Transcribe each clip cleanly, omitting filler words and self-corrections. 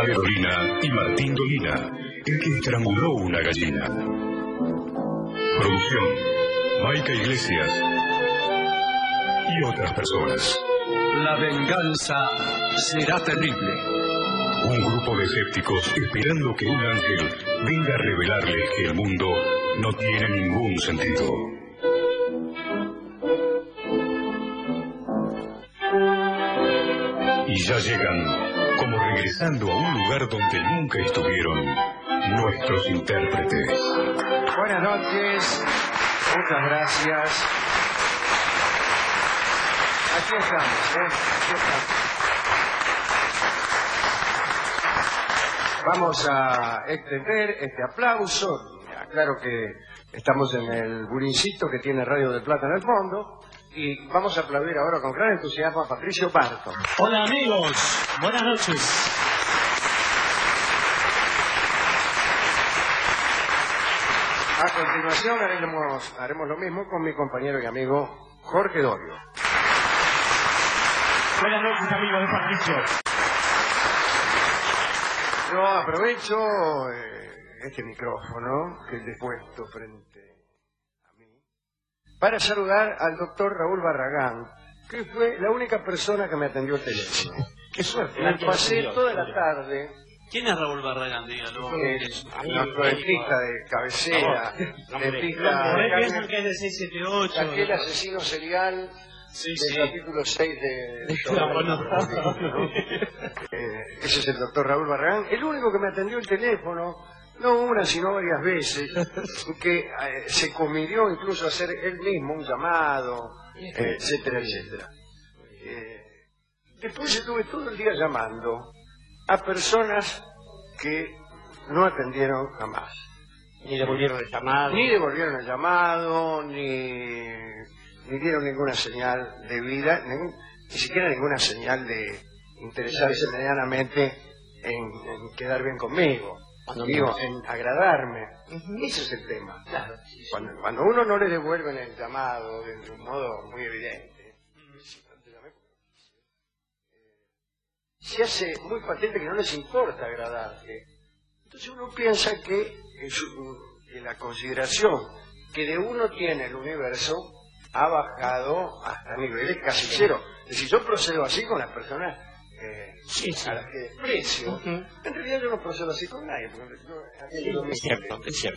Mario Dolina y Martín Dolina, el que estranguló una gallina. Producción, Maica Iglesias y otras personas. La venganza será terrible. Un grupo de escépticos esperando que un ángel venga a revelarles que el mundo no tiene ningún sentido. Y ya llegan, como regresando a un lugar donde nunca estuvieron, nuestros intérpretes. Buenas noches, muchas gracias. Aquí estamos, aquí estamos. Vamos a extender este aplauso. Claro que estamos en el burincito que tiene Radio del Plata en el fondo. Y vamos a aplaudir ahora con gran entusiasmo a Patricio Parto. Hola amigos, buenas noches. A continuación haremos lo mismo con mi compañero y amigo Jorge Dorio. Buenas noches amigos de Patricio. Yo aprovecho este micrófono que he puesto frente a mí para saludar al doctor Raúl Barragán, que fue la única persona que me atendió el teléfono. Qué suerte. Me pasé toda la tarde. ¿Quién es Raúl Barragán? Dígalo. Nuestro dentista de cabecera, dentista piensan que es de 678. aquel asesino serial del capítulo 6 de ese es el doctor Raúl Barragán, el único que me atendió el teléfono, no una sino varias veces, que se comedió incluso a hacer él mismo un llamado, etcétera, etcétera. Después estuve todo el día llamando a personas que no atendieron jamás. Ni devolvieron el llamado. Ni devolvieron el llamado, ni dieron ninguna señal de vida, ni siquiera ninguna señal de interesarse medianamente en quedar bien conmigo. Digo, en agradarme. Ese es el tema. Claro. Cuando uno no le devuelven el llamado de un modo muy evidente, se hace muy patente que no les importa agradarte. Entonces uno piensa que la consideración que de uno tiene el universo ha bajado hasta niveles casi cero. Es decir, yo procedo así con las personas a las que desprecio. En realidad yo no procedo así con nadie. Es cierto, es cierto.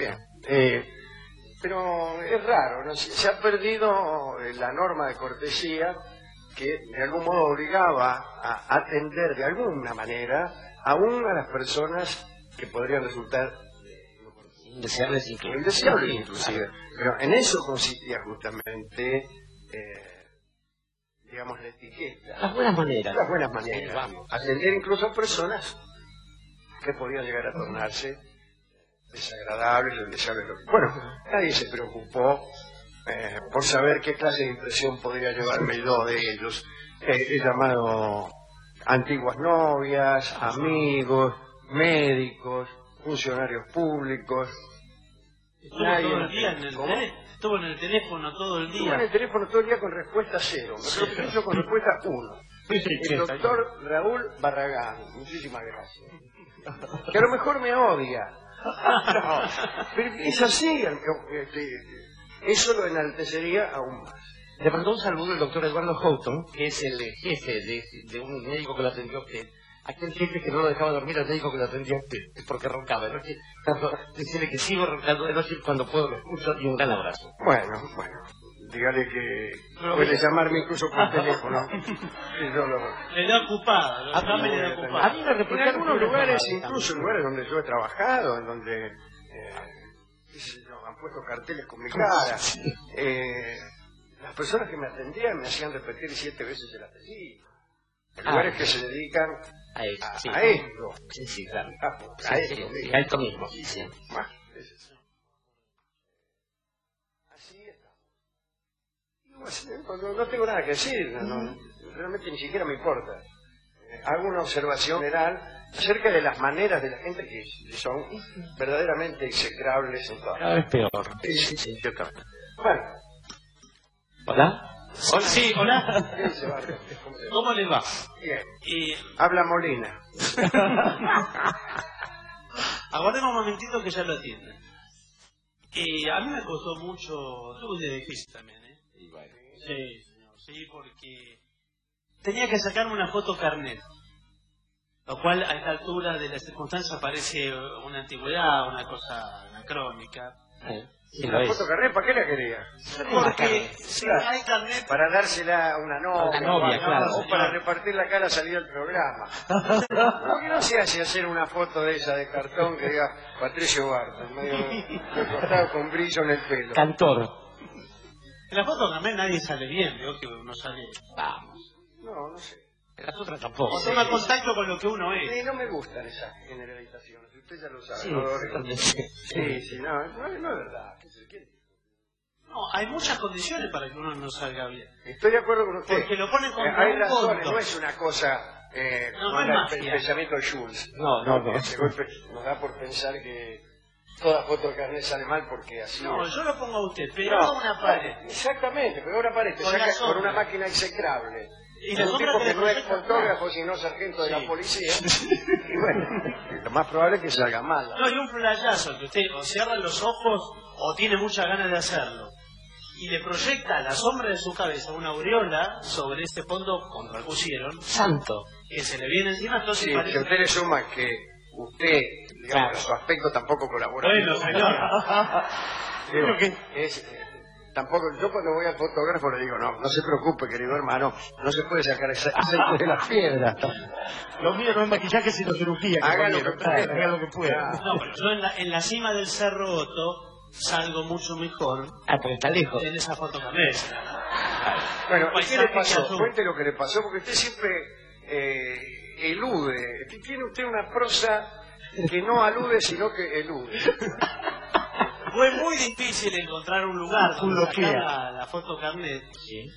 Pero es raro, ¿no? Se ha perdido la norma de cortesía que de algún modo obligaba a atender de alguna manera aún a las personas que podrían resultar indeseables inclusive. Pero en eso consistía justamente, digamos, la etiqueta. Las buenas maneras. Las buenas maneras. Vamos. Atender incluso a personas que podían llegar a tornarse desagradables o indeseables. Bueno, nadie se preocupó por saber qué clase de impresión podría llevarme yo de ellos. He llamado antiguas novias, amigos, médicos, funcionarios públicos. Estuvo en el teléfono todo el día. Estuvo en el teléfono todo el día con respuesta cero. Me lo hizo con respuesta 1. El doctor Raúl Barragán. Muchísimas gracias. Que a lo mejor me odia. No, pero es así. Eso lo enaltecería aún más. Le mandó un saludo el doctor Eduardo Houghton, que es el jefe de un médico que lo atendió a usted. Aquel jefe que no lo dejaba dormir al médico que lo atendió a usted, es porque roncaba. ¿No? Decirle que sigo roncando de noche cuando puedo lo escucho y un gran abrazo. Bueno, dígale que puede llamarme incluso por teléfono. Le da ocupado. En algunos lugares, incluso en lugares donde yo he trabajado, en donde han puesto carteles con mi cara, las personas que me atendían me hacían repetir 7 veces el apellido. En lugares que se dedican a esto. Sí, claro. A esto mismo. Así está. No tengo nada que decir, realmente ni siquiera me importa. Hago una observación general acerca de las maneras de la gente que son verdaderamente execrables en todas. Cada vez peor. Bueno. ¿Hola? Sí, hola. ¿Qué dice, Bardo? ¿Cómo le va? Bien. Y Habla Molina. aguardemos un momentito que ya lo atienden. A mí me costó mucho, tuve de difícil también, ¿eh? Sí, señor, sí, porque tenía que sacarme una foto carnet, lo cual a esta altura de las circunstancias parece una antigüedad, una cosa anacrónica. Sí, ¿La foto carnet para qué la quería? Porque si hay carnet... Para dársela a una novia. A una novia, claro. O para repartirla acá a la salida del programa. ¿Por qué no se hace hacer una foto de esa de cartón que diga Patricio Barton, medio recostado con brillo en el pelo? Cantor. En la foto carnet nadie sale bien, digo que uno sale... Vamos. No, no sé. Las otras tampoco. O toma contacto con lo que uno es. No me gustan esas generalizaciones, usted ya lo sabe. Sí, ¿no? Sí, no es verdad. No, hay muchas condiciones para que uno no salga bien. Estoy de acuerdo con usted. Porque lo ponen contra hay un razones, punto. no es una cosa No, como no es el magia. pensamiento de Schulz. No. De golpe nos da por pensar que toda foto de carnet sale mal porque así No, es. yo lo pongo a usted, pero a una pared. Exactamente, pero una pared te Con saca la con sombra. una máquina execrable. Y la un sombra tipo te que no es proyecta. fotógrafo sino sargento de la policía. Y bueno, lo más probable es que salga mal. No, y un flayazo que usted o cierra los ojos o tiene muchas ganas de hacerlo. Y le proyecta la sombra de su cabeza, una aureola, sobre este fondo contra el que pusieron, Santo. que se le viene encima, entonces Sí, parece... si usted le suma que usted, digamos, Claro. su aspecto tampoco colabora. Bueno, señor. Digo, tampoco, yo cuando voy al fotógrafo le digo, no se preocupe, querido hermano, no se puede sacar aceite de la piedra. Lo mío no es maquillaje, sino cirugía. Haga lo que pueda. Haga lo que pueda. No, pero yo en la cima del Cerro Otto salgo mucho mejor Ah, pero está lejos. en esa foto carnet. Bueno, Un ¿y qué le paisaje pasó? azul. Cuente lo que le pasó, porque usted siempre elude. Tiene usted una prosa que no alude, sino que elude. Fue muy difícil encontrar un lugar donde Bloquea. sacar la foto carnet. Sí.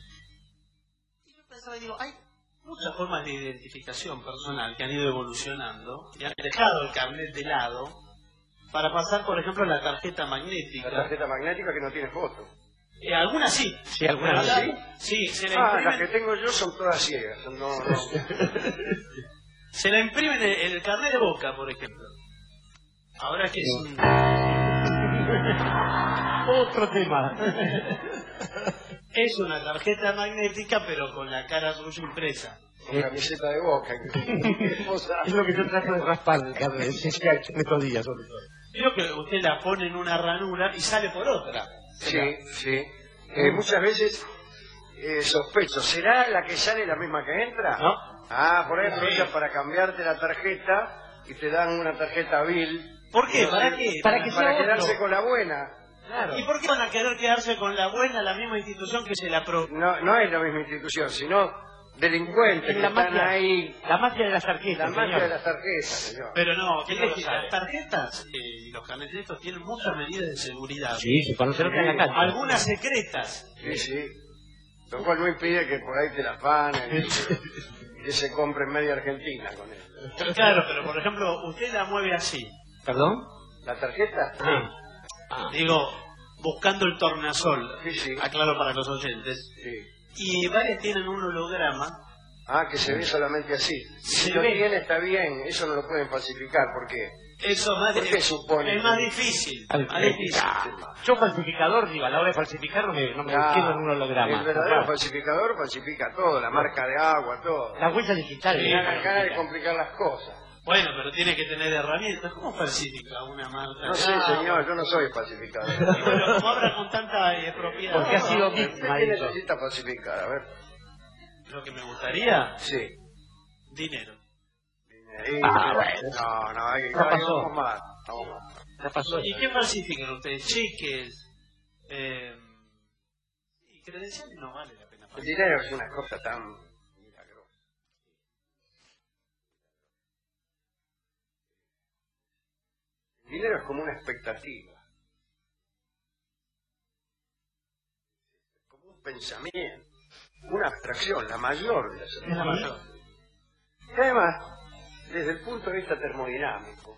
Y yo pensaba, digo, hay muchas formas de identificación personal que han ido evolucionando y han dejado el carnet de lado para pasar, por ejemplo, a la tarjeta magnética. La tarjeta magnética que no tiene foto. Algunas sí. Sí, algunas Pero sí. Sí, se la Las que imprimen, tengo yo son todas ciegas. No. se la imprimen en el carnet de Boca, por ejemplo. Ahora que es un... Otro tema. Es una tarjeta magnética, pero con la cara suya impresa. Con camiseta de Boca. Es lo que yo trato de raspar el carnet. Estos días, sobre todo. Creo que usted la pone en una ranura y sale por otra. Sí. Muchas veces sospecho, ¿será la que sale la misma que entra? ¿No? Ah, por ahí aprovechan para cambiarte la tarjeta y te dan una tarjeta vil. ¿Por qué? ¿Para qué? Para que Para sea quedarse otro. con la buena. Claro. ¿Y por qué van a querer quedarse con la buena, la misma institución que se la propone? No es la misma institución, sino delincuentes Es que la están magia. ahí. La magia de las La tarjetas, magia señor. de las tarjetas, señor. Pero no, ¿Quién quiero lo decir, sabe? las tarjetas y los carnetes estos tienen muchas medidas de seguridad. Sí, se conoce lo que hay en la calle. Algunas secretas. Sí. Lo cual no impide que por ahí te las afanen y que se compre media Argentina con él. Claro, pero por ejemplo, usted la mueve así. ¿Perdón? ¿La tarjeta? Digo, buscando el tornasol. Sí. Aclaro para los oyentes. Sí. Y varias tienen un holograma. Ah, que se ve solamente así. Si Se lo ve. tiene, está bien. Eso no lo pueden falsificar. ¿Por qué? Eso más ¿Por qué supone? es más difícil. Más difícil. Yo falsificador, digo, a la hora de falsificar no me quedo en un holograma. El verdadero falsificador falsifica todo. La marca de agua, todo. La huella digital. Sí, Acá de complicar las cosas. Bueno, pero tiene que tener herramientas. ¿Cómo falsifica una marca? No sé, señor. Yo no soy falsificador. Y bueno, como habla con tanta propiedad. Porque ha sido ¿Qué víctima de eso. necesita falsificar? A ver. Lo que me gustaría, Sí. dinero. No, ahí Ya pasó. vamos más. Vamos más. Ya pasó. ¿Y qué falsifican ustedes? Cheques. Y credenciales no vale la pena El falsificar. dinero es una cosa tan milagrosa. El dinero es como una expectativa. Como un pensamiento. Una abstracción, la mayor de las Es la mayor. Y además, desde el punto de vista termodinámico,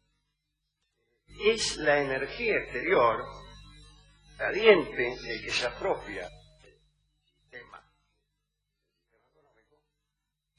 es la energía exterior, caliente, el que se apropia del sistema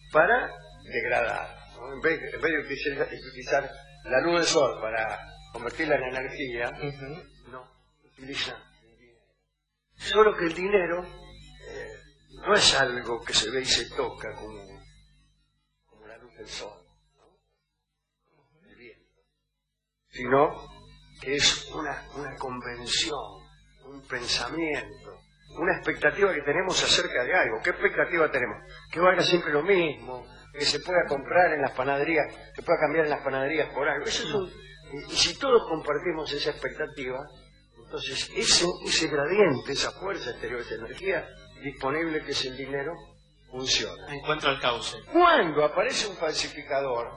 para degradar, ¿no? En vez de utilizar la luz del sol para convertirla en energía, no, utilizan el dinero. Solo que el dinero no es algo que se ve y se toca como la luz del sol, ¿no? El viento, sino que es una convención, un pensamiento, una expectativa que tenemos acerca de algo. ¿Qué expectativa tenemos? Que valga siempre lo mismo, que se pueda comprar en las panaderías, que pueda cambiar en las panaderías por algo. Eso es y si todos compartimos esa expectativa, entonces ese gradiente, esa fuerza exterior, esa energía disponible que es el dinero, funciona. Encuentra el cauce. Cuando aparece un falsificador,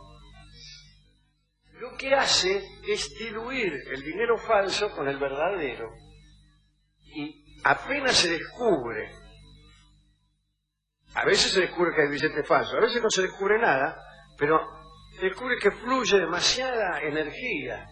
lo que hace es diluir el dinero falso con el verdadero. Y apenas se descubre, a veces se descubre que hay billetes falsos, a veces no se descubre nada, pero se descubre que fluye demasiada energía.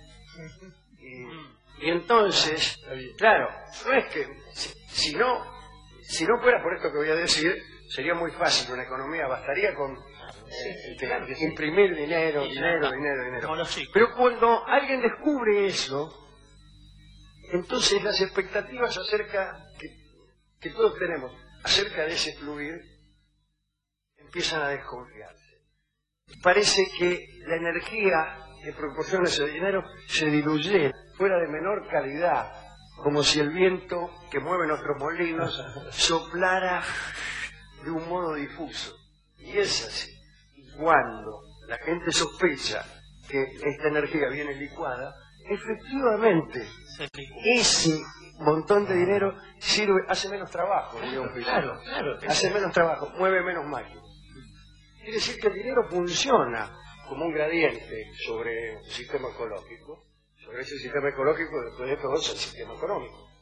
Y entonces, claro, no es que, si no fuera por esto que voy a decir, sería muy fácil una economía, bastaría con imprimir dinero. Pero cuando alguien descubre eso, entonces las expectativas que todos tenemos acerca de ese fluir empiezan a desconfiarse. Parece que la energía que proporciona ese dinero se diluye, fuera de menor calidad, como si el viento que mueve nuestros molinos soplara de un modo difuso. Y es así. Y cuando la gente sospecha que esta energía viene licuada, efectivamente ese montón de dinero hace menos trabajo, claro, hace menos trabajo, mueve menos máquinas. Quiere decir que el dinero funciona como un gradiente sobre un sistema ecológico. Sobre ese sistema ecológico, después de todo, es el sistema económico.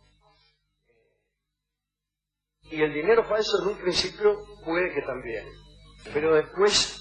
Y el dinero falso en un principio puede que también. Pero después,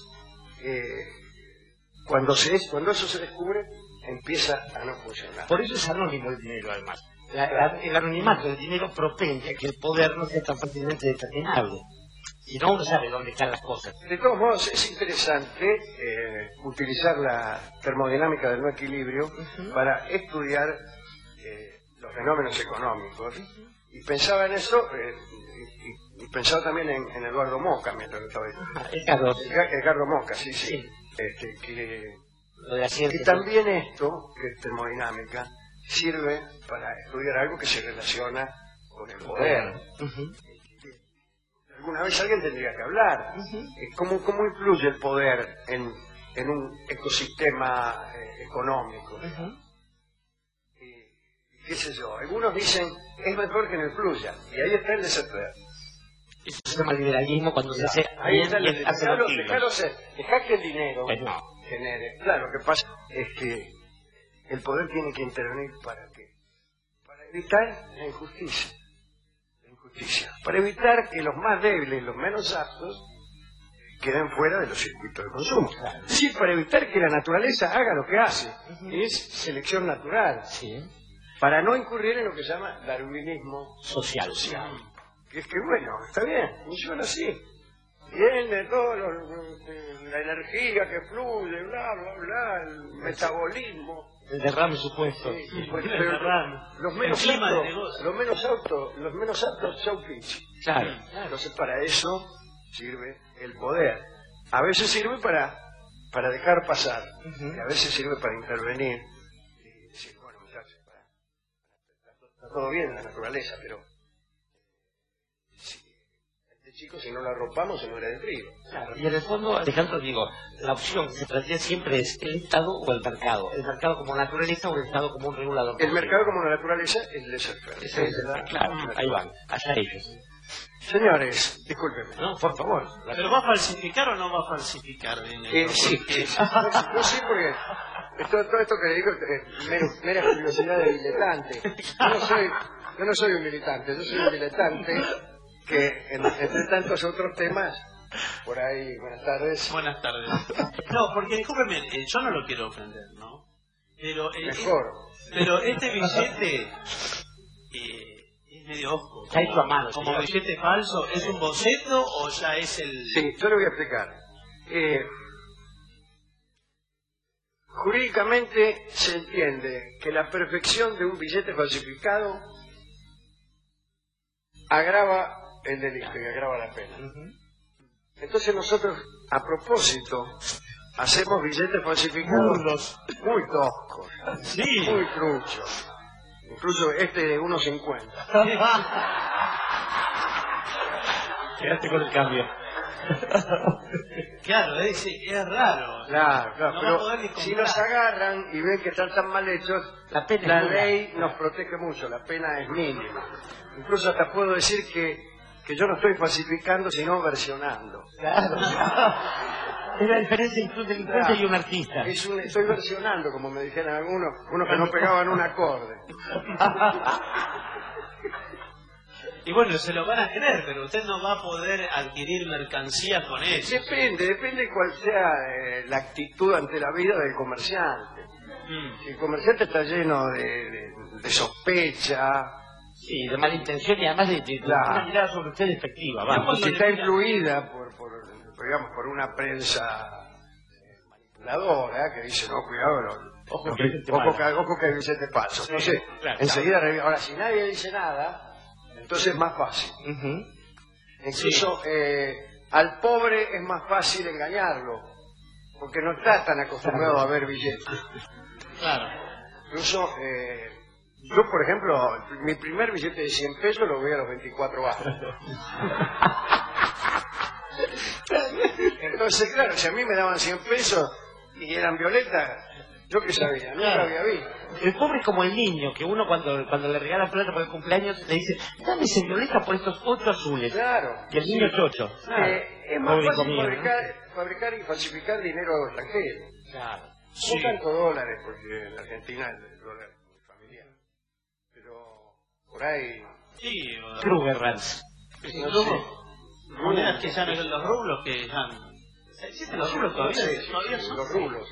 cuando eso se descubre, empieza a no funcionar. Por eso es anónimo el dinero, además. El anonimato del dinero propende a que el poder no sea tan fácilmente determinable. Si no, uno sabe dónde están las cosas. De todos modos, es interesante utilizar la termodinámica del no equilibrio para estudiar los fenómenos económicos. Y pensaba en eso, y pensaba también en Eduardo Mosca mientras lo estaba diciendo. Edgardo Mosca, sí. Y también esto, que es termodinámica, sirve para estudiar algo que se relaciona con el poder. Alguna vez alguien tendría que hablar. ¿Cómo influye el poder en un ecosistema económico? ¿Qué sé yo? Algunos dicen, es mejor que no influya. Y ahí está el laissez-faire. Eso se llama liberalismo cuando se hace... Ahí está el dejar que el dinero genere. Claro, lo que pasa es que el poder tiene que intervenir ¿para qué? Para evitar la injusticia. Para evitar que los más débiles, los menos aptos, queden fuera de los circuitos de consumo. Sí, para evitar que la naturaleza haga lo que hace, es selección natural. Para no incurrir en lo que se llama darwinismo social. Que es que, bueno, está bien, funciona así. Viene todo la energía que fluye, bla, bla, bla, el metabolismo. El derrame supuesto. Los menos aptos son pitch. Claro. Entonces para eso sirve el poder. A veces sirve para dejar pasar. Y a veces sirve para intervenir. Y decir, bueno, muchachos, está todo bien en la naturaleza, pero chicos, si no lo arropamos, se muere de frío. Claro, y en el fondo, Alejandro, digo, la opción que se plantea siempre es el Estado o el mercado. El mercado como naturaleza o el Estado como un regulador. El mercado como una naturaleza es el laissez-faire. Claro, ahí van, allá ellos. Señores, discúlpenme. No, por favor. ¿Pero va a falsificar o no va a falsificar? Sí. No sé porque todo esto que digo es mera curiosidad de diletante. Yo no soy un militante, yo soy un diletante que entre tantos otros temas, por ahí, buenas tardes. Buenas tardes. No, porque discúlpeme, yo no lo quiero ofender, ¿no? Pero pero este billete es medio osco. Está hecho a mano. Como billete falso, ¿es un boceto o ya es el...? Sí, yo le voy a explicar. Jurídicamente se entiende que la perfección de un billete falsificado agrava el delito y agrava la pena. Entonces nosotros, a propósito, hacemos billetes falsificados muy toscos, muy truchos. Incluso este de 1.50. Quédate con el cambio. Claro, es raro. Claro, No pero va a poder ni si comprar. los agarran y ven que están tan mal hechos, La pena la es nula. ley nos protege mucho, la pena es mínima. Incluso hasta puedo decir que yo no estoy falsificando, sino versionando. Claro. Es la diferencia entre un delincuente y un artista. Estoy versionando, como me dijeran algunos, unos que no pegaban un acorde. Y bueno, se lo van a creer, pero usted no va a poder adquirir mercancía con eso. Depende cuál sea la actitud ante la vida del comerciante. Si el comerciante está lleno de sospecha, Sí, de mala intención y además de una mirada sobre usted despectiva. Vamos. si está influida por una prensa manipuladora que dice, no, cuidado, Ojo que hay billetes falsos. No sé, claro, enseguida ahora, si nadie dice nada, entonces es más fácil. Incluso al pobre es más fácil engañarlo, porque no está tan acostumbrado a ver billetes. Claro. Incluso yo, por ejemplo, mi primer billete de 100 pesos lo vi a los 24 años. Entonces, claro, si a mí me daban 100 pesos y eran violetas, yo qué sabía, nunca había visto. El pobre es como el niño, que uno cuando le regala plata por el cumpleaños le dice, dame ese violeta por estos 8 azules. Claro. Y el niño chocho. Es más Pobre fácil mío, ¿no? fabricar y falsificar dinero extranjero. Claro. No tanto dólares, porque en Argentina el dólar es muy familiar. Pero por ahí... Sí, Krugerrands. monedas que ya no son los rublos, que ya... ¿Existen los rublos todavía? Sí, ¿Todavía son? los rublos.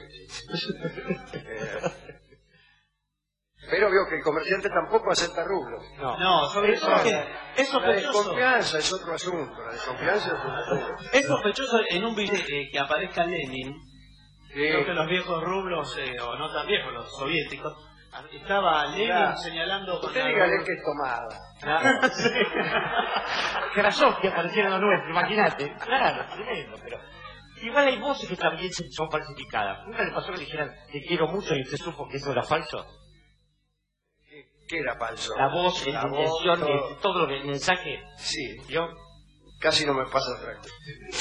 Pero veo que el comerciante tampoco acepta rublos. No, sobre eso que es La sospechoso. desconfianza es otro asunto. La desconfianza es otro asunto. Es sospechoso en un billete que aparezca Lenin. Creo que Sí. los viejos rublos, o no tan viejos, los soviéticos, estaba Lenin Claro. señalando con Usted la dígale rublo- que es tomada. Claro. Krasov que apareciera en lo nuestro, imagínate. Claro, tremendo, pero... Igual hay voces que también son falsificadas. ¿Nunca le pasó que dijeran, te quiero mucho y usted supo que eso era falso? ¿Qué era falso? La voz, la intención, todo lo que el mensaje... Sí, ¿Yo? casi no me pasa otra cosa.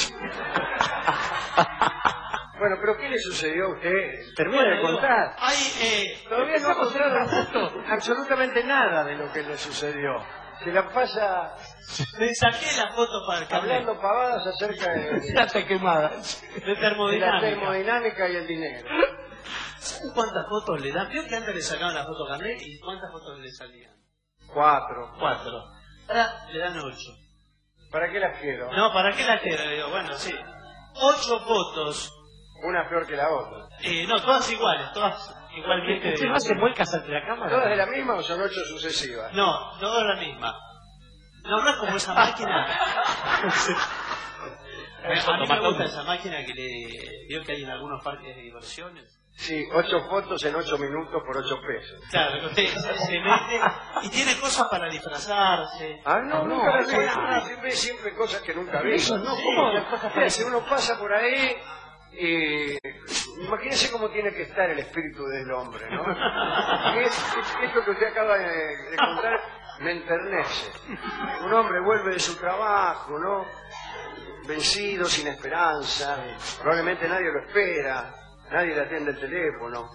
Bueno, pero ¿qué le sucedió a usted? Termina de contar. Todavía no ha contado absolutamente nada de lo que le sucedió. Se la pasa Le saqué la foto para el carnet hablando pavadas acerca de Plata quemada. de la termodinámica. termodinámica y el dinero. ¿Saben cuántas fotos le dan? Vio que antes le sacaban la foto carnet y cuántas fotos le salían. 4. 4. Ahora le dan 8. ¿Para qué las quiero? No, ¿para qué la quiero? Le digo, bueno, sí. 8 fotos. Una peor que la otra. No, todas iguales, todas igualmente. ¿Usted no hace muecas ante la cámara? ¿Todas de la misma o son 8 sucesivas? No, todas la misma. No es como esa máquina. A mí me gusta esa máquina que le vio que hay en algunos parques de diversiones. Sí, 8 fotos en 8 minutos por 8 pesos. Claro, que usted se mete y tiene cosas para disfrazarse. Ah, no, nunca las vi. no. Siempre cosas que nunca vi. Eso no, Sí, ¿cómo? fíjese, uno pasa por ahí y imagínese cómo tiene que estar el espíritu del hombre, ¿no? Esto que usted acaba de contar me enternece. Un hombre vuelve de su trabajo, ¿no? Vencido, sin esperanza, probablemente nadie lo espera, nadie le atiende el teléfono.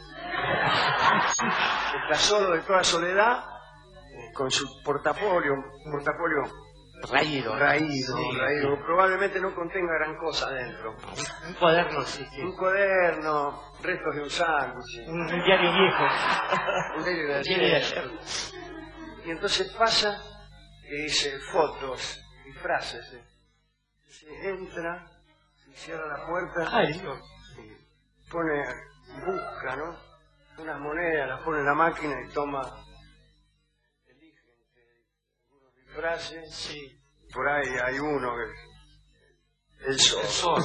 Está solo de toda soledad, con su portafolio, un portafolio Raído. raído, probablemente no contenga gran cosa dentro. Un cuaderno, sí, sí. Un cuaderno, restos de un sándwich, Un diario viejo. un diario de Diario de ayer. ayer. Y entonces pasa y dice fotos y frases. Se entra, cierra la puerta, Ay, Dios. pone, busca, ¿no? Unas monedas, las pone en la máquina y toma, elige entre algunos disfraces. Sí. Por ahí hay uno El sol.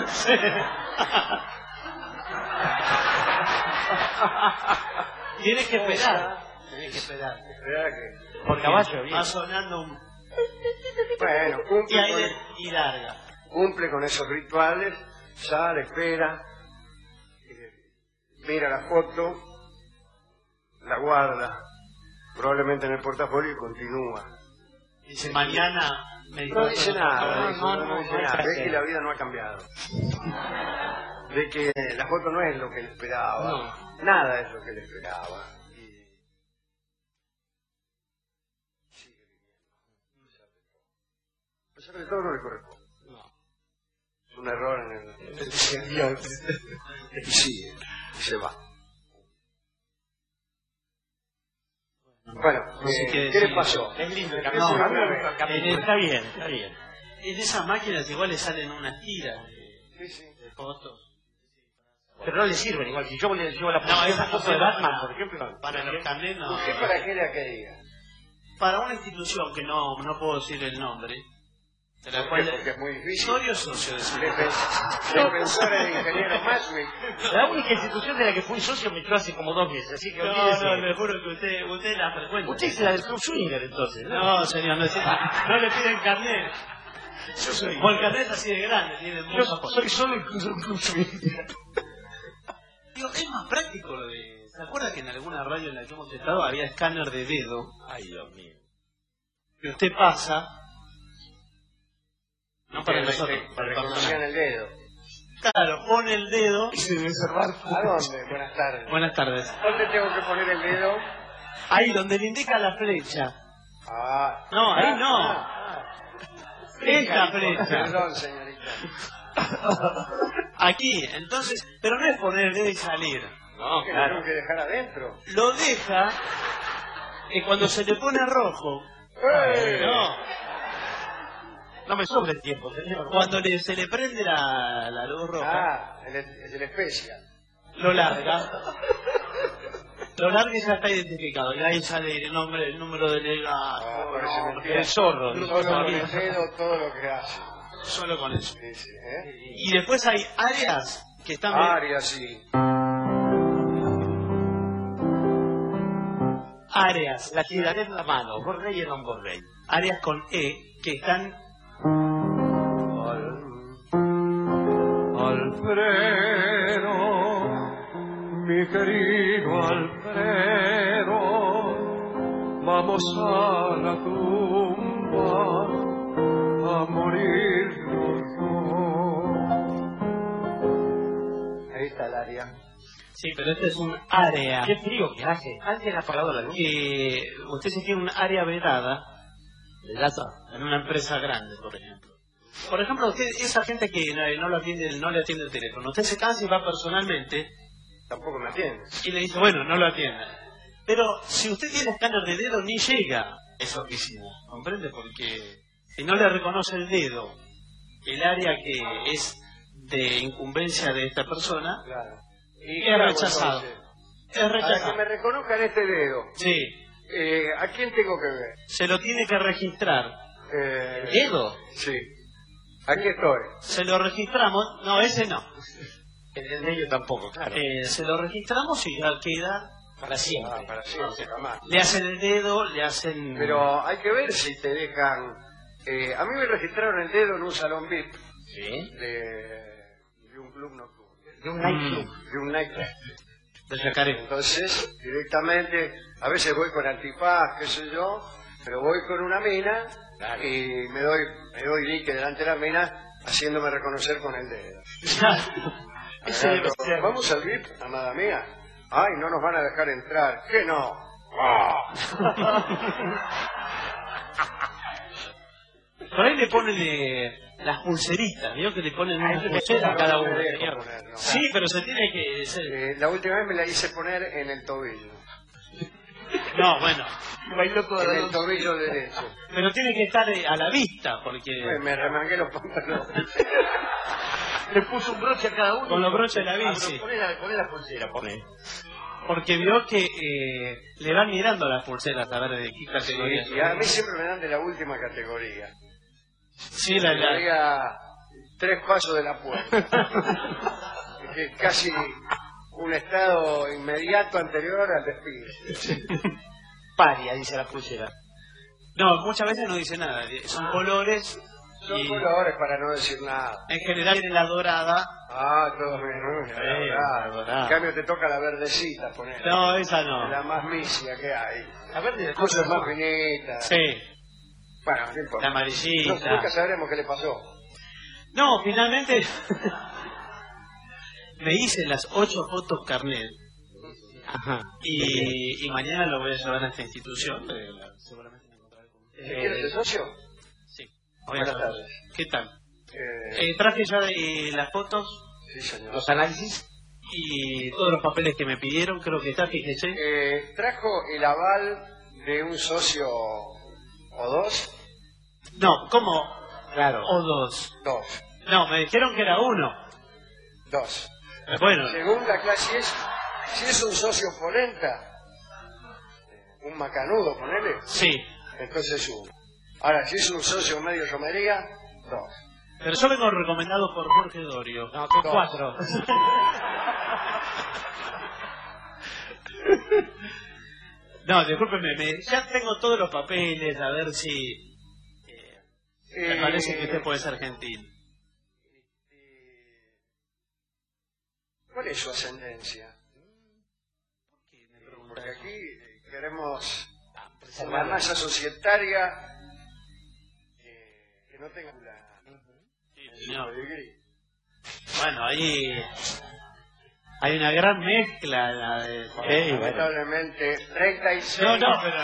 Tienes que esperar. Tienes que esperar. Esperar que... Por caballo, bien. Va sonando un... Bueno, y larga. cumple con esos rituales, sale, espera, mira la foto, la guarda, probablemente en el portafolio y continúa. Dice, mañana... No dice nada, no dice nada. Ve que la vida no ha cambiado. Ve que la foto no es lo que él esperaba. Nada es lo que él esperaba. Sigue viviendo. A pesar de todo no le corresponde. Es un error en el guión. Y sigue, y se va. Bueno, ¿qué le pasó? Es lindo el No, capítulo. Está bien, está bien. En esas máquinas igual le salen unas tiras de fotos. Pero no le sirven igual. Si yo le llevo la esa foto no de se Batman, va. por ejemplo. Para los carnets no. ¿Usted para qué la quería? Para una institución que no puedo decir el nombre, de la cual Porque es muy difícil. soy socio de ese Defensora de ingeniero Maswell. La única institución de la que fui socio me entró hace como 2 meses, así que olvídese. No, le juro que usted la frecuenta. Usted es la del Club Swinger, entonces, ¿no? No, señor, no le piden carnet. Yo soy... O el carnet es así de grande, tiene Yo muchas fotos. soy solo el Club Swinger. Digo, es más práctico lo de... ¿Se acuerda que en alguna radio en la que hemos estado había escáner de dedo? Ay, Dios mío. Que usted pasa... No para Que nosotros, para el reconocían personal. el dedo. Claro, pone el dedo... ¿A dónde? Buenas tardes. Buenas tardes. ¿Dónde tengo que poner el dedo? Ahí, donde le indica la flecha. Ah. No, ahí no. Esta flecha. Perdón, señorita. Aquí, entonces... Pero no es poner el dedo y salir. No, ¿Que lo claro. tengo que dejar adentro? Lo deja... Y cuando se le pone rojo... No. No me sobre el tiempo, señor. Cuando se le prende la luz roja... Ah, el de la especia. Lo larga. Lo larga y ya está identificado. Y ahí sale el nombre, el número de legado. Parece mentira. El zorro. Solo con el dedo todo lo que hace. Solo con eso. Sí, sí, ¿eh? Y después hay áreas que están... Área, sí. Áreas. La tiraré en la mano, Borrell y non Borrell. Áreas con E que están... Alfredo, mi querido Alfredo, vamos a la tumba a morir los dos. Ahí está el área. Sí, pero este es un área. Qué frío que hace. Alguien ha apagado la luz. Que usted si tiene un área vedada en una empresa grande, por ejemplo. Por ejemplo, usted, esa gente que no le atiende el teléfono, usted se cansa y va personalmente Tampoco me atiende. y le dice, bueno, no lo atienda. Pero si usted tiene escáner de dedo, ni llega a esa oficina, ¿comprende? Porque si no le reconoce el dedo, el área que es de incumbencia de esta persona, Claro. ¿Y es qué hago, rechazado. entonces? Es Para que rechazado. me reconozcan este dedo, Sí, ¿a quién tengo que ver? se lo tiene que registrar. ¿El ¿Dedo? Sí. Aquí estoy. Se lo registramos, no, ese no. El de ellos tampoco, claro. Se lo registramos y ya queda Para siempre. Para siempre, jamás. le hacen el dedo, le hacen... Pero hay que ver si te dejan... a mí me registraron el dedo en un salón VIP ¿Sí? de un club nocturno, De un nightclub. de un nightclub. de sacaré. Entonces, directamente, a veces voy con antifaz, qué sé yo, pero voy con una mina y me doy like delante de la mina haciéndome reconocer con el dedo. Ese debe ser. Vamos al VIP, amada mía. Ay, no nos van a dejar entrar. ¿Qué no? Por ahí le ponen las pulseritas, ¿vio? Que le ponen una pulsera a cada uno. señor. Sí, pero se tiene que... La última vez me la hice poner en el tobillo. No, bueno. Bailó toda En la el noche. tobillo derecho. Pero tiene que estar a la vista, porque... Me remangué los pantalones. Le puso un broche a cada uno. Con los broches de la Ah, bici. pero poné la pulsera, poné. Porque vio que le van mirando las pulseras a ver de qué categoría. Y a mí siempre me dan de la última categoría. Sí, la... Categoría 3 pasos de la puerta. Es casi un estado inmediato anterior al despido. Paria, dice la pulsera. No, muchas veces no dice nada. Son colores. Son colores para no decir nada. En general tiene la dorada. Todo bien. la dorada. En cambio te toca la verdecita, poner. No, esa no. La más misia que hay. A ver, de Cosas más finitas. Sí, Bueno, no importa. la amarillita. Nunca sabremos qué le pasó. No, finalmente me hice las 8 fotos carnet. Ajá. Y mañana lo voy a llevar a esta institución. Seguramente me encontraré con ¿Quieres ser socio? Sí. Buenas tardes. ¿Qué tal? Eh, Traje ya de las fotos sí, señor. Los análisis. y todos los papeles que me pidieron, creo que está, fíjese. ¿Trajo el aval de un socio o dos? No, ¿cómo? Claro. O 2. Dos. No, me dijeron que era 1. Dos. Bueno, Según la clase, si es un socio polenta, un macanudo, ponele, sí. entonces 1. Ahora, si es un socio medio romería, 2. Pero yo vengo recomendado por Jorge Dorio. No, con 2. 4. No, discúlpeme, ya tengo todos los papeles, a ver si... me parece que usted puede ser gentil. ¿Cuál es su ascendencia? Porque aquí queremos una masa societaria que no tenga No. pedigrí. Bueno, ahí hay una gran mezcla. La de... Lamentablemente, 36. No, pero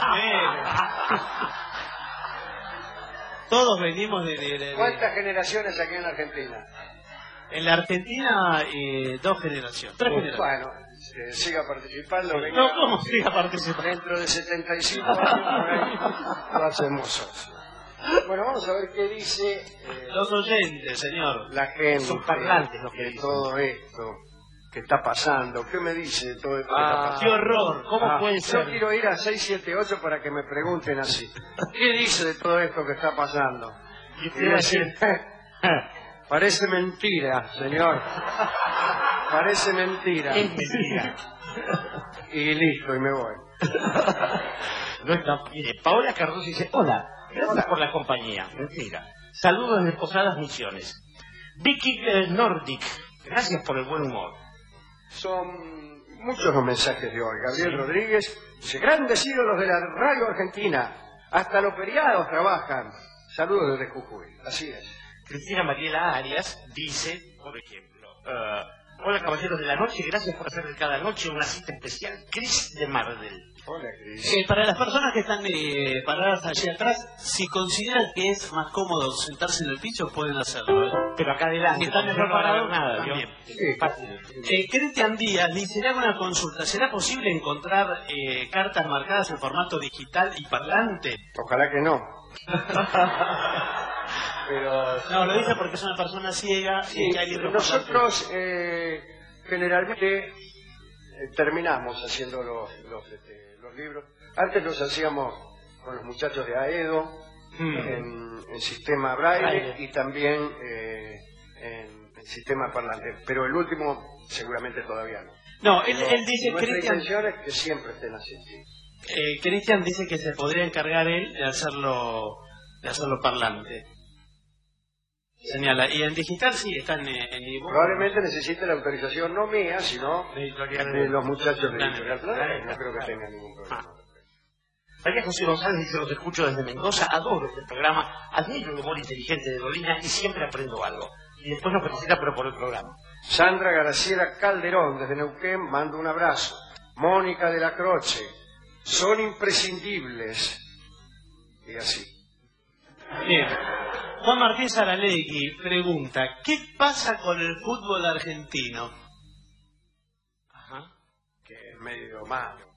todos venimos de... ¿Cuántas generaciones aquí en la Argentina? En la Argentina, 2 generaciones, 3 generaciones. Bueno, siga participando. Venga, No, ¿cómo siga participando? dentro de 75 años por ahí, lo hacemos socio. Bueno, vamos a ver qué dice Los oyentes, señor. la gente Son parlantes los que de dicen. todo esto que está pasando. ¿Qué me dice de todo esto que está ¡Qué pasando? horror! ¿Cómo puede Yo ser? quiero ir a 678 para que me pregunten así. ¿Qué dice de todo esto que está pasando? Y Y usted va a decir, decir, parece mentira, señor. Parece mentira. es mentira. Y listo, y me voy. No está. Mire, Paola Cardoso dice, hola, gracias por la compañía. Mentira. Saludos desde Posadas Misiones. Vicky Nordic, gracias por el buen humor. Son muchos los mensajes de hoy. Gabriel Rodríguez dice, grandes ídolos de la radio argentina. Hasta los feriados trabajan. Saludos desde Jujuy. Así es. Cristina Mariela Arias dice, por ejemplo, hola caballeros de la noche, gracias por hacer de cada noche una cita especial. Cris de Mardel. Hola, Cris. Para las personas que están paradas allí atrás, si consideran que es más cómodo sentarse en el piso, pueden hacerlo. Pero acá adelante, Si están no van a ver preparados, nada, ¿vio? también. Es fácil. Cristian Díaz dice, le hago una consulta. ¿Será posible encontrar cartas marcadas en formato digital y parlante? Ojalá que no. Pero No, lo dice porque es una persona ciega y que hay libros parlantes. nosotros generalmente terminamos haciendo los libros. Antes los hacíamos con los muchachos de AEDO, en sistema braille y también en sistema parlante. Pero el último seguramente todavía no. No, él dice, Nuestra Cristian, intención es que siempre estén así. Cristian dice que se podría encargar él de hacerlo parlante. Señala, y en digital sí, están en ebook. Probablemente necesite la autorización no mía, sino Editorial de los muchachos de Claro. Editorial Planeta. No creo que tengan ningún problema. María José González dice, los escucho desde Mendoza, adoro este programa, admiro el humor inteligente de Dolina y siempre aprendo algo. Y después nos felicita pero por el programa. Sandra Graciela Calderón, desde Neuquén, manda un abrazo. Mónica de la Croce, son imprescindibles. Y así. Bien. Juan Martín Saralegui pregunta, ¿qué pasa con el fútbol argentino? Ajá. Que es medio malo.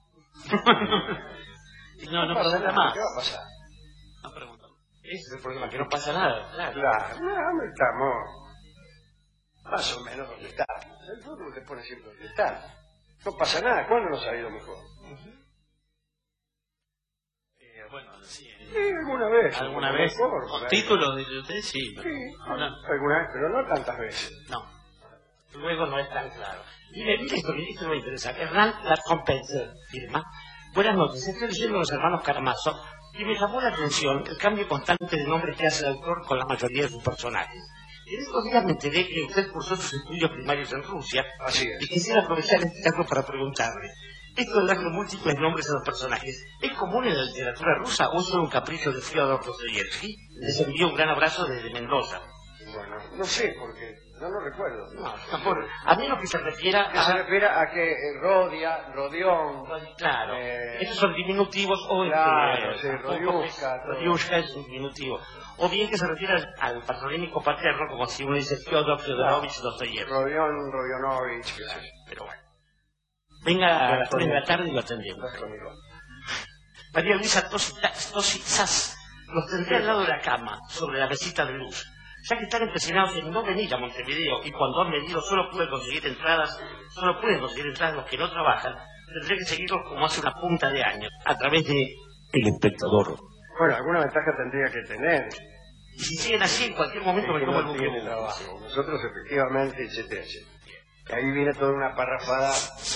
No pasa nada más. ¿Qué va a pasar? No pregunto. Ese es el problema, que no pasa nada. Claro. Claro, no, estamos más o menos donde está. El fútbol te pone siempre donde está. No pasa nada. ¿Cuándo nos ha ido mejor? Bueno, Sí, alguna vez. ¿alguna vez? ¿Con títulos de usted? Sí. Sí, Ahora, alguna vez, pero no tantas veces. no. Luego no es tan claro. Mire esto me interesa. Hernán La Compensa firma. Buenas noches, estoy leyendo Los Hermanos Karamazov y me llamó la atención el cambio constante de nombres que hace el autor con la mayoría de sus personajes. En estos días me enteré que usted cursó sus estudios primarios en Rusia. Así es. Y quisiera aprovechar este caso para preguntarle, ¿esto de darle múltiples nombres a los personajes es común en la literatura rusa o es solo un capricho de Fyodor Dostoyevsky? Les envío un gran abrazo desde Mendoza. Bueno, no sé, porque no lo recuerdo. No, a menos que se refiera ¿Qué se refiere a que Rodia, Rodión? Claro, esos son diminutivos o claro, sí, Rodiushka. Rodiushka es un diminutivo. O bien que se refiere al patronímico paterno, como si uno dice Fyodor Fyodorovich Dostoyevsky. Rodión, Rodionovich, qué sé yo. Pero bueno. Venga a las 3 de la tarde y lo atendemos. María Luisa Tosi Sass los tendré al lado de la cama, sobre la mesita de luz. Ya que están empeñados en no venir a Montevideo y cuando han venido solo pueden conseguir entradas los que no trabajan, tendré que seguirlos como hace una punta de años, a través de El Espectador. Bueno, alguna ventaja tendría que tener. Y si siguen así, en cualquier momento me tomo el tiene trabajo. Nosotros efectivamente, etcétera. Y ahí viene toda una parrafada,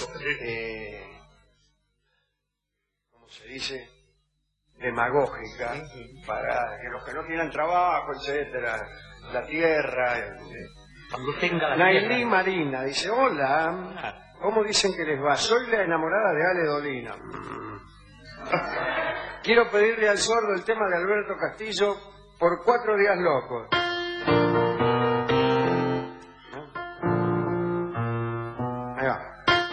¿cómo se dice? Demagógica, para que los que no tienen trabajo, etcétera, la tierra. Cuando tenga la Nailí tierra. Marina dice: hola, ¿cómo dicen que les va? Soy la enamorada de Ale Dolina. Quiero pedirle al sordo el tema de Alberto Castillo por 4 días locos. Ahí va.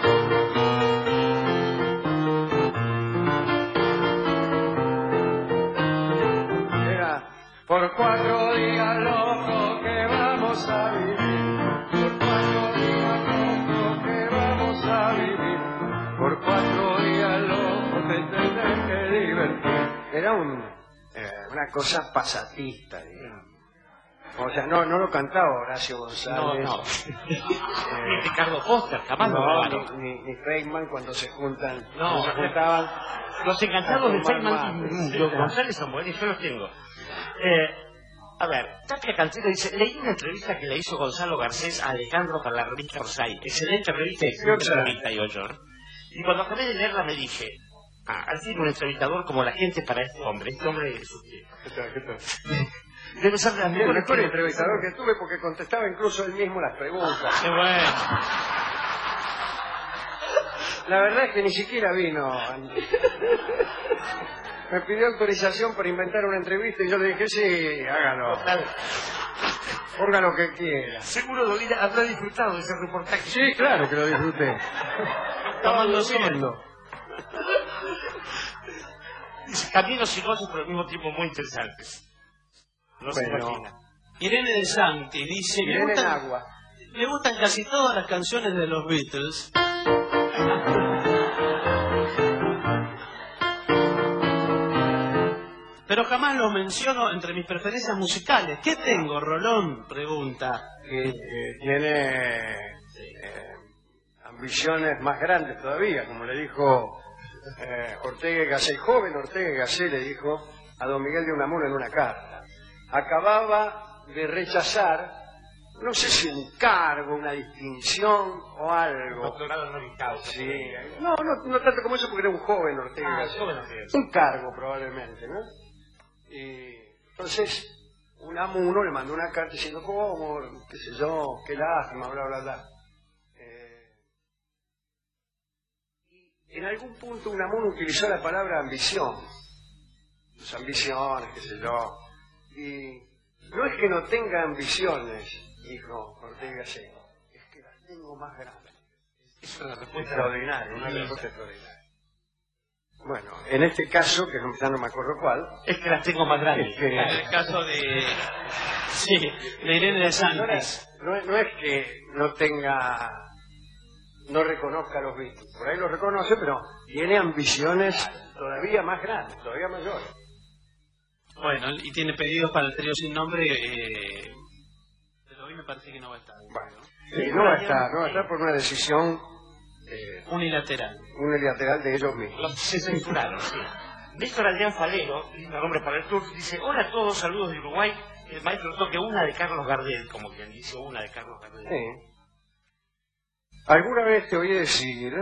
Era por 4 días locos que vamos a vivir. Por 4 días locos que vamos a vivir. Por 4 días locos te tendré que divertir. Era una cosa pasatista, digamos. O sea, no lo cantaba Horacio González. No. Ni Ricardo Foster, jamás lo grabaron. Ni Feynman cuando se juntan. No. Cuando se juntaban. Los encantados de Feynman y Sí. González son buenos, yo los tengo. A ver, Tapia Cantero dice, leí una entrevista que le hizo Gonzalo Garcés a Alejandro para la revista Orsay. Excelente revista, excelente revista, y cuando acabé de leerla me dije, al fin un entrevistador como la gente para este hombre es usted. ¿Qué tal? Debe ser de las El mejores mejor entrevistador que tuve porque contestaba incluso él mismo las preguntas. Qué bueno. La verdad es que ni siquiera vino. Me pidió autorización para inventar una entrevista y yo le dije, sí, hágalo. Ponga lo que quiera. Seguro Dolina habrá disfrutado de ese reportaje. Sí, claro que lo disfruté. Tomando sol. Caminos sinuosos, pero al mismo tiempo muy interesantes. No se Bueno. imagina. Irene de Santi dice, Viene en agua. me gustan casi todas las canciones de los Beatles. Pero jamás los menciono entre mis preferencias musicales. ¿Qué tengo, Rolón? Pregunta. Que tiene ambiciones más grandes todavía, como le dijo Ortega y Gasset, joven Ortega y Gasset le dijo a don Miguel de Unamuno en una carta. Acababa de rechazar, no sé si un cargo, una distinción o algo. Doctorado honoris causa. Sí, no tanto como eso porque era un joven Ortega y Gasset. Un cargo probablemente, ¿no? Y entonces Unamuno le mandó una carta diciendo cómo, qué sé yo, qué lástima, bla, bla, bla. Y en algún punto Unamuno utilizó la palabra ambición. Sus ambiciones, qué sé yo. Y no es que no tenga ambiciones, dijo Ortega y Gasset, es que las tengo más grandes. Es una respuesta extraordinaria, una respuesta extraordinaria. Bueno, en este caso, que ya no me acuerdo cuál, Es que las tengo más grandes. es que En el caso de... Sí, de Irene de Santi. no es que no reconozca a los Beatles, por ahí los reconoce, pero tiene ambiciones todavía más grandes, todavía mayores. Bueno, y tiene pedidos para el trío sin nombre, pero hoy me parece que no va a estar. Bueno, sí, no va a estar por una decisión Unilateral. unilateral de ellos mismos. Se censuraron, sí. Néstor Adrián Falero, lindo nombre para el club, dice: hola a todos, saludos de Uruguay. El maestro toque una de Carlos Gardel, como quien dice una de Carlos Gardel. Sí. Alguna vez te oí decir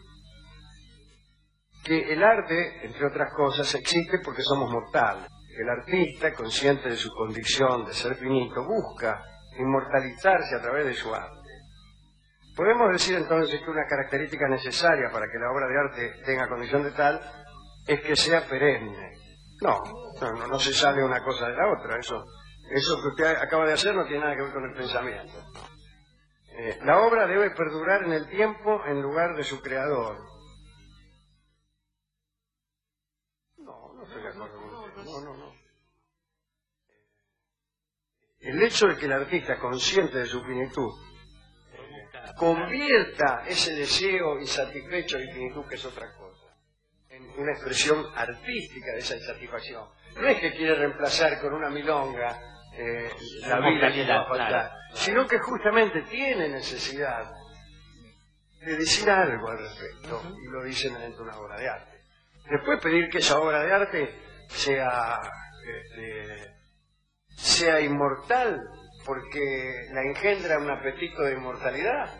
que el arte, entre otras cosas, existe porque somos mortales. El artista, consciente de su condición de ser finito, busca inmortalizarse a través de su arte. Podemos decir entonces que una característica necesaria para que la obra de arte tenga condición de tal es que sea perenne. No se sale una cosa de la otra. Eso que usted acaba de hacer no tiene nada que ver con el pensamiento. La obra debe perdurar en el tiempo en lugar de su creador. No estoy de acuerdo con usted. No. El hecho de que el artista, consciente de su finitud, convierta ese deseo insatisfecho de finitud, que es otra cosa, en una expresión artística de esa insatisfacción. No es que quiere reemplazar con una milonga la vida que va a faltar, sino que justamente tiene necesidad de decir algo al respecto, y lo dice mediante una obra de arte. Después pedir que esa obra de arte sea inmortal porque la engendra un apetito de inmortalidad,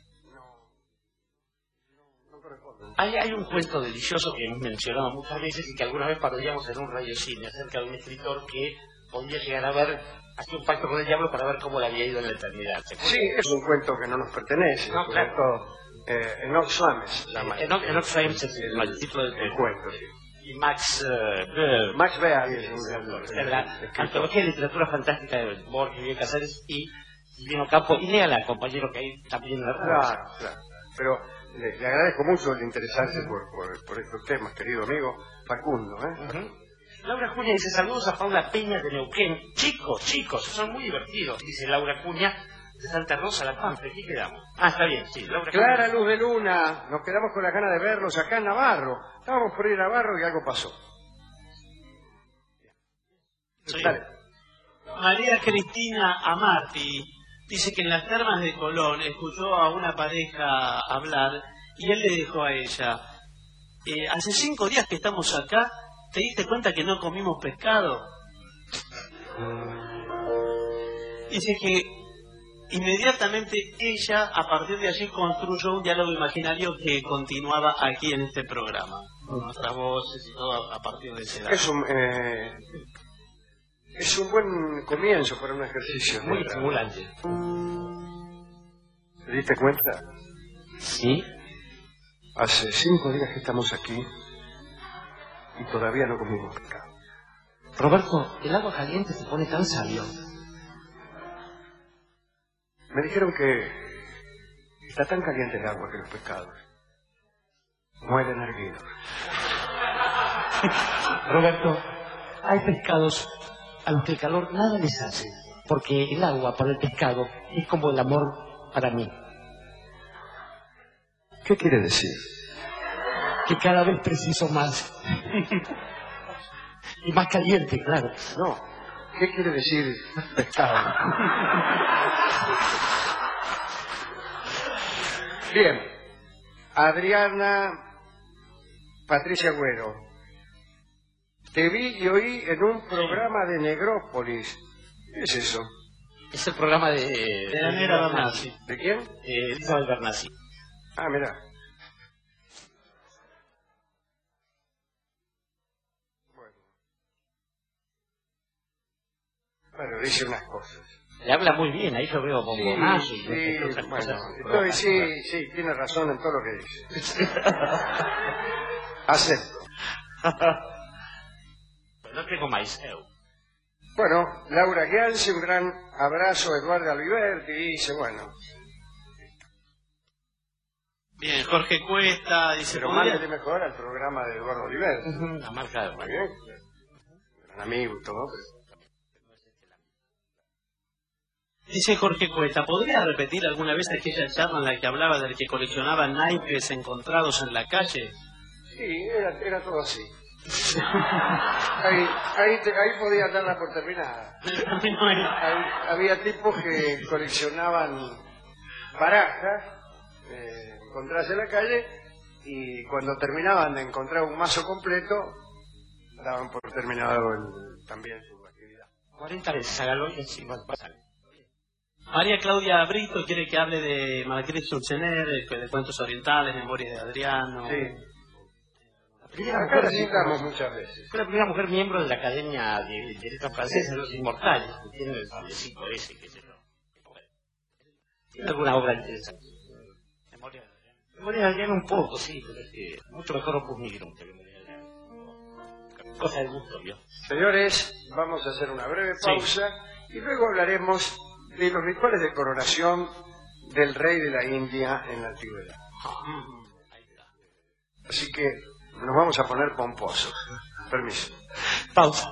no corresponde. Hay un cuento delicioso que hemos mencionado muchas veces y que alguna vez parodiamos en un radiocine acerca de un escritor que podía llegar a ver, hacía un pacto con el diablo para ver cómo le había ido en la eternidad. Sí, es un cuento que no nos pertenece. No, claro. Enoch Swames se llama. Enoch Swames es el título del cuento, sí. Y Max Behr es la antología de literatura fantástica de Borges, Miguel Casares y Lino Campo, y léala, compañero, que hay también en la Claro. Pero le agradezco mucho el interesarse por estos temas, querido amigo Facundo. Laura Cuña dice: saludos a Paula Peña de Neuquén. Chicos, son muy divertidos, dice Laura Cuña de Santa Rosa, La Pampa. ¿Qué quedamos? Está bien, sí. Laura Clara Cuña. luz de luna, nos quedamos con las ganas de verlos acá en Navarro. Estábamos por ir a Navarro y algo pasó. Sí. Dale. María Cristina Amarti dice que en las termas de Colón escuchó a una pareja hablar y él le dijo a ella: hace 5 días que estamos acá, ¿te diste cuenta que no comimos pescado? Dice que inmediatamente ella, a partir de allí, construyó un diálogo imaginario que continuaba aquí en este programa, con nuestras voces y todo a partir de ese dato. Es un buen comienzo para un ejercicio. Muy estimulante. ¿Te diste cuenta? Sí. Hace 5 días que estamos aquí y todavía no comimos pescado. Roberto, el agua caliente se pone tan sabio. Me dijeron que está tan caliente el agua que los pescados mueren erguidos. Roberto, hay pescados a los que el calor nada les hace, porque el agua para el pescado es como el amor para mí. ¿Qué quiere decir? Que cada vez preciso más. Y más caliente, claro. No, ¿qué quiere decir pescado? Bien, Adriana Patricia Güero, te vi y oí en un programa de Negrópolis. ¿Qué es eso? Es el programa de la negra Bernasi. ¿De quién? Isabel Bernasi. Ah, mira. Bueno, dice unas cosas. Le habla muy bien, ahí yo veo bombonazo y sí, cosas. Bueno, sí, tiene razón en todo lo que dice. Acepto. No tengo maíz. Bueno, Laura Guialce, un gran abrazo a Eduardo Aliberti, dice, bueno. Bien, Jorge Cuesta dice... Pero mándale mejor al programa de Eduardo Aliberti. La marca de... Muy bien. Gran amigo y todo. Dice Jorge Cuesta: ¿podría repetir alguna vez aquella charla en la que hablaba del que coleccionaba naipes encontrados en la calle? Sí, era todo así. Ahí podía darla por terminada. Había tipos que coleccionaban barajas encontradas en la calle, y cuando terminaban de encontrar un mazo completo daban por terminado también su actividad. 40 veces hágalo y así más pasa. María Claudia Brito quiere que hable de Marguerite Yourcenar, de cuentos orientales, Memoria de Adriano. Sí. Acá la citamos muchas veces. Fue la primera mujer miembro de la Academia de Letras Francesas, Los Inmortales, que tiene el tablecito ese, qué sé yo. Tiene alguna obra interesante. Memoria de Adriano un poco, sí, pero es que mucho mejor Opus Nigrum que Memoria de Adriano. Cosa de gusto, ¿vio? Señores, vamos a hacer una breve pausa y luego hablaremos de los rituales de coronación del rey de la India en la antigüedad. Así que nos vamos a poner pomposos. Permiso. Pausa.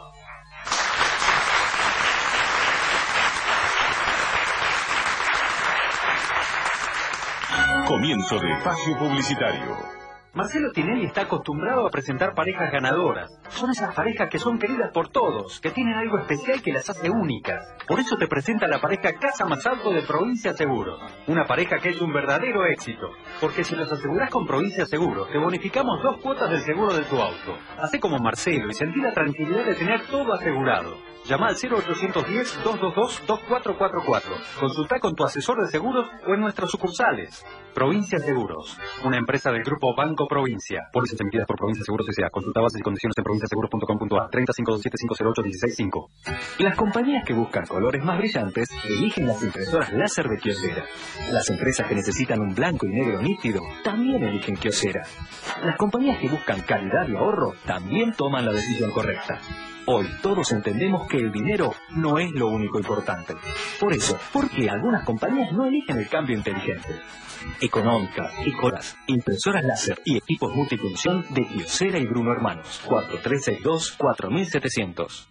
Comienzo de espacio publicitario. Marcelo Tinelli está acostumbrado a presentar parejas ganadoras. Son esas parejas que son queridas por todos, que tienen algo especial que las hace únicas. Por eso te presenta la pareja Casa Más Alto de Provincia Seguros. Una pareja que es un verdadero éxito. Porque si los asegurás con Provincia Seguros, te bonificamos 2 cuotas del seguro de tu auto. Hacé como Marcelo y sentí la tranquilidad de tener todo asegurado. Llama al 0810-222-2444. Consulta con tu asesor de seguros o en nuestras sucursales. Provincia Seguros, una empresa del grupo Banco Provincia. Pólizas emitidas por Provincia Seguros S.A. Consulta bases y condiciones en provinciaseguros.com.ar. 3527508508. Las compañías que buscan colores más brillantes eligen las impresoras láser de Kyocera. Las empresas que necesitan un blanco y negro nítido también eligen Kyocera. Las compañías que buscan calidad y ahorro también toman la decisión correcta. Hoy todos entendemos que el dinero no es lo único importante. Por eso, ¿por qué algunas compañías no eligen el cambio inteligente? Económica, Ecoras, impresoras láser y equipos multifunción de Kyocera y Bruno Hermanos. 4362-4700.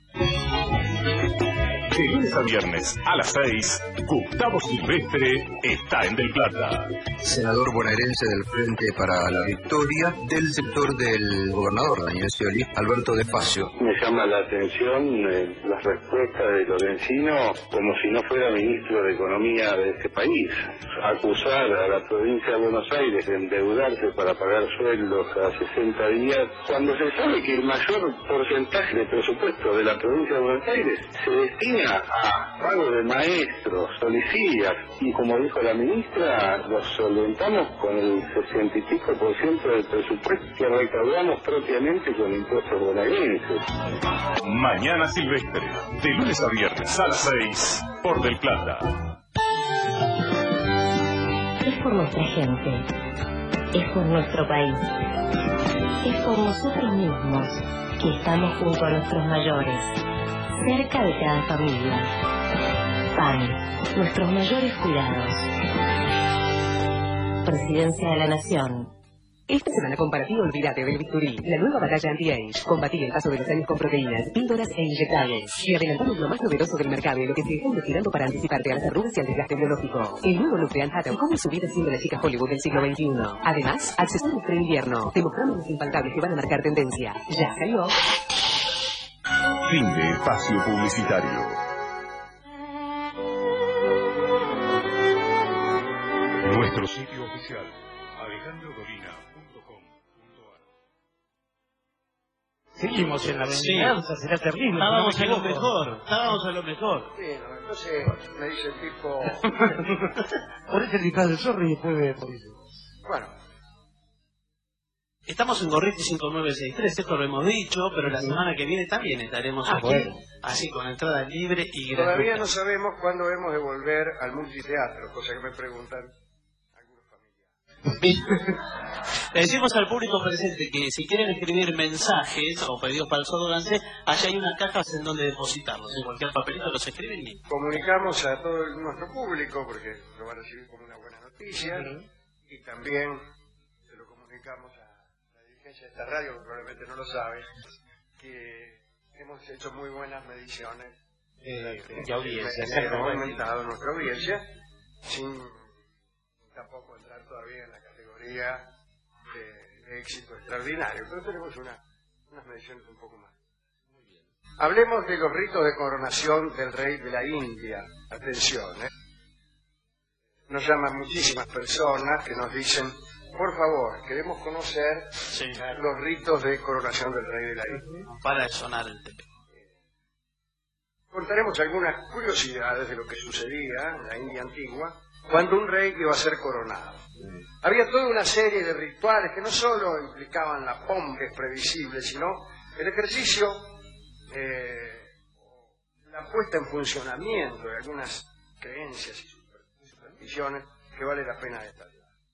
De lunes a viernes a las 6, Gustavo Silvestre está en Del Plata. Senador bonaerense del Frente para la Victoria, del sector del gobernador Daniel Scioli, Alberto De Facio. Me llama la atención las respuestas de Lorenzino como si no fuera ministro de Economía de este país. Acusar a la provincia de Buenos Aires de endeudarse para pagar sueldos a 60 días, cuando se sabe que el mayor porcentaje de presupuesto de la provincia de Buenos Aires se destina a pago de maestros, policías, y como dijo la ministra, los solventamos con el 60 y pico % del presupuesto que recaudamos propiamente con impuestos bonaerenses. Mañana Silvestre, de lunes a viernes a las 6, por Del Plata. Es por nuestra gente, es por nuestro país, es por nosotros mismos que estamos junto a nuestros mayores, cerca de cada familia. PAN, nuestros mayores cuidados. Presidencia de la Nación. Esta semana comparativa olvídate del Bisturí, la nueva batalla anti-age. Combatir el paso de los años con proteínas, píldoras e inyectables. Y adelantamos lo más novedoso del mercado y lo que se está investigando para anticiparte a las arrugas y al desgaste biológico. El nuevo Nutrient Atom, como su vida siendo la chica Hollywood del siglo XXI. Además, accesorios pre-invierno. Te mostramos los infaltables que van a marcar tendencia. Ya salió. Fin de espacio publicitario. Nuestro sitio oficial, alejandrodolina.com.ar. Seguimos en la venganza, será terrible. Estábamos a lo mejor, estábamos a lo mejor. Bueno, entonces me dice el tipo... Por ese disfraz de zorro y después de policía. Bueno. Estamos en Gorriti 5963, esto lo hemos dicho, pero la semana que viene también estaremos aquí, así con entrada libre y gratuita. Todavía no sabemos cuándo hemos de volver al multiteatro, cosa que me preguntan algunos familiares. Le decimos al público presente que si quieren escribir mensajes o pedidos para el Sordo Lance, allá hay una caja en donde depositarlos. En cualquier papelito los escriben y... Comunicamos a todo nuestro público, porque lo van a recibir como una buena noticia, y también se lo comunicamos a la dirigencia de esta radio, que probablemente no lo sabe, que hemos hecho muy buenas mediciones de audiencia. Hemos aumentado nuestra audiencia, sin tampoco entrar todavía en la categoría de éxito extraordinario, pero tenemos unas mediciones un poco más. Muy bien. Hablemos de los ritos de coronación del rey de la India. Atención, Nos llaman muchísimas personas que nos dicen por favor, queremos conocer los ritos de coronación del rey de la India. Para de sonar el teléfono. Contaremos algunas curiosidades de lo que sucedía en la India antigua cuando un rey iba a ser coronado. Había toda una serie de rituales que no solo implicaban la pompa previsible, sino el ejercicio, la puesta en funcionamiento de algunas creencias y supersticiones que vale la pena detallar.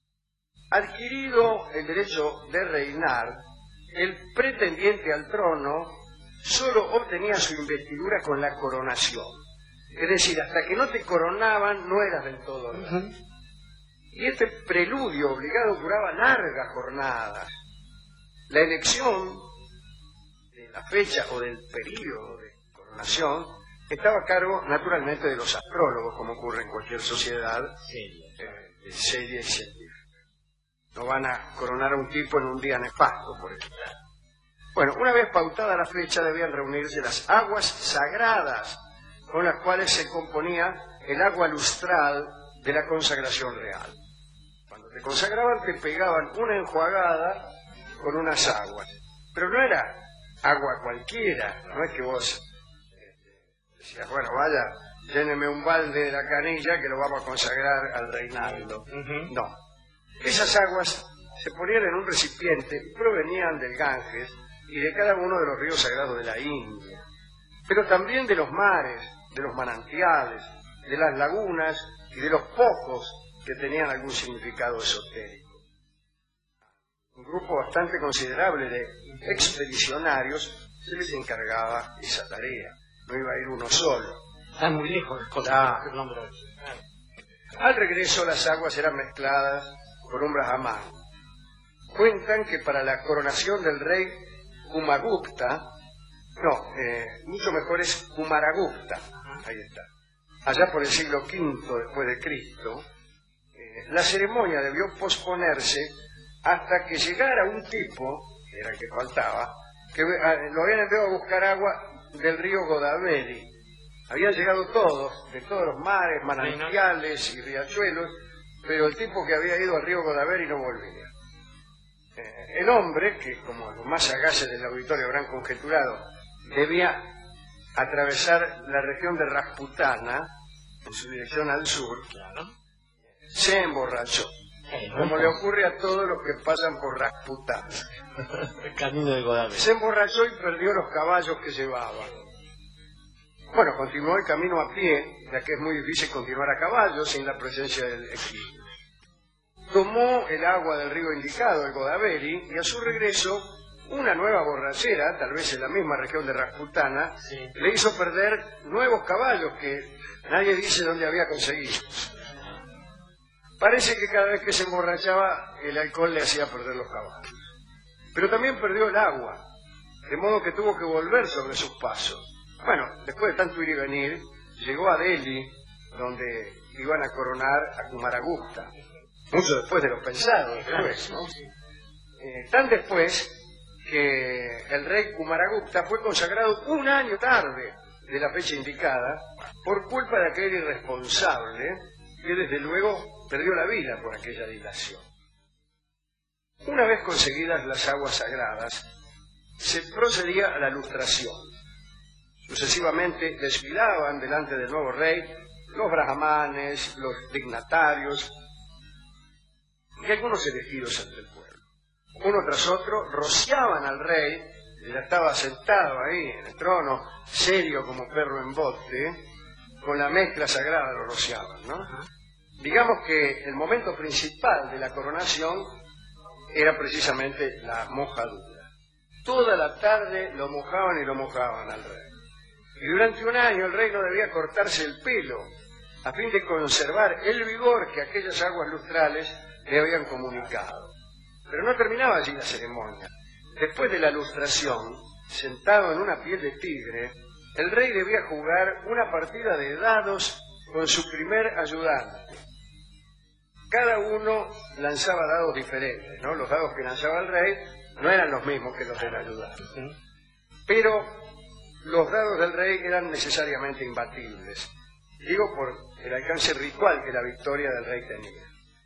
Adquirido el derecho de reinar, el pretendiente al trono solo obtenía su investidura con la coronación. Es decir, hasta que no te coronaban no eras del todo rey. Y este preludio obligado duraba largas jornadas. La elección de la fecha o del periodo de coronación estaba a cargo naturalmente de los astrólogos, como ocurre en cualquier sociedad seria y científica. No van a coronar a un tipo en un día nefasto, por ejemplo. Bueno, una vez pautada la fecha debían reunirse las aguas sagradas con las cuales se componía el agua lustral de la consagración real. Cuando te consagraban te pegaban una enjuagada con unas aguas, pero no era agua cualquiera, no es que vos decías, bueno, vaya, lléneme un balde de la canilla que lo vamos a consagrar al reinado. No, esas aguas se ponían en un recipiente y provenían del Ganges y de cada uno de los ríos sagrados de la India, pero también de los mares, de los manantiales, de las lagunas y de los pocos que tenían algún significado esotérico. Un grupo bastante considerable de expedicionarios se les encargaba esa tarea, no iba a ir uno solo. Está muy lejos el nombre. Al regreso las aguas eran mezcladas con un brahman. Cuentan que para la coronación del rey Kumagupta, mucho mejor es Kumaragupta, ahí está, allá por el siglo V después de Cristo, la ceremonia debió posponerse hasta que llegara un tipo, que era el que faltaba, que lo habían enviado a buscar agua del río Godavari. Habían llegado todos, de todos los mares, manantiales y riachuelos, pero el tipo que había ido al río Godavari no volvía. El hombre, que como los más sagaces del auditorio habrán conjeturado, debía atravesar la región de Rajputana en su dirección al sur, se emborrachó, como le ocurre a todos los que pasan por Rajputana. El camino de Godavari. Se emborrachó y perdió los caballos que llevaba. Bueno, continuó el camino a pie, ya que es muy difícil continuar a caballo sin la presencia del equipo. Tomó el agua del río indicado, el Godavari, y a su regreso, una nueva borrachera, tal vez en la misma región de Rajputana, le hizo perder nuevos caballos que nadie dice dónde había conseguido. Parece que cada vez que se emborrachaba, el alcohol le hacía perder los caballos. Pero también perdió el agua, de modo que tuvo que volver sobre sus pasos. Bueno, después de tanto ir y venir, llegó a Delhi, donde iban a coronar a Kumaragupta. Mucho después de lo pensado, después, ¿no? Tan después que el rey Kumaragupta fue consagrado un año tarde de la fecha indicada por culpa de aquel irresponsable que desde luego perdió la vida por aquella dilación. Una vez conseguidas las aguas sagradas, se procedía a la lustración. Sucesivamente desfilaban delante del nuevo rey los brahmanes, los dignatarios y algunos elegidos entre el pueblo. Uno tras otro rociaban al rey, que ya estaba sentado ahí en el trono, serio como perro en bote, con la mezcla sagrada lo rociaban, ¿no? Digamos que el momento principal de la coronación era precisamente la mojadura. Toda la tarde lo mojaban al rey. Y durante un año el rey no debía cortarse el pelo, a fin de conservar el vigor que aquellas aguas lustrales le habían comunicado. Pero no terminaba allí la ceremonia. Después de la lustración, sentado en una piel de tigre, el rey debía jugar una partida de dados con su primer ayudante. Cada uno lanzaba dados diferentes, ¿no? Los dados que lanzaba el rey no eran los mismos que los del ayudante. Pero los dados del rey eran necesariamente imbatibles. Digo por el alcance ritual que la victoria del rey tenía.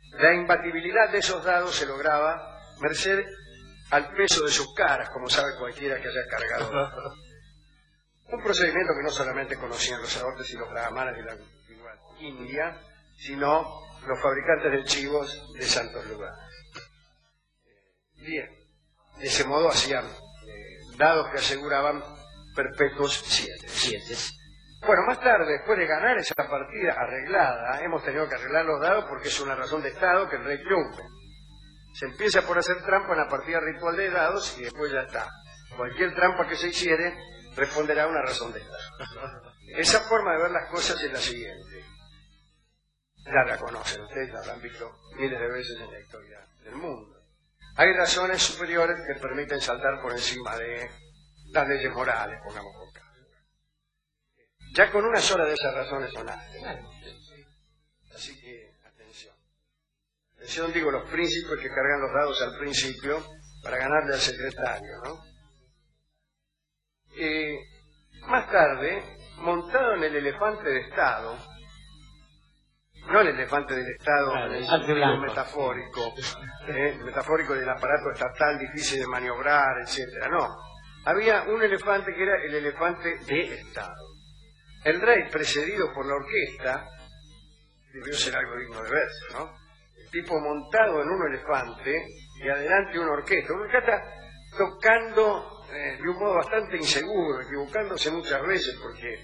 La imbatibilidad de esos dados se lograba merced al peso de sus caras, como sabe cualquiera que haya cargado. Un procedimiento que no solamente conocían los sacerdotes y los brahmanes de la antigua India, sino los fabricantes de chivos de santos lugares. Bien, de ese modo hacían dados que aseguraban perpetuos 7. Bueno, más tarde, después de ganar esa partida arreglada, hemos tenido que arreglar los dados porque es una razón de Estado que el rey triunfe. Se empieza por hacer trampa en la partida ritual de dados y después ya está. Cualquier trampa que se hiciere responderá a una razón de Estado. Esa forma de ver las cosas es la siguiente. Ya la conocen, ustedes la han visto miles de veces en la historia del mundo. Hay razones superiores que permiten saltar por encima de las leyes morales, pongamos por caso. Ya con una sola de esas razones son ángeles. Así que, atención. Atención, digo, los príncipes que cargan los dados al principio para ganarle al secretario, ¿no? Más tarde, montado en el elefante de Estado, no el elefante del Estado en el sentido metafórico, metafórico del aparato estatal difícil de maniobrar, etcétera, no. Había un elefante que era el elefante de Estado. El rey, precedido por la orquesta, debió ser algo digno de verse, ¿no? El tipo montado en un elefante y adelante una orquesta tocando de un modo bastante inseguro, equivocándose muchas veces porque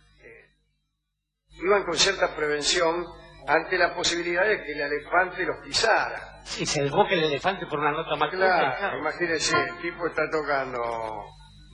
iban con cierta prevención ante la posibilidad de que el elefante los pisara. Y se desboca el elefante por una nota más clara. Claro, imagínese, el tipo está tocando...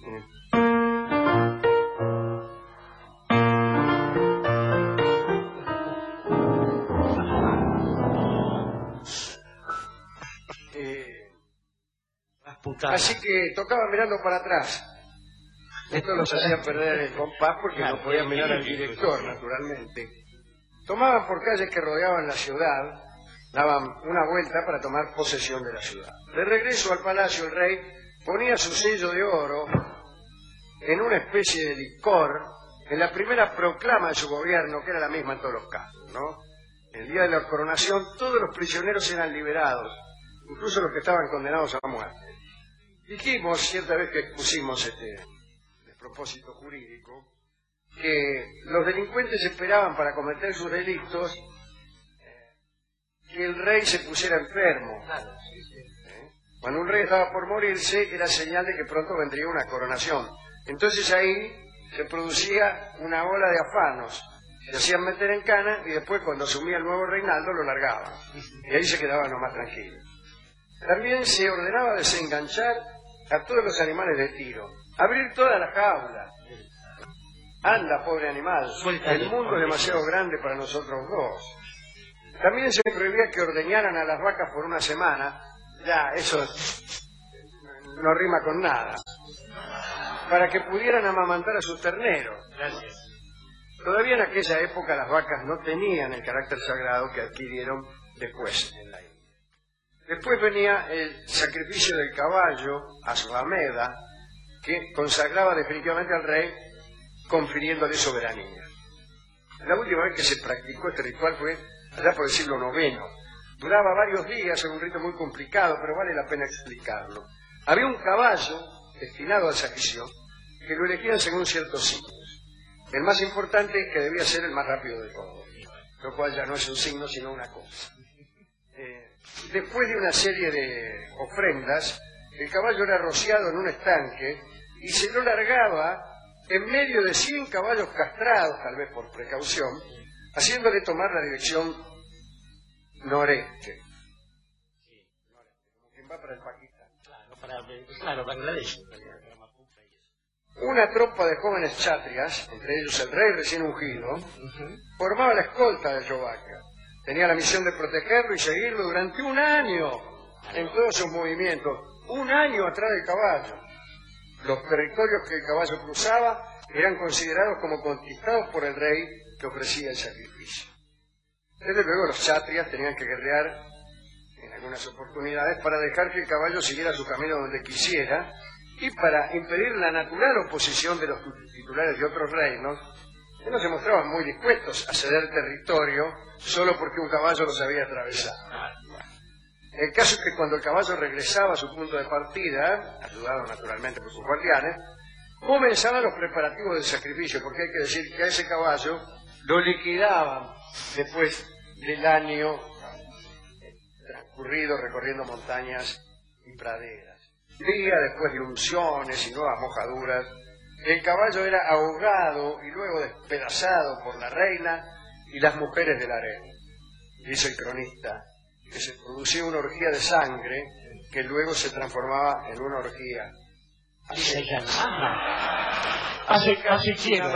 Así que tocaba mirando para atrás. Esto los hacía perder el compás porque no podían mirar al director, naturalmente. Tomaban por calles que rodeaban la ciudad, daban una vuelta para tomar posesión de la ciudad. De regreso al palacio, el rey ponía su sello de oro en una especie de licor en la primera proclama de su gobierno, que era la misma en todos los casos, ¿no? El día de la coronación, todos los prisioneros eran liberados, incluso los que estaban condenados a muerte. Dijimos, cierta vez que expusimos este despropósito jurídico, que los delincuentes esperaban para cometer sus delitos que el rey se pusiera enfermo. Cuando un rey estaba por morirse, era señal de que pronto vendría una coronación. Entonces ahí se producía una ola de afanos. Se hacían meter en cana y después, cuando asumía el nuevo reinaldo, lo largaban. Y ahí se quedaban nomás tranquilos. También se ordenaba desenganchar a todos los animales de tiro, abrir toda la jaula. Anda, pobre animal, el mundo es demasiado grande para nosotros dos. También se prohibía que ordeñaran a las vacas por una semana. Ya, eso no rima con nada. Para que pudieran amamantar a sus terneros. Todavía en aquella época las vacas no tenían el carácter sagrado que adquirieron después en la India. Después venía el sacrificio del caballo, Ashvamedha, que consagraba definitivamente al rey, confiriéndole soberanía. La última vez que se practicó este ritual fue allá por el siglo IX. Duraba varios días, era un rito muy complicado, pero vale la pena explicarlo. Había un caballo destinado al sacrificio que lo elegían según ciertos signos. El más importante es que debía ser el más rápido de todos, lo cual ya no es un signo sino una cosa. Después de una serie de ofrendas, el caballo era rociado en un estanque y se lo largaba en medio de 100 caballos castrados, tal vez por precaución, haciéndole tomar la dirección noreste. Como quien va para el Pakistán. Claro, Bangladesh. Una tropa de jóvenes chátrias, entre ellos el rey recién ungido, formaba la escolta del Yovaka. Tenía la misión de protegerlo y seguirlo durante un año en todos sus movimientos. Un año atrás del caballo. Los territorios que el caballo cruzaba eran considerados como conquistados por el rey que ofrecía el sacrificio. Desde luego los chátrias tenían que guerrear en algunas oportunidades para dejar que el caballo siguiera su camino donde quisiera y para impedir la natural oposición de los titulares de otros reinos que no se mostraban muy dispuestos a ceder territorio solo porque un caballo los había atravesado. El caso es que cuando el caballo regresaba a su punto de partida, ayudado naturalmente por sus guardianes, comenzaban los preparativos del sacrificio, porque hay que decir que a ese caballo lo liquidaban después del año transcurrido recorriendo montañas y praderas. Día después de unciones y nuevas mojaduras, el caballo era ahogado y luego despedazado por la reina y las mujeres del harén. Dice el cronista que se producía una orgía de sangre que luego se transformaba en una orgía. Así quiero.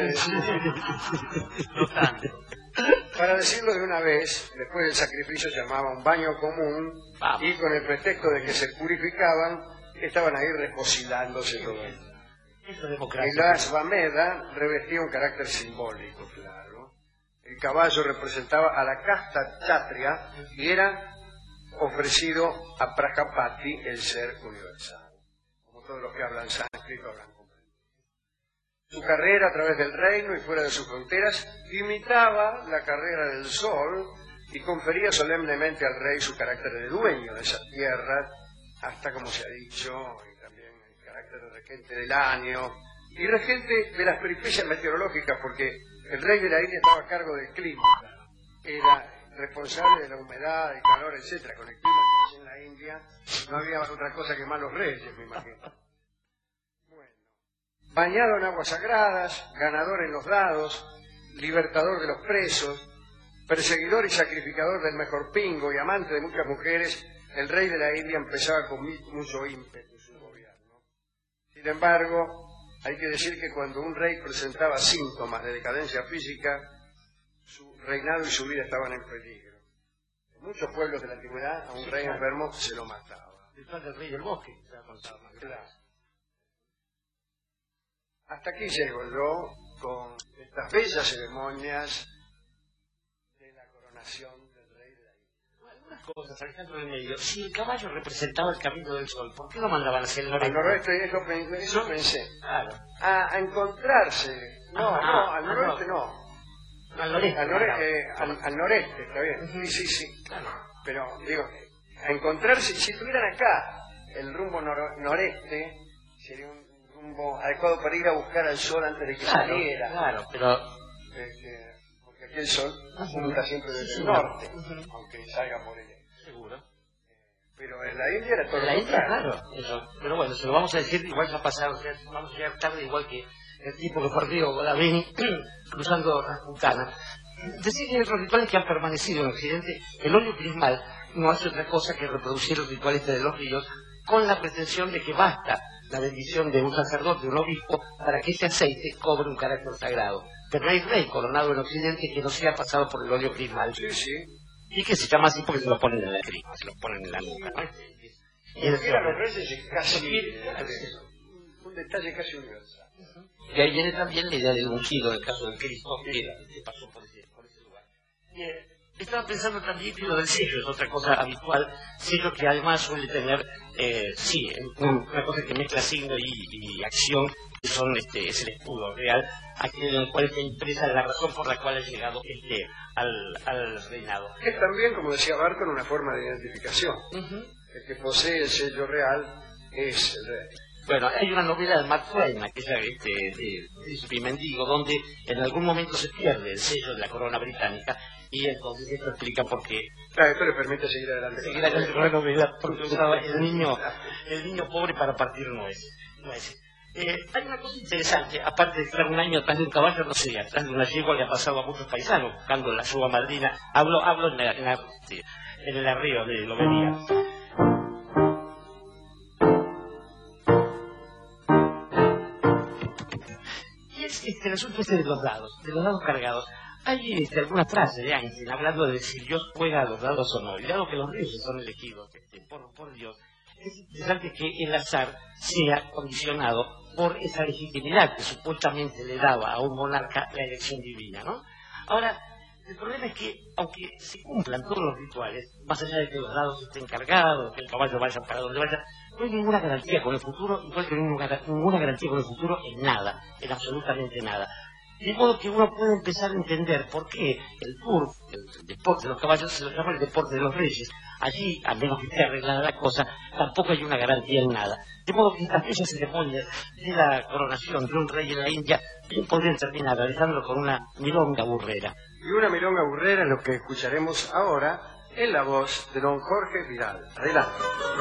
Para decirlo de una vez, después del sacrificio se llamaba un baño común y con el pretexto de que se purificaban, estaban ahí reposilándose todo el día. El Ashvamedha revestía un carácter simbólico, claro. El caballo representaba a la casta kshatriya y era ofrecido a Prajapati, el ser universal. Como todos los que hablan sánscrito habrán comprendido. Su carrera a través del reino y fuera de sus fronteras imitaba la carrera del sol y confería solemnemente al rey su carácter de dueño de esas tierras, hasta, como se ha dicho, y también el carácter de regente del año y regente de las peripecias meteorológicas, porque el rey de la India estaba a cargo del clima, era responsable de la humedad, el calor, etcétera. Con el clima que en la India no había otra cosa que malos reyes, me imagino. Bueno, bañado en aguas sagradas, ganador en los dados, libertador de los presos, perseguidor y sacrificador del mejor pingo y amante de muchas mujeres, el rey de la India empezaba con mucho ímpetu su gobierno. Sin embargo, hay que decir que cuando un rey presentaba síntomas de decadencia física, su reinado y su vida estaban en peligro. En muchos pueblos de la antigüedad, a un rey enfermo se lo mataba. El rey del bosque. Claro. Hasta aquí llego yo con estas bellas ceremonias de la coronación del rey de la India. Algunas cosas, Alejandro del Medio. Si el caballo representaba el camino del sol, ¿por qué lo mandaban hacia el noreste? Al noroeste, eso pensé. Claro. A encontrarse. Al noroeste no. Al noreste. Al noreste, está bien. Sí. Claro. Pero, digo, a encontrarse, si estuvieran acá, el rumbo noreste sería un rumbo adecuado para ir a buscar al sol antes de que saliera. Claro, pero... porque aquí el sol apunta siempre desde el norte, aunque salga por el este. Seguro. Pero en la India era todo la lo India, contrario. claro. Eso. Pero bueno, se lo vamos a decir, igual ya ha pasado, o sea, vamos a llegar tarde, igual que el tipo que perdió Golavini cruzando las montanas. Decir que hay otros rituales que han permanecido en Occidente, el óleo crismal no hace otra cosa que reproducir los rituales de los ríos con la pretensión de que basta la bendición de un sacerdote, de un obispo, para que ese aceite cobre un carácter sagrado. Pero no hay rey coronado en Occidente que no sea pasado por el óleo crismal. Sí. Y que se llama así porque se lo ponen en la crisma, se lo ponen en la nuca, ¿no? Eran los reyes casi... un detalle casi universal. Y ahí viene también la idea del ungido, en el caso del Cristo, que pasó por ese lugar. Estaba pensando también que lo del sello es otra cosa habitual, sello que además suele tener, una cosa que mezcla signo y acción, que son es el escudo real, aquel en el cual está impresa la razón por la cual ha llegado al reinado. Es también, como decía Barton, una forma de identificación. El que posee el sello real es el rey. Bueno, hay una novela de Mark Twain, aquella de Mendigo, donde en algún momento se pierde el sello de la corona británica, y entonces esto explica por qué. Claro, esto le permite seguir adelante. Seguir adelante con la novela, porque usaba el niño pobre para partir nueces. Hay una cosa interesante, aparte de estar un año atrás de un caballo, no sé, atrás de una yegua le ha pasado a muchos paisanos buscando la suba madrina. Hablo en el arreo de Lobería. Y es el asunto de los dados cargados. Hay alguna frase de Einstein hablando de si Dios juega a los dados o no, y dado que los dioses son elegidos por Dios, es interesante que el azar sea condicionado por esa legitimidad que supuestamente le daba a un monarca la elección divina, ¿no? Ahora, el problema es que, aunque se cumplan todos los rituales, más allá de que los dados estén cargados, que el caballo vaya para donde vaya, no hay ninguna garantía con el futuro, igual que no hay ninguna garantía con el futuro en nada, en absolutamente nada. De modo que uno puede empezar a entender por qué el turf, el deporte de los caballos, se lo llama el deporte de los reyes. Allí, a menos que esté arreglada la cosa, tampoco hay una garantía en nada. De modo que aquellas ceremonias de la coronación de un rey en la India podrían terminar realizándolo con una milonga burrera. Y una milonga burrera es lo que escucharemos ahora en la voz de don Jorge Vidal. Adelante.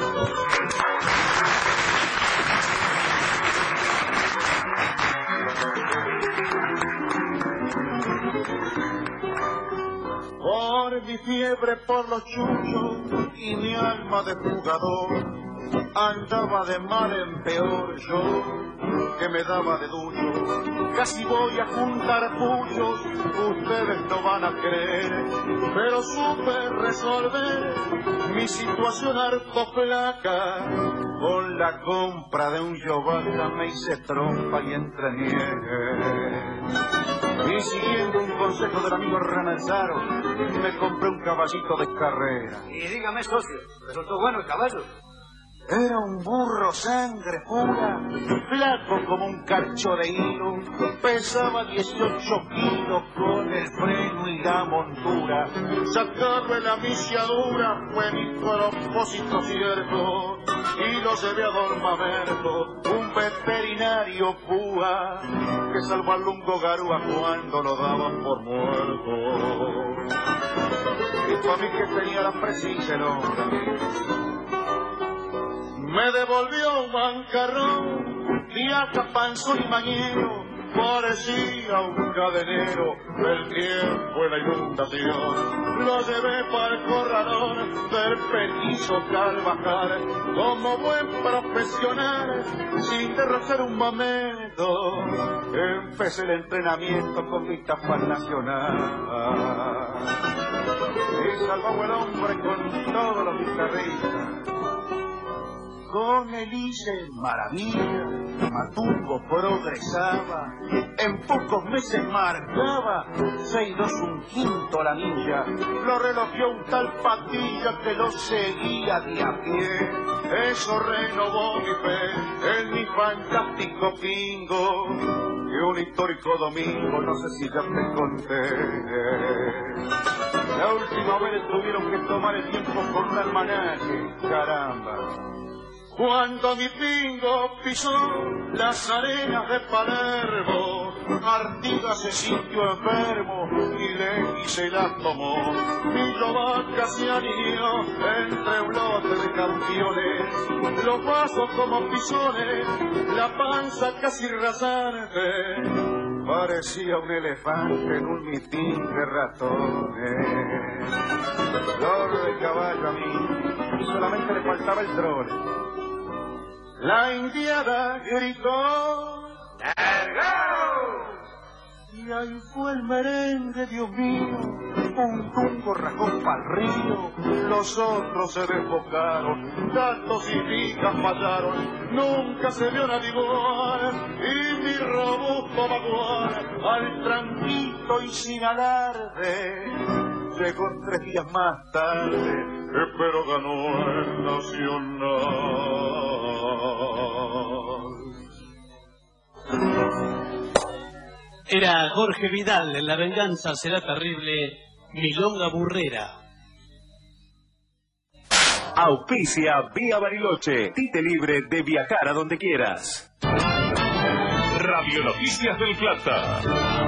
Por mi fiebre por los chuchos y mi alma de jugador, andaba de mal en peor yo, que me daba de ducho. Casi voy a juntar puchos, ustedes no van a creer, pero supe resolver mi situación harto flaca. Con la compra de un Yovaca me hice trompa y entreniegue. Y siguiendo un consejo del amigo Ranazaro, me compré un caballito de carrera. Y dígame, socio, ¿resultó bueno el caballo? Era un burro sangre pura, flaco como un cacho de hilo, pesaba 18 kilos con el freno y la montura. Sacarle la misiadura fue mi propósito cierto, y lo llevé a don Mamerto, un veterinario púa, que salvó al lungo garúa cuando lo daban por muerto. Dijo a mí que tenía la precisa el hombre. Me devolvió un bancarrón, viaja panzón y mañero, parecía un cadenero del tiempo y la inundación. Lo llevé para el corralón del petizo Carvajal, como buen profesional, sin derrochar un momento. Empecé el entrenamiento con vista para el Nacional. Y salvó el hombre con todos los guitarristas. Con él hice maravilla, Matungo progresaba, en pocos meses marcaba 6-2 un quinto la ninja, lo relojeó un tal Patilla que lo seguía de a pie, eso renovó mi fe en mi fantástico pingo, que un histórico domingo, no sé si ya te conté. La última vez tuvieron que tomar el tiempo con un almanaque, caramba. Cuando mi pingo pisó las arenas de Palermo, Artigas se sintió enfermo y le se la tomó. Mi Yovaca se alineó entre un lote de campeones, los vasos como pisones, la panza casi rasante. Parecía un elefante en un mitin de ratones. Flor de caballo a mí, y solamente le faltaba el trole. La indiada gritó ¡Largo! Y ahí fue el merengue, Dios mío, un tungo rajó pa'l río, los otros se desbocaron, gatos y picas fallaron, nunca se vio nadie igual, y mi robusto bagual, al tranquilo y sin alarde, llegó 3 días más tarde, pero ganó el Nacional. Era Jorge Vidal en La venganza será terrible, milonga burrera. Auspicia Vía Bariloche, tite libre de viajar a donde quieras. Radio Noticias del Plata.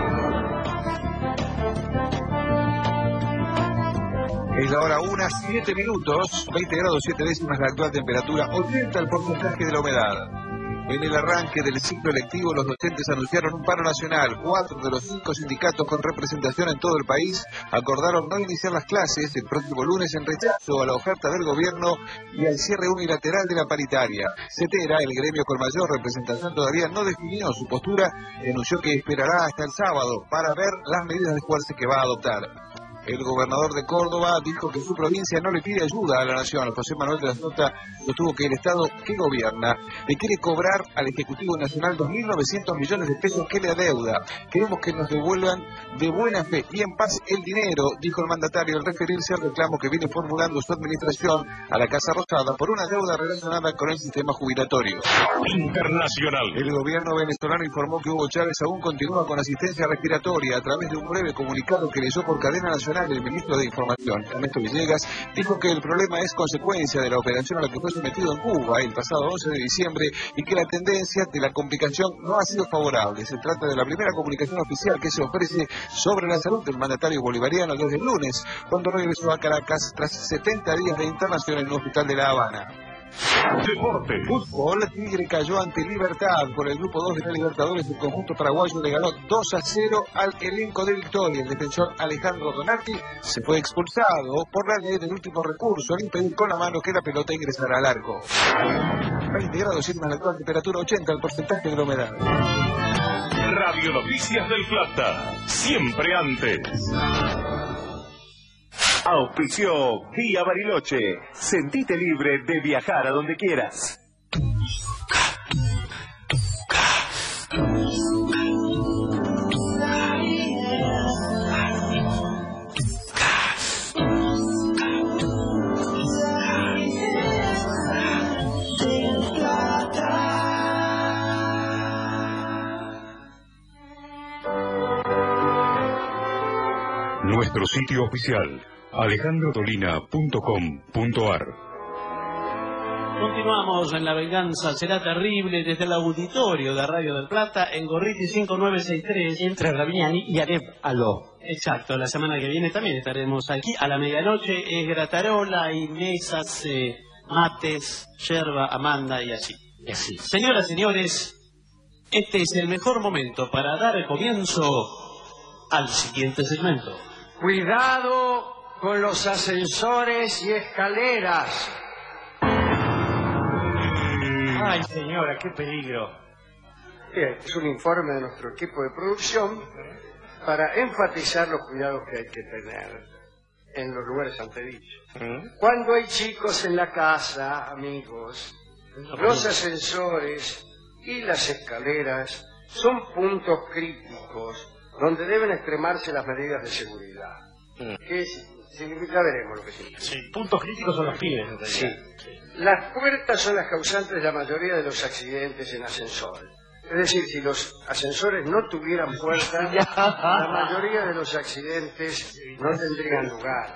Es la hora 1:07, 20 grados 7 décimas la actual temperatura, 80 el porcentaje de la humedad. En el arranque del ciclo electivo, los docentes anunciaron un paro nacional. 4 de los 5 sindicatos con representación en todo el país acordaron no iniciar las clases el próximo lunes en rechazo a la oferta del gobierno y al cierre unilateral de la paritaria. CETERA, el gremio con mayor representación, todavía no definió su postura, denunció que esperará hasta el sábado para ver las medidas de fuerza que va a adoptar. El gobernador de Córdoba dijo que su provincia no le pide ayuda a la nación. José Manuel de la Sota sostuvo que el Estado que gobierna le quiere cobrar al Ejecutivo Nacional 2.900 millones de pesos que le adeuda. Queremos que nos devuelvan de buena fe y en paz el dinero, dijo el mandatario al referirse al reclamo que viene formulando su administración a la Casa Rosada por una deuda relacionada con el sistema jubilatorio. Internacional. El gobierno venezolano informó que Hugo Chávez aún continúa con asistencia respiratoria. A través de un breve comunicado que leyó por cadena nacional, el ministro de Información, Ernesto Villegas, dijo que el problema es consecuencia de la operación a la que fue sometido en Cuba el pasado 11 de diciembre y que la tendencia de la complicación no ha sido favorable. Se trata de la primera comunicación oficial que se ofrece sobre la salud del mandatario bolivariano desde el lunes, cuando regresó a Caracas tras 70 días de internación en un hospital de La Habana. Deporte. Fútbol. Tigre cayó ante Libertad por el grupo 2 de la Libertadores. El conjunto paraguayo le ganó 2-0 al elenco de Victoria. El defensor Alejandro Donati se fue expulsado por la ley del último recurso al impedir con la mano que la pelota ingresara al arco. 20 grados 7 la actual temperatura, 80 el porcentaje de la humedad. Radio Noticias del Plata. Siempre antes. Auspició Vía Bariloche. Sentite libre de viajar a donde quieras. Nuestro sitio oficial, alejandrodolina.com.ar. Continuamos en La Venganza Será Terrible desde el auditorio de Radio del Plata en Gorriti 5963 entre Ravignani y Aref Aló. Exacto, la semana que viene también estaremos aquí a la medianoche. Es gratarola, hay mesas, mates, yerba, Amanda y así. Señoras y señores, este es el mejor momento para dar comienzo al siguiente segmento. Cuidado con los ascensores y escaleras. Ay, señora, qué peligro. Bien, es un informe de nuestro equipo de producción para enfatizar los cuidados que hay que tener en los lugares antedichos. Cuando hay chicos en la casa, amigos, los ascensores y las escaleras son puntos críticos donde deben extremarse las medidas de seguridad. ¿Qué significa? Veremos lo que significa. Sí, puntos críticos son los pibes, en realidad. Sí. Las puertas son las causantes de la mayoría de los accidentes en ascensor. Es decir, si los ascensores no tuvieran puertas, la mayoría de los accidentes no tendrían lugar.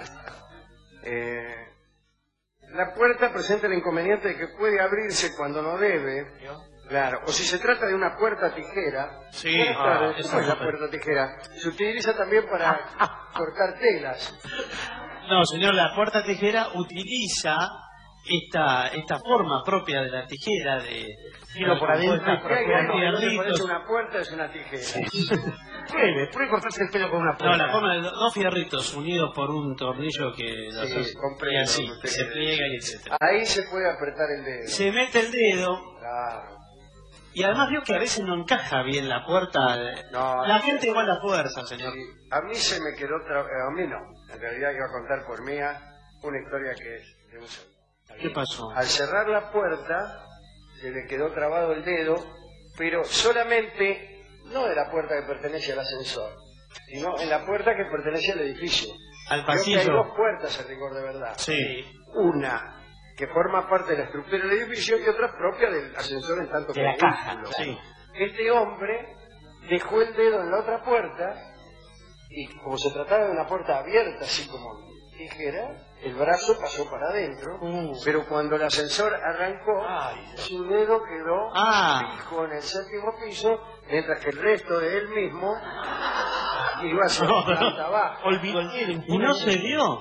La puerta presenta el inconveniente de que puede abrirse cuando no debe. Claro, o si se trata de una puerta tijera, sí, ¿cómo es la puerta tijera? Se utiliza también para cortar telas. No, señor, la puerta tijera utiliza esta forma propia de la tijera de filo por adentro. Es una puerta, es una tijera. Puede cortarse el pelo con una puerta. No, la forma de dos fierritos unidos por un tornillo que comprendo, y así, se pliega y etc. Ahí se puede apretar el dedo. Se mete el dedo. Claro. Y además veo que a veces no encaja bien la puerta. No, la gente igual la fuerza, señor. Sí. A mí se me quedó... a mí no. En realidad iba a contar por mía una historia que es de un segundo. ¿Qué pasó? Al cerrar la puerta, se le quedó trabado el dedo, pero solamente no de la puerta que pertenece al ascensor, sino en la puerta que pertenece al edificio. Al pasillo. Creo que hay dos puertas, a rigor de verdad. Sí. Una que forma parte de la estructura del edificio y otra propia del ascensor en tanto que de la caja. Sí. Este hombre dejó el dedo en la otra puerta y como se trataba de una puerta abierta, así como tijera, el brazo pasó para adentro, pero cuando el ascensor arrancó, su dedo quedó fijo en el séptimo piso, mientras que el resto de él mismo iba hacia la planta baja. Olvidó el dedo. ¿Y no se vio?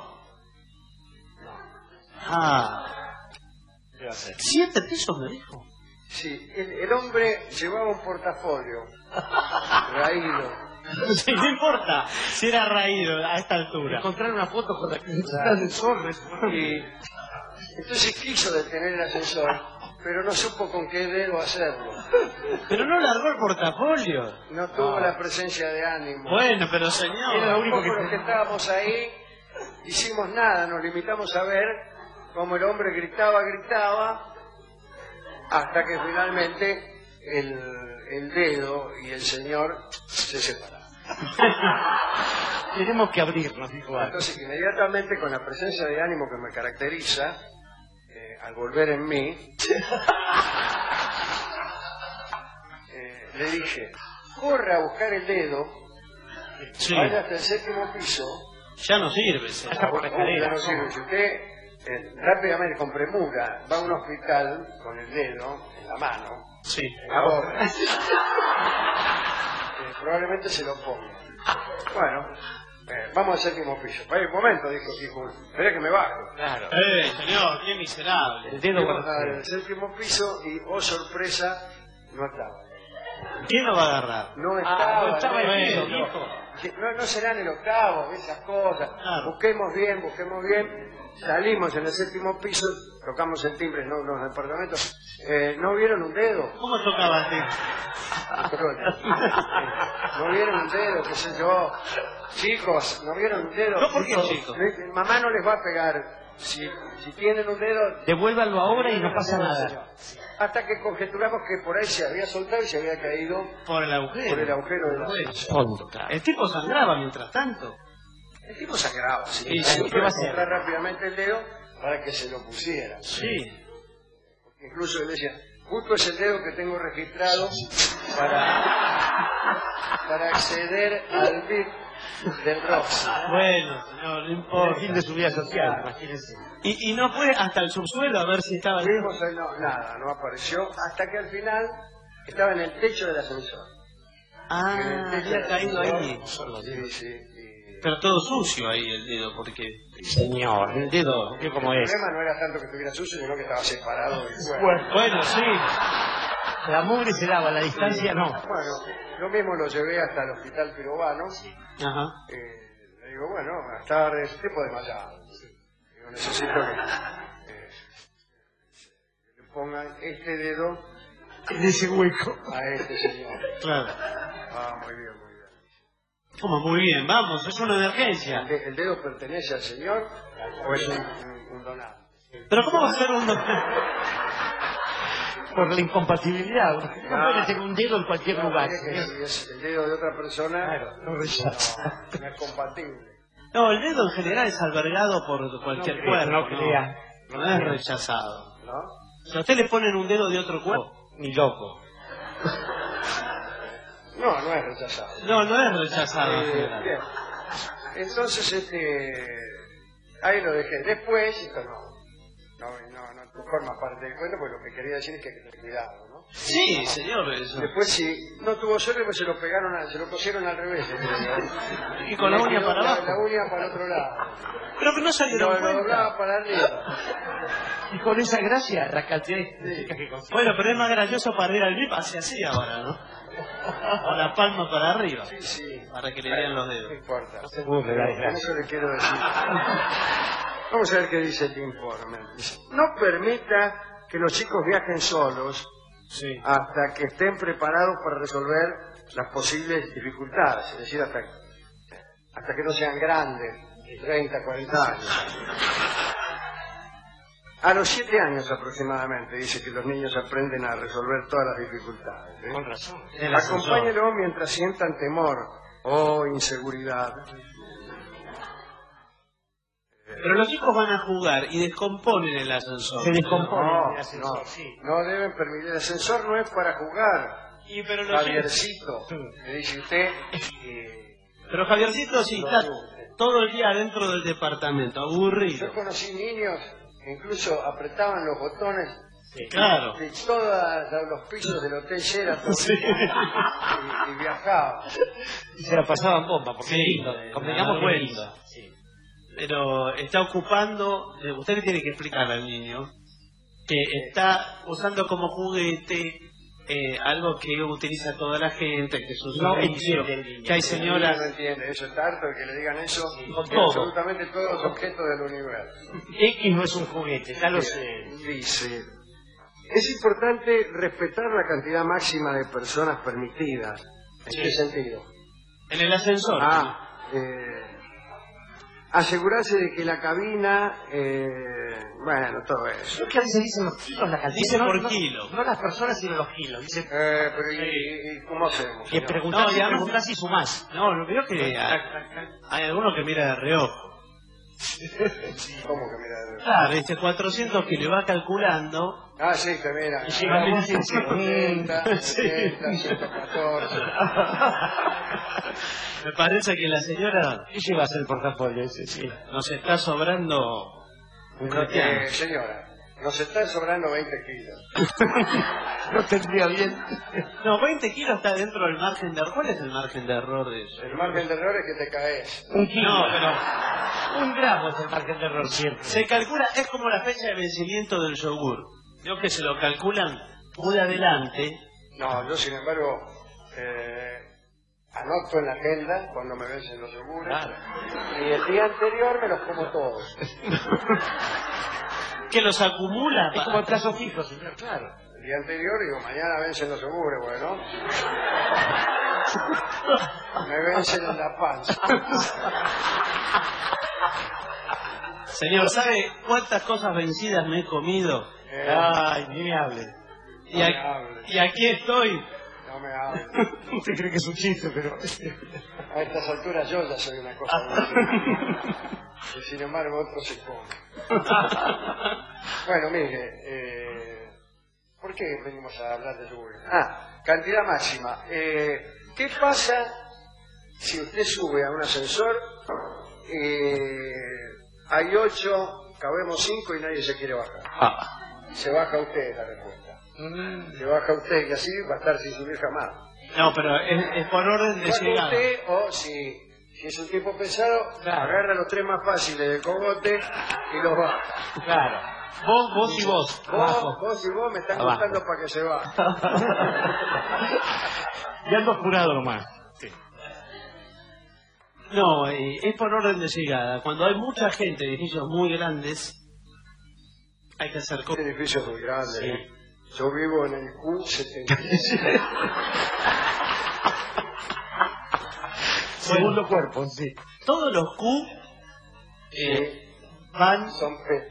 Ah. 7 pisos me dijo. Sí, el hombre llevaba un portafolio raído. Sí, no importa si era raído a esta altura. Encontrar una foto con la y entonces quiso detener el ascensor, pero no supo con qué dedo hacerlo. Pero no largó el portafolio. No tuvo la presencia de ánimo. Bueno, pero señor. Era lo único que los que estábamos ahí hicimos nada, nos limitamos a ver cómo el hombre gritaba, hasta que finalmente el dedo y el señor se separaron. Tenemos que abrirnos, dijo. Entonces, inmediatamente, con la presencia de ánimo que me caracteriza, al volver en mí, le dije, corra a buscar el dedo, vaya hasta el 7º piso. Ya no sirve, Ya no sirve. Si usted rápidamente, con premura, va a un hospital con el dedo en la mano, ahora, probablemente se lo ponga. Bueno, vamos al 7º piso. Un momento, dijo, espera que me bajo. Claro. Señor, qué miserable. El dedo al 7º piso y, oh sorpresa, no estaba. ¿Quién lo va a agarrar? No estaba. No estaba el dedo, hijo. No será en el 8º, esas cosas. Claro. Busquemos bien. Salimos en el 7º piso, tocamos el timbre en los departamentos. ¿No vieron un dedo? ¿Cómo tocaba el timbre? ¿No vieron un dedo? ¿Qué sé yo? Chicos, ¿no vieron un dedo? No, ¿por qué chicos? Mamá no les va a pegar. Si tienen un dedo... Devuélvanlo ahora y no pasa nada. Hasta que conjeturamos que por ahí se había soltado y se había caído... Por el agujero de la silla. El tipo sangraba mientras tanto. El tipo sangraba, sí. Y ¿qué va a hacer? Comprar rápidamente el dedo para que se lo pusiera. Sí. Porque incluso él decía, justo es el dedo que tengo registrado para acceder al VIP del Roxy. Bueno, señor, no importa. El fin de su vida social, imagínense. Y no fue hasta el subsuelo a ver si estaba el dedo. Nada, no apareció, hasta que al final estaba en el techo del ascensor. Había caído ahí. Sí. Pero todo sucio ahí el dedo, porque... Señor, el dedo, ¿qué como es? El problema no era tanto que estuviera sucio, sino que estaba separado. Bueno, sí. La mugre se lava, la distancia no. Bueno, yo mismo lo llevé hasta el hospital peruano. Ajá. Le digo, bueno, buenas tardes, usted puede desmayar. Digo, necesito que le pongan este dedo en ese hueco a este señor. Claro. Muy bien. ¿Cómo? Muy bien, vamos, es una emergencia. ¿El dedo pertenece al señor o es un donado? ¿Pero cómo va a ser un donado? Por la incompatibilidad. No puede tener un dedo en cualquier lugar. Si es el dedo de otra persona, claro, no es compatible. No, el dedo en general es albergado por cualquier cuerpo. No es rechazado. ¿No? Si a usted le ponen un dedo de otro cuerpo, ni loco. No es rechazado. No es rechazado. Bien. Entonces, ahí lo dejé. Después, esto no forma parte del cuento, porque lo que quería decir es que hay que tener cuidado, ¿no? Sí, señor. Eso. Después, si no tuvo suerte, pues se lo pusieron al revés. Y con la uña para abajo. La uña para el otro lado. Pero que no salieron cuenta. Lo doblaba para arriba. Y con esa gracia, rascateé. Bueno, pero es más gracioso para ir al VIP hacia así ahora, ¿no? Con la palma para arriba. Sí. Para que le vean los dedos. No importa. No se burle la desgracia. Eso le quiero decir. Vamos a ver qué dice el informe. No permita que los chicos viajen solos hasta que estén preparados para resolver las posibles dificultades, es decir, hasta que no sean grandes, 30, 40 años. A los 7 años aproximadamente dice que los niños aprenden a resolver todas las dificultades. Con razón. Acompáñenlo mientras sientan temor o inseguridad. Pero los chicos van a jugar y descomponen el ascensor. Se descompone el ascensor, no deben permitir. El ascensor no es para jugar. Pero los Javiercito, le dice usted. Pero Javiercito sí está todo el día dentro del departamento, aburrido. Yo conocí niños que incluso apretaban los botones claro. de todos los pisos del Hotel Sheraton y viajaban. Y se la pasaban bomba, porque lindo, convengamos fue lindo. Pero está ocupando, usted le tiene que explicar al niño que está usando como juguete algo que utiliza toda la gente, que es un servicio, que hay señoras... No entiende, eso es tanto que le digan eso con todo. Absolutamente todos los objetos del universo. X no es un juguete, ya lo sé. Dice, Es importante respetar la cantidad máxima de personas permitidas. ¿En qué sentido? En el ascensor. Asegurarse de que la cabina, bueno, todo eso. ¿Qué se dicen los kilos la cantidad? Dice por kilo. No las personas, sino los kilos. Dice, pero ¿y cómo hacemos? que preguntar si sumás. No, lo veo que hay algunos que mira de reojo. ¿Cómo que mira de reojo? Claro, dice 400 kilos y va calculando. Sí, que mira. Y llega a 170, 114. Me parece que la señora... ¿Qué llevas el portafolio ese? Sí. Nos está sobrando un cristiano. Señora, nos están sobrando 20 kilos. No tendría bien. No, 20 kilos está dentro del margen de error. ¿Cuál es el margen de error de eso? El margen de error es que te caes. Un kilo. No, pero... 1 gramo es el margen de error siempre. Se calcula, es como la fecha de vencimiento del yogur. Creo que se lo calculan muy adelante. No, yo sin embargo... anoto en la agenda cuando me vencen los yogures. Claro. Y el día anterior me los como todos. Que los acumula. Es como el plazo fijo, señor, claro. El día anterior digo, mañana vencen los yogures, bueno. Me vencen en la panza. Señor, ¿sabe cuántas cosas vencidas me he comido? Ay, ni me hable. Y aquí estoy. No me hable. Usted cree que es un chiste, pero... A estas alturas yo ya soy una cosa muy y sin embargo otros se comen. Bueno, mire, ¿por qué venimos a hablar de yogur? Cantidad máxima. ¿Qué pasa si usted sube a un ascensor? Hay 8, cabemos 5 y nadie se quiere bajar. Se baja usted, la respuesta. Se baja usted y así va a estar sin subir jamás. No, pero es por orden de llegada. Usted, o si es un tipo pesado, agarra los 3 más fáciles del cogote y los baja. Claro. Vos y vos. Vos y vos me están gustando para que se baje. Ya ando jurado nomás. Sí. No, es por orden de llegada. Cuando hay mucha gente, edificios muy grandes, hay que hacer cosas. Edificios muy grandes. Sí. Yo vivo en el Q77. Segundo cuerpo, sí. Todos los Q van... Son P.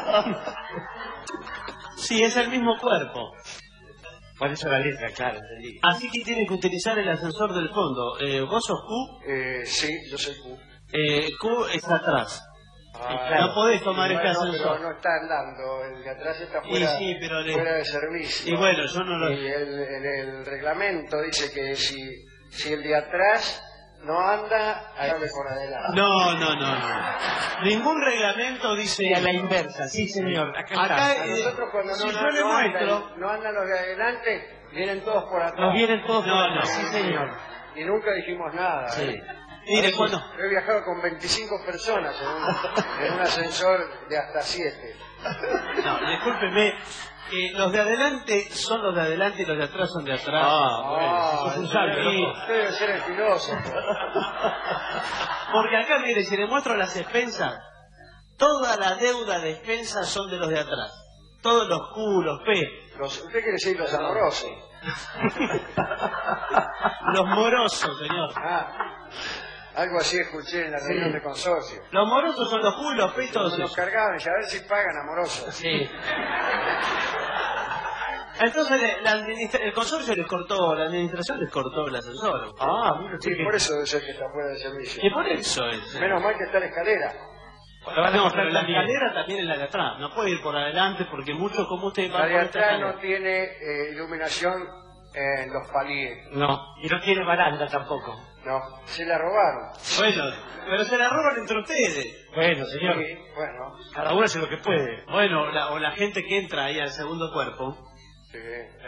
Sí, es el mismo cuerpo. Por eso la letra, claro, entendí. Así que tiene que utilizar el ascensor del fondo. ¿Vos sos Q? Sí, yo soy Q. Q está atrás. Claro. No podés tomar este ascensor. Pero no está andando, el de atrás está fuera, fuera de servicio. Y bueno, yo no lo... Y el reglamento dice que si el de atrás no anda, hay que por adelante. No. Ningún reglamento dice a la inversa, sí señor. Acá nosotros cuando no andan los de adelante, vienen todos por atrás. Nos vienen todos por atrás, sí señor. Y nunca dijimos nada. Sí. Mire, he viajado con 25 personas en un ascensor de hasta 7. No, discúlpeme. Los de adelante son los de adelante y los de atrás son de atrás. Usted debe ser el filósofo. Porque acá, mire, si le muestro las expensas, toda la deuda de expensas son de los de atrás. Todos los Q, los P. ¿Usted quiere decir los amorosos? Los morosos, señor. Algo así escuché en la reunión de consorcio. Los morosos son los Q, los P y todos nos cargaban y a ver si pagan amorosos. Sí. Entonces el consorcio les cortó, la administración les cortó el ascensor. Sí, por eso debe ser que está fuera de servicio. Y por eso es. Menos mal que está la escalera. No, pero la escalera también es la de atrás. No puede ir por adelante porque muchos como usted van por por atrás no tiene iluminación en los palíes. No, y no tiene baranda tampoco. No, se la robaron. Bueno, pero se la roban entre ustedes. Bueno, señor. Sí, bueno. Cada uno hace lo que puede. Bueno, o la gente que entra ahí al segundo cuerpo. Sí.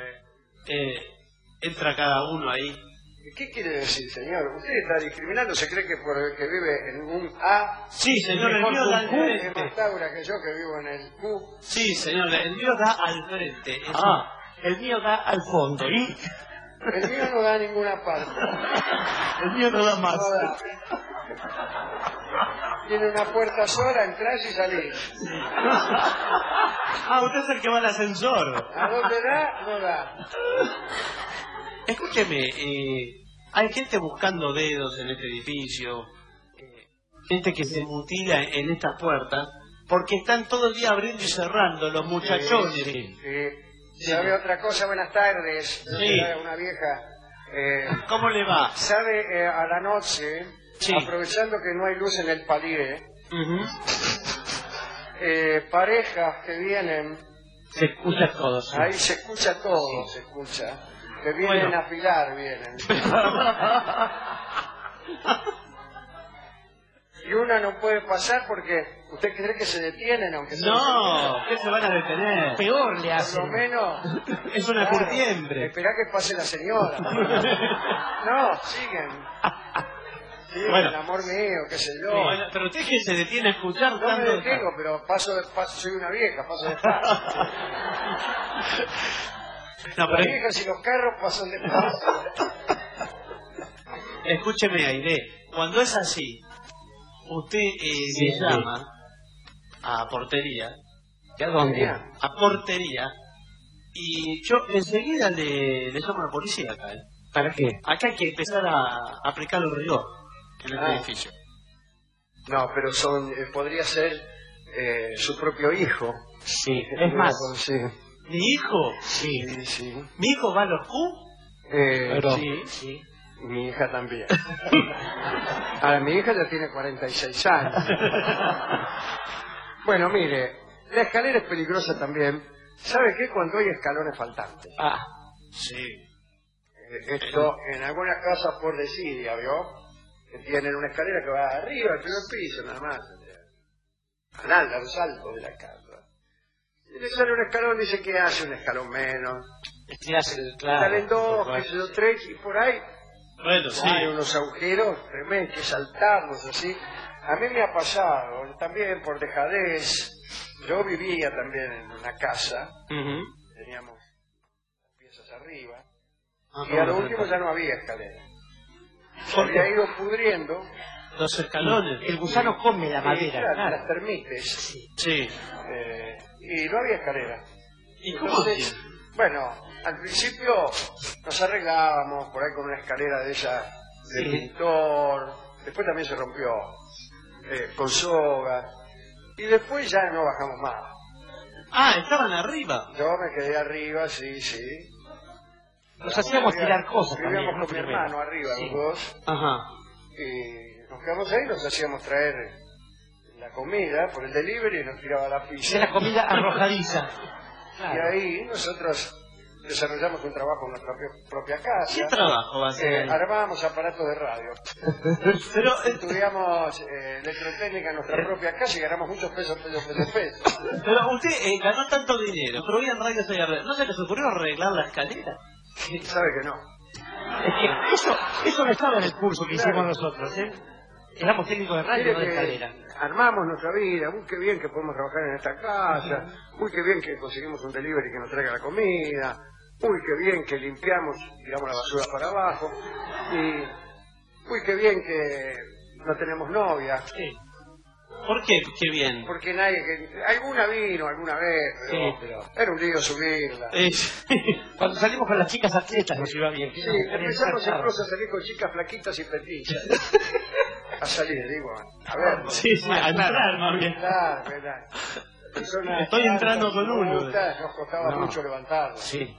Entra cada uno ahí. ¿Qué quiere decir, señor? ¿Usted está discriminando? ¿Se cree que porque vive en un A? Sí, señor, el mío da al frente. Es más taura que yo que vivo en el Q. Sí, señor, el mío da al frente. El mío da al fondo. ¿Y? El mío no da a ninguna parte. El mío no da más. tiene una puerta sola, entras y salís. Ah, usted es el que va al ascensor. ¿A dónde da? No da. Escúcheme, hay gente buscando dedos en este edificio, gente que se mutila en estas puertas, porque están todo el día abriendo y cerrando los muchachones. Sí. ¿Sabe otra cosa? Buenas tardes. Sí. Una vieja. ¿Cómo le va? ¿Sabe a la noche, sí, aprovechando que no hay luz en el palier, parejas que vienen... Se escucha todo. Sí. Ahí se escucha todo, sí. Se escucha. Que vienen a afilar, vienen. Y una no puede pasar porque usted cree que se detienen, aunque sea... No, que se van a detener. Peor le hacen. Por lo menos... Es una curtiembre. Esperá que pase la señora. No, siguen. Sí, bueno. El amor mío, qué sé yo. Bueno, pero usted que se detiene a escuchar no tanto... me detengo, pero paso, soy una vieja, paso despacio. No, pero... Las viejas y los carros pasan despacio. Escúcheme, Aide, cuando es así, usted me llama a portería. ¿A dónde? A portería. Y yo enseguida le llamo a la policía acá. ¿Para qué? Acá hay que empezar a aplicar el rigor en el edificio. No, pero podría ser su propio hijo. Sí, es más. Sí. ¿Mi hijo? Sí, sí. ¿Mi hijo va a los Q? Pero, sí, sí. Mi hija también. Ahora, mi hija ya tiene 46 años. Bueno, mire, la escalera es peligrosa también. ¿Sabe qué? Cuando hay escalones faltantes. Ah, sí. Esto, en algunas casas por desidia, ¿vio? Que tienen una escalera que va arriba, al primer piso, nada más. A los altos de la casa. Y le sale un escalón, dice que hace un escalón menos. Salen dos, que sé yo, tres, y por ahí bueno, sí. hay unos agujeros tremendos, que saltarlos así. A mí me ha pasado, también por dejadez. Yo vivía también en una casa, teníamos piezas arriba, y a lo último ya no había escalera. Se había ido pudriendo. Los escalones. El gusano come la madera. Claro. Las termites. Sí. Y no había escalera. ¿Y cómo? Entonces, bueno, al principio nos arreglábamos por ahí con una escalera de esa de pintor. Después también se rompió con soga. Y después ya no bajamos más. Ah, estaban arriba. Yo me quedé arriba, sí. Nos hacíamos tirar cosas también. Vivíamos con mi hermano arriba, los dos. Ajá. Y nos quedamos ahí, nos hacíamos traer la comida por el delivery y nos tiraba la pizza. De la comida arrojadiza. Claro. Y ahí nosotros desarrollamos un trabajo en nuestra propia casa. ¿Qué trabajo va a hacer? Armábamos aparatos de radio. Pero estudiamos electrotécnica en nuestra propia casa y ganamos muchos pesos. Pero usted ganó tanto dinero, pero hoy en radio se ¿no se les ocurrió arreglar la escalera? Sabe que no. Es que eso no estaba en el curso que hicimos nosotros, ¿eh? Éramos técnicos de radio, no de escalera. Armamos nuestra vida, muy que bien que podemos trabajar en esta casa, muy que bien que conseguimos un delivery que nos traiga la comida, muy que bien que limpiamos, tiramos la basura para abajo, y muy que bien que no tenemos novia. Sí. ¿Por qué? Qué bien. Porque alguna vino alguna vez, pero era un lío subirla. Cuando salimos con las chicas atletas nos iba bien. Sí, empezamos incluso a salir con chicas flaquitas y petitas. A salir, digo, a ver. Sí, a entrar, más bien. Claro. Estoy entrando con uno. Nos costaba mucho levantarla. Sí.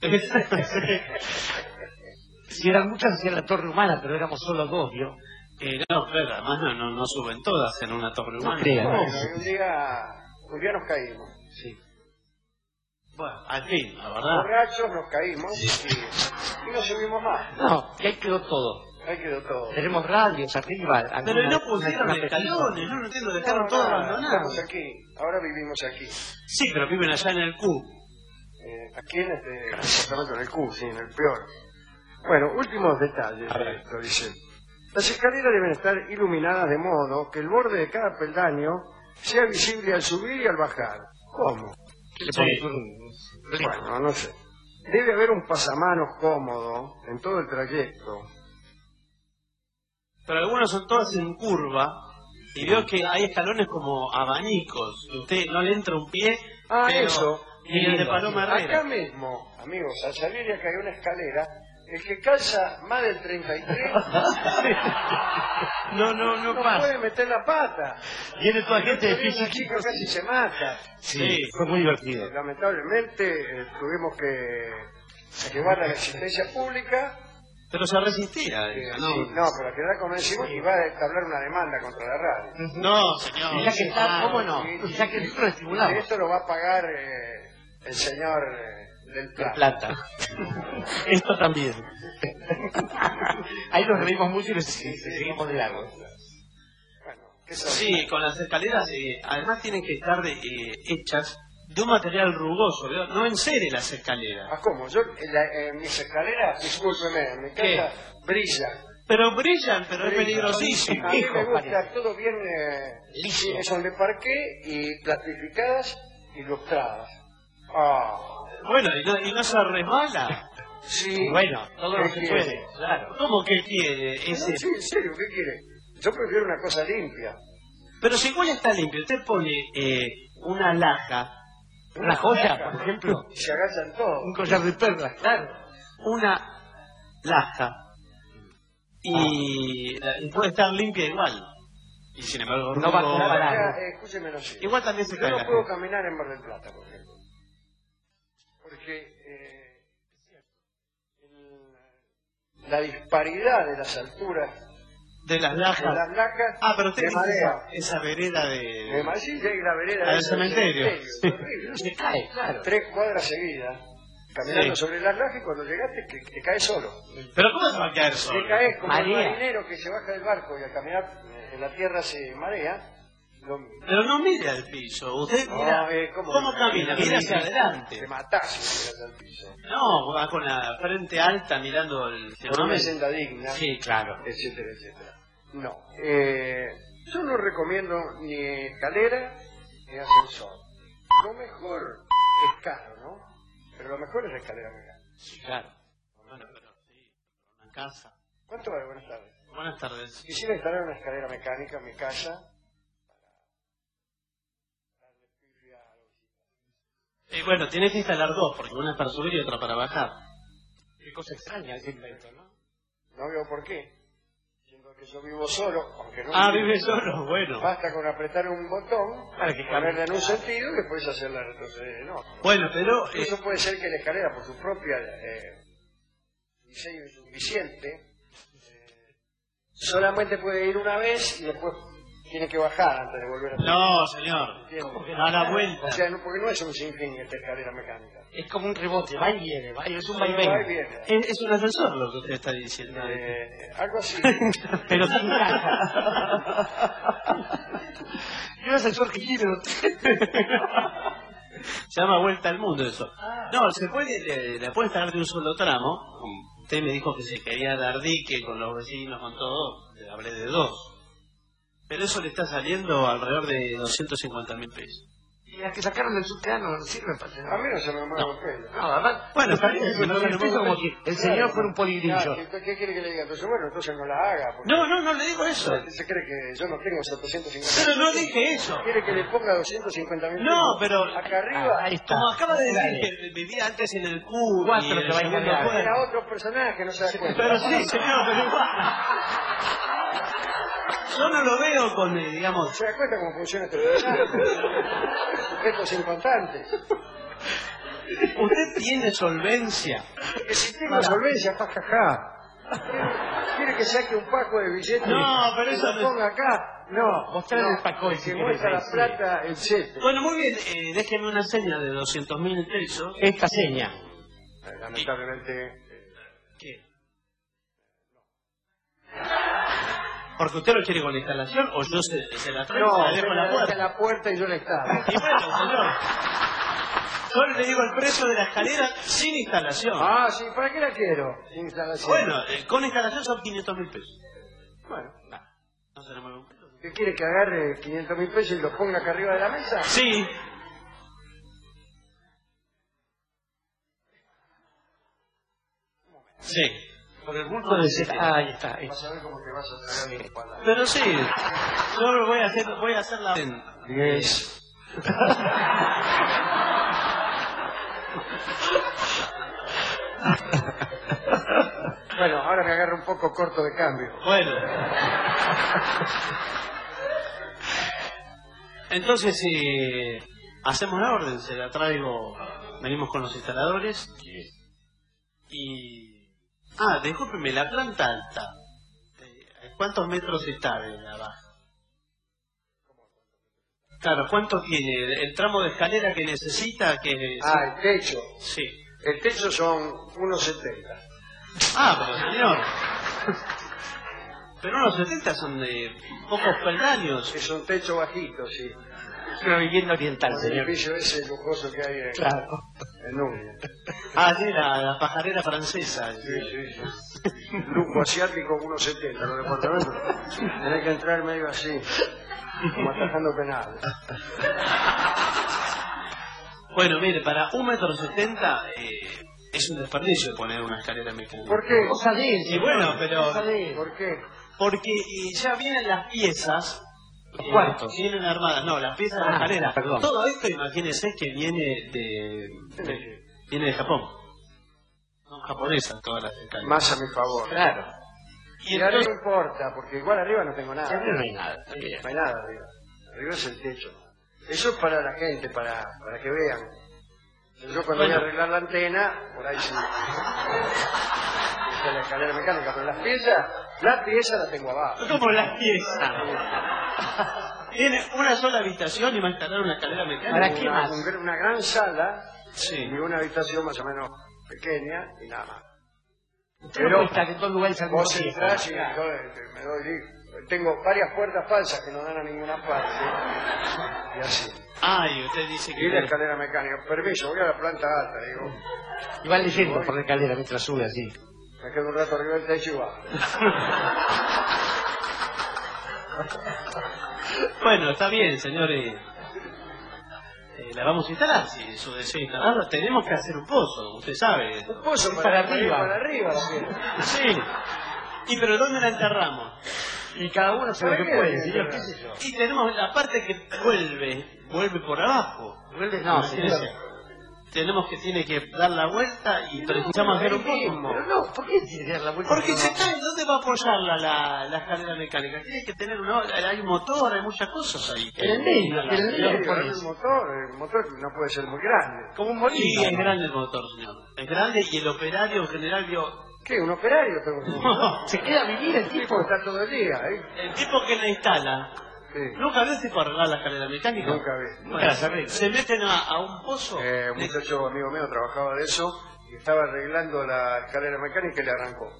Si eran muchas, hacían la torre humana, pero éramos solo dos, ¿vio? No, pero además no suben todas en una torre humana. No crean. Un día nos caímos. Sí. Bueno, al fin, la verdad. Borrachos nos caímos y no subimos más. No, y ahí quedó todo. Ahí quedó todo. Tenemos radios arriba. Pero no pusieron escalones, no entiendo, dejaron todo abandonado. Estamos aquí, ahora vivimos aquí. Sí, pero viven allá en el Q. Aquí en este departamento, en el Q, sí, en el peor. Bueno, últimos detalles de esto, dice. Las escaleras deben estar iluminadas de modo que el borde de cada peldaño sea visible al subir y al bajar. ¿Cómo? Bueno, no sé. Debe haber un pasamanos cómodo en todo el trayecto. Pero algunas son todas en curva y veo que hay escalones como abanicos. Usted no le entra un pie, pero eso. ni el de Paloma Herrera. Acá mismo, amigos, al salir y acá hay una escalera, el que calza más del 33 no puede meter la pata. Viene toda gente de Una chica casi se mata. Sí, fue muy divertido. Lamentablemente tuvimos que llevarla a la asistencia pública. Pero se resistía. No, pero que la convencimos y va a entablar una demanda contra la radio. No, señor. Ya que está, ¿cómo no? Ya que lo estimulamos. Esto lo va a pagar el señor del Plata. Esto también. Ahí nos reímos mucho y seguimos de largo. Sí, con las escaleras, además tienen que estar hechas de un material rugoso, ¿verdad? No en serie las escaleras. ¿Ah, cómo? Yo, mis escaleras, discúlpeme, en mi casa brillan. Pero brillan, pero es peligrosísimo. A mí me gusta todo bien son de parqué y plastificadas y lustradas. Bueno, y no se resbala. Sí. Bueno, todo lo que puede, claro. ¿Cómo que quiere ese? Sí, en serio, ¿qué quiere? Yo prefiero una cosa limpia. Pero si igual está limpio, usted pone una laja, una joya, por ejemplo. Y se agachan todos. Un collar de perlas, claro. Una laja y puede estar limpia igual. Y sin embargo, no va a comparar. Escúcheme, no sé. Igual también se cae. Yo no puedo caminar en Mar del Plata, por ejemplo. Porque la disparidad de las alturas de las lajas. Pero usted esa vereda de sí, la vereda del cementerio. Se cae, claro. 3 cuadras seguidas, caminando sobre las lajas y cuando llegaste te caes solo. ¿Pero cómo se va a caer solo? Te caes como el marinero que se baja del barco y al caminar en la tierra se marea. Pero no mire al piso, usted mira cómo camina, mira hacia adelante. Te matás si miras al piso. No, va con la frente alta mirando el con una senda digna. Sí, claro. Etcétera, etcétera. No, yo no recomiendo ni escalera ni ascensor. Lo mejor es caro, ¿no? Pero lo mejor es la escalera mecánica. Sí, claro. Bueno, pero sí, una casa. ¿Cuánto vale? Buenas tardes. Buenas tardes. Quisiera instalar una escalera mecánica en mi casa. Bueno, tienes que instalar 2, porque una es para subir y otra para bajar. Qué cosa extraña ese invento, ¿no? No veo por qué. Siendo que yo vivo solo, aunque no... vive solo, bueno. Basta con apretar un botón, para que ponerla en un sentido y después hacerla retroceder en otro. Bueno, pero... Eso puede ser que la escalera, por su propia diseño insuficiente, solamente puede ir una vez y después tiene que bajar antes de volver a... No, señor. A la vuelta. O sea, porque no es un sinfín esta escalera mecánica. Es como un rebote, va y viene, es un vaivén. Es un ascensor lo que usted está diciendo. Algo así. Pero sin caja. ¿Qué ascensor que quiere usted? Se llama Vuelta al Mundo eso. No, se puede, la puede instalar de un solo tramo. Usted me dijo que se quería dar dique con los vecinos, con todo. Le hablé de 2. Pero eso le está saliendo alrededor de 250.000 pesos. Y las que sacaron del subterráneo no sirven para tener. A mí no se me mueve el pelo. No, además, bueno, está bien, como que el señor fuera un poligrillo. ¿Qué quiere que le diga? Entonces, bueno, entonces no la haga. No le digo eso. ¿Se cree que yo no tengo 750.000? Pero no dije eso. ¿Quiere que le ponga 250.000? No, pero... Acá arriba. Ahí está. Como acaba de decir que vivía antes en el Q. 4 que va a ir. Era otro personaje, no se da cuenta. Pero sí, señor, pero igual. Yo no lo veo con, digamos... ¿Se da cuenta cómo funciona este personaje? Sujetos inconstantes. Usted tiene solvencia. Que si tengo solvencia, jajaja. ¿Quiere que saque un paco de billetes? No, pero eso lo ponga acá. No, mostrar el paco. Que muestra la plata, etc. Bueno, muy bien, déjeme una seña de 200.000 pesos. Esta seña. Lamentablemente... ¿Qué? ¿Porque usted lo quiere con la instalación o yo se la traigo y la dejo en la puerta? La puerta y yo la instalo. Y bueno, señor. Yo le digo el precio de la escalera sin instalación. Ah, sí, ¿para qué la quiero? Sin instalación. Bueno, con instalación son 500.000 pesos. Bueno. No se le mueve un pelo. ¿Qué quiere que agarre 500.000 pesos y los ponga acá arriba de la mesa? Sí. Sí. por el bulto de ese. Ahí está. Vas a ver cómo te vas a tragar las palabras. Pero sí, yo lo voy a hacer la... 10. Bueno, ahora me agarro un poco corto de cambio. Bueno. Entonces, hacemos la orden, se la traigo, venimos con los instaladores. Y... discúlpeme, la planta alta, ¿cuántos metros está de la baja? Claro, ¿cuánto tiene? El tramo de escalera que necesita que... el techo. Sí. El techo son 1,70. Pero señor. Pero unos 70 son de pocos peldaños. Es un techo bajito, sí. Es una vivienda oriental, El señor. edificio ese lujoso que hay en Núñez. Sí, la pajarera francesa. Sí. Lujo asiático 1,70 los departamentos. Tenés que entrar medio así, como atajando penal. Bueno, mire, para 1,70 m es un desperdicio poner una escalera mecánica. ¿Por qué? Cosa de él, Y bueno, pero... ¿Por qué? Porque ya vienen las piezas... ¿Cuántos? Vienen armadas, no, las piezas de la escalera. Perdón. Todo esto, imagínense que viene de Japón. Son japonesas todas las escaleras. Más a mi favor. Claro. Y arriba no importa, porque igual arriba no tengo nada. No hay nada. No hay nada arriba. Arriba es el techo. Eso es para la gente, para que vean. Yo cuando voy a arreglar la antena, por ahí sí. Esta es la escalera mecánica, pero las piezas las tengo abajo. ¿Cómo las piezas? Tiene una sola habitación y va a instalar una escalera mecánica. ¿Para qué más? Una gran sala Sí. y una habitación más o menos pequeña y nada más. Pero está en todos lugares al mismo vos tiempo. entrás y me doy. Tengo varias puertas falsas que no dan a ninguna parte. Y así. Y usted dice que... Y la escalera mecánica. Permiso, voy a la planta alta, digo. Y va leyendo por la escalera mientras sube así. Me quedo un rato arriba del techo y bajo. Bueno, está bien, señores. La vamos a instalar, si su deseo instalarla. Tenemos que hacer un pozo, usted sabe. Un pozo para arriba. Para arriba. Sí. ¿Y pero dónde la enterramos? Y cada uno hace lo que puede, señor, qué sé yo. Y tenemos la parte que vuelve por abajo. No, señor. Tiene que dar la vuelta y precisamos hacer un pozo. Pero no, ¿por qué tiene que dar la vuelta? Porque se cae, ¿dónde va a apoyarla la escalera mecánica? Tiene que tener hay un motor, hay muchas cosas ahí. El medio, El motor no puede ser muy grande. Como un molino. Sí, es grande el motor, señor. Es grande y el operario en general ¿Qué? ¿Un operario? Se queda a vivir el tipo. Está todo el día, El tipo que la instala. Sí. ¿Nunca ves tipo arreglar la escalera mecánica? Nunca vi. Bueno, se meten a un pozo. Un muchacho amigo mío trabajaba de eso y estaba arreglando la escalera mecánica y le arrancó.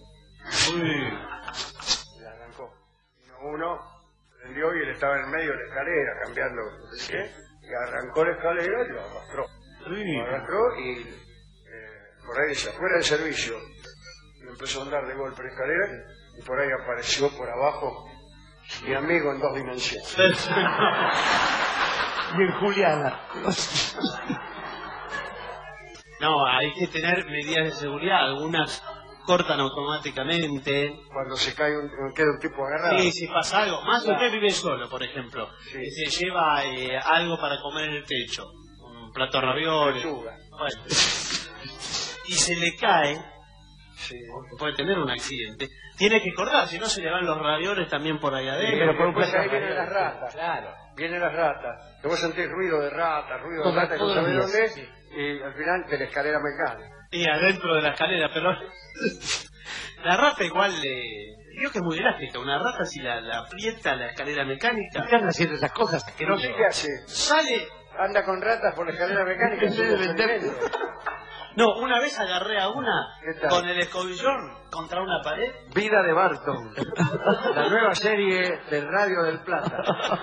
Le arrancó. Uno prendió y él estaba en el medio de la escalera cambiando, no sé qué, y arrancó la escalera y lo arrastró. Lo arrastró y por ahí se fuera de servicio. Y empezó a andar de golpe la escalera y por ahí apareció por abajo mi amigo en 2 dimensiones. Y en Juliana. No, hay que tener medidas de seguridad. Algunas cortan automáticamente. Cuando se cae queda un tipo agarrado. Sí, si pasa algo. Más usted vive solo, por ejemplo. Sí. Y se lleva algo para comer en el techo. Un plato de ravioles. Lechuga. Bueno. Y se le cae. Sí. Puede tener un accidente. Tiene que cortar, si no se le van los ravioles también por ahí adentro. Pero por un plato ahí vienen las ratas. Claro. Vienen las ratas. Que vos sentís ruido de rata, que no sabés dónde es, y al final de la escalera mecánica. Y adentro de la escalera, pero la rata igual creo que es muy elástica. Una rata si la aprieta la escalera mecánica. ¿Qué anda haciendo esas cosas? Que no sé qué hace. Sale. Anda con ratas por la escalera mecánica y se vende. No, una vez agarré a una con el escobillón contra una pared. Vida de Barton, la nueva serie del Radio del Plata.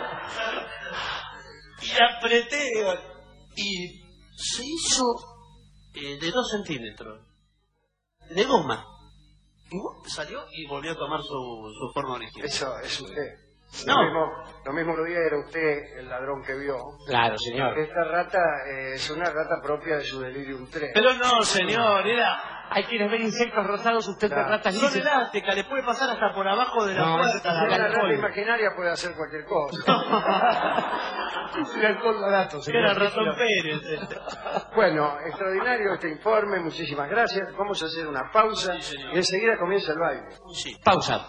Y apreté y se hizo de 2 centímetros de goma. Y salió y volvió a tomar su forma original. Eso es usted. No. Lo mismo lo día era usted el ladrón que vio. Claro, señor. Esta rata es una rata propia de su delirium 3. Pero no, señor, era Hay quienes ven insectos rosados, usted ve ratas Son grises. elásticas, le puede pasar hasta por abajo de la puerta. La rata imaginaria puede hacer cualquier cosa. El alcohol barato, señor. Era Ratón Pérez. Bueno, extraordinario este informe, muchísimas gracias. Vamos a hacer una pausa y enseguida comienza el baile. Sí. Pausa.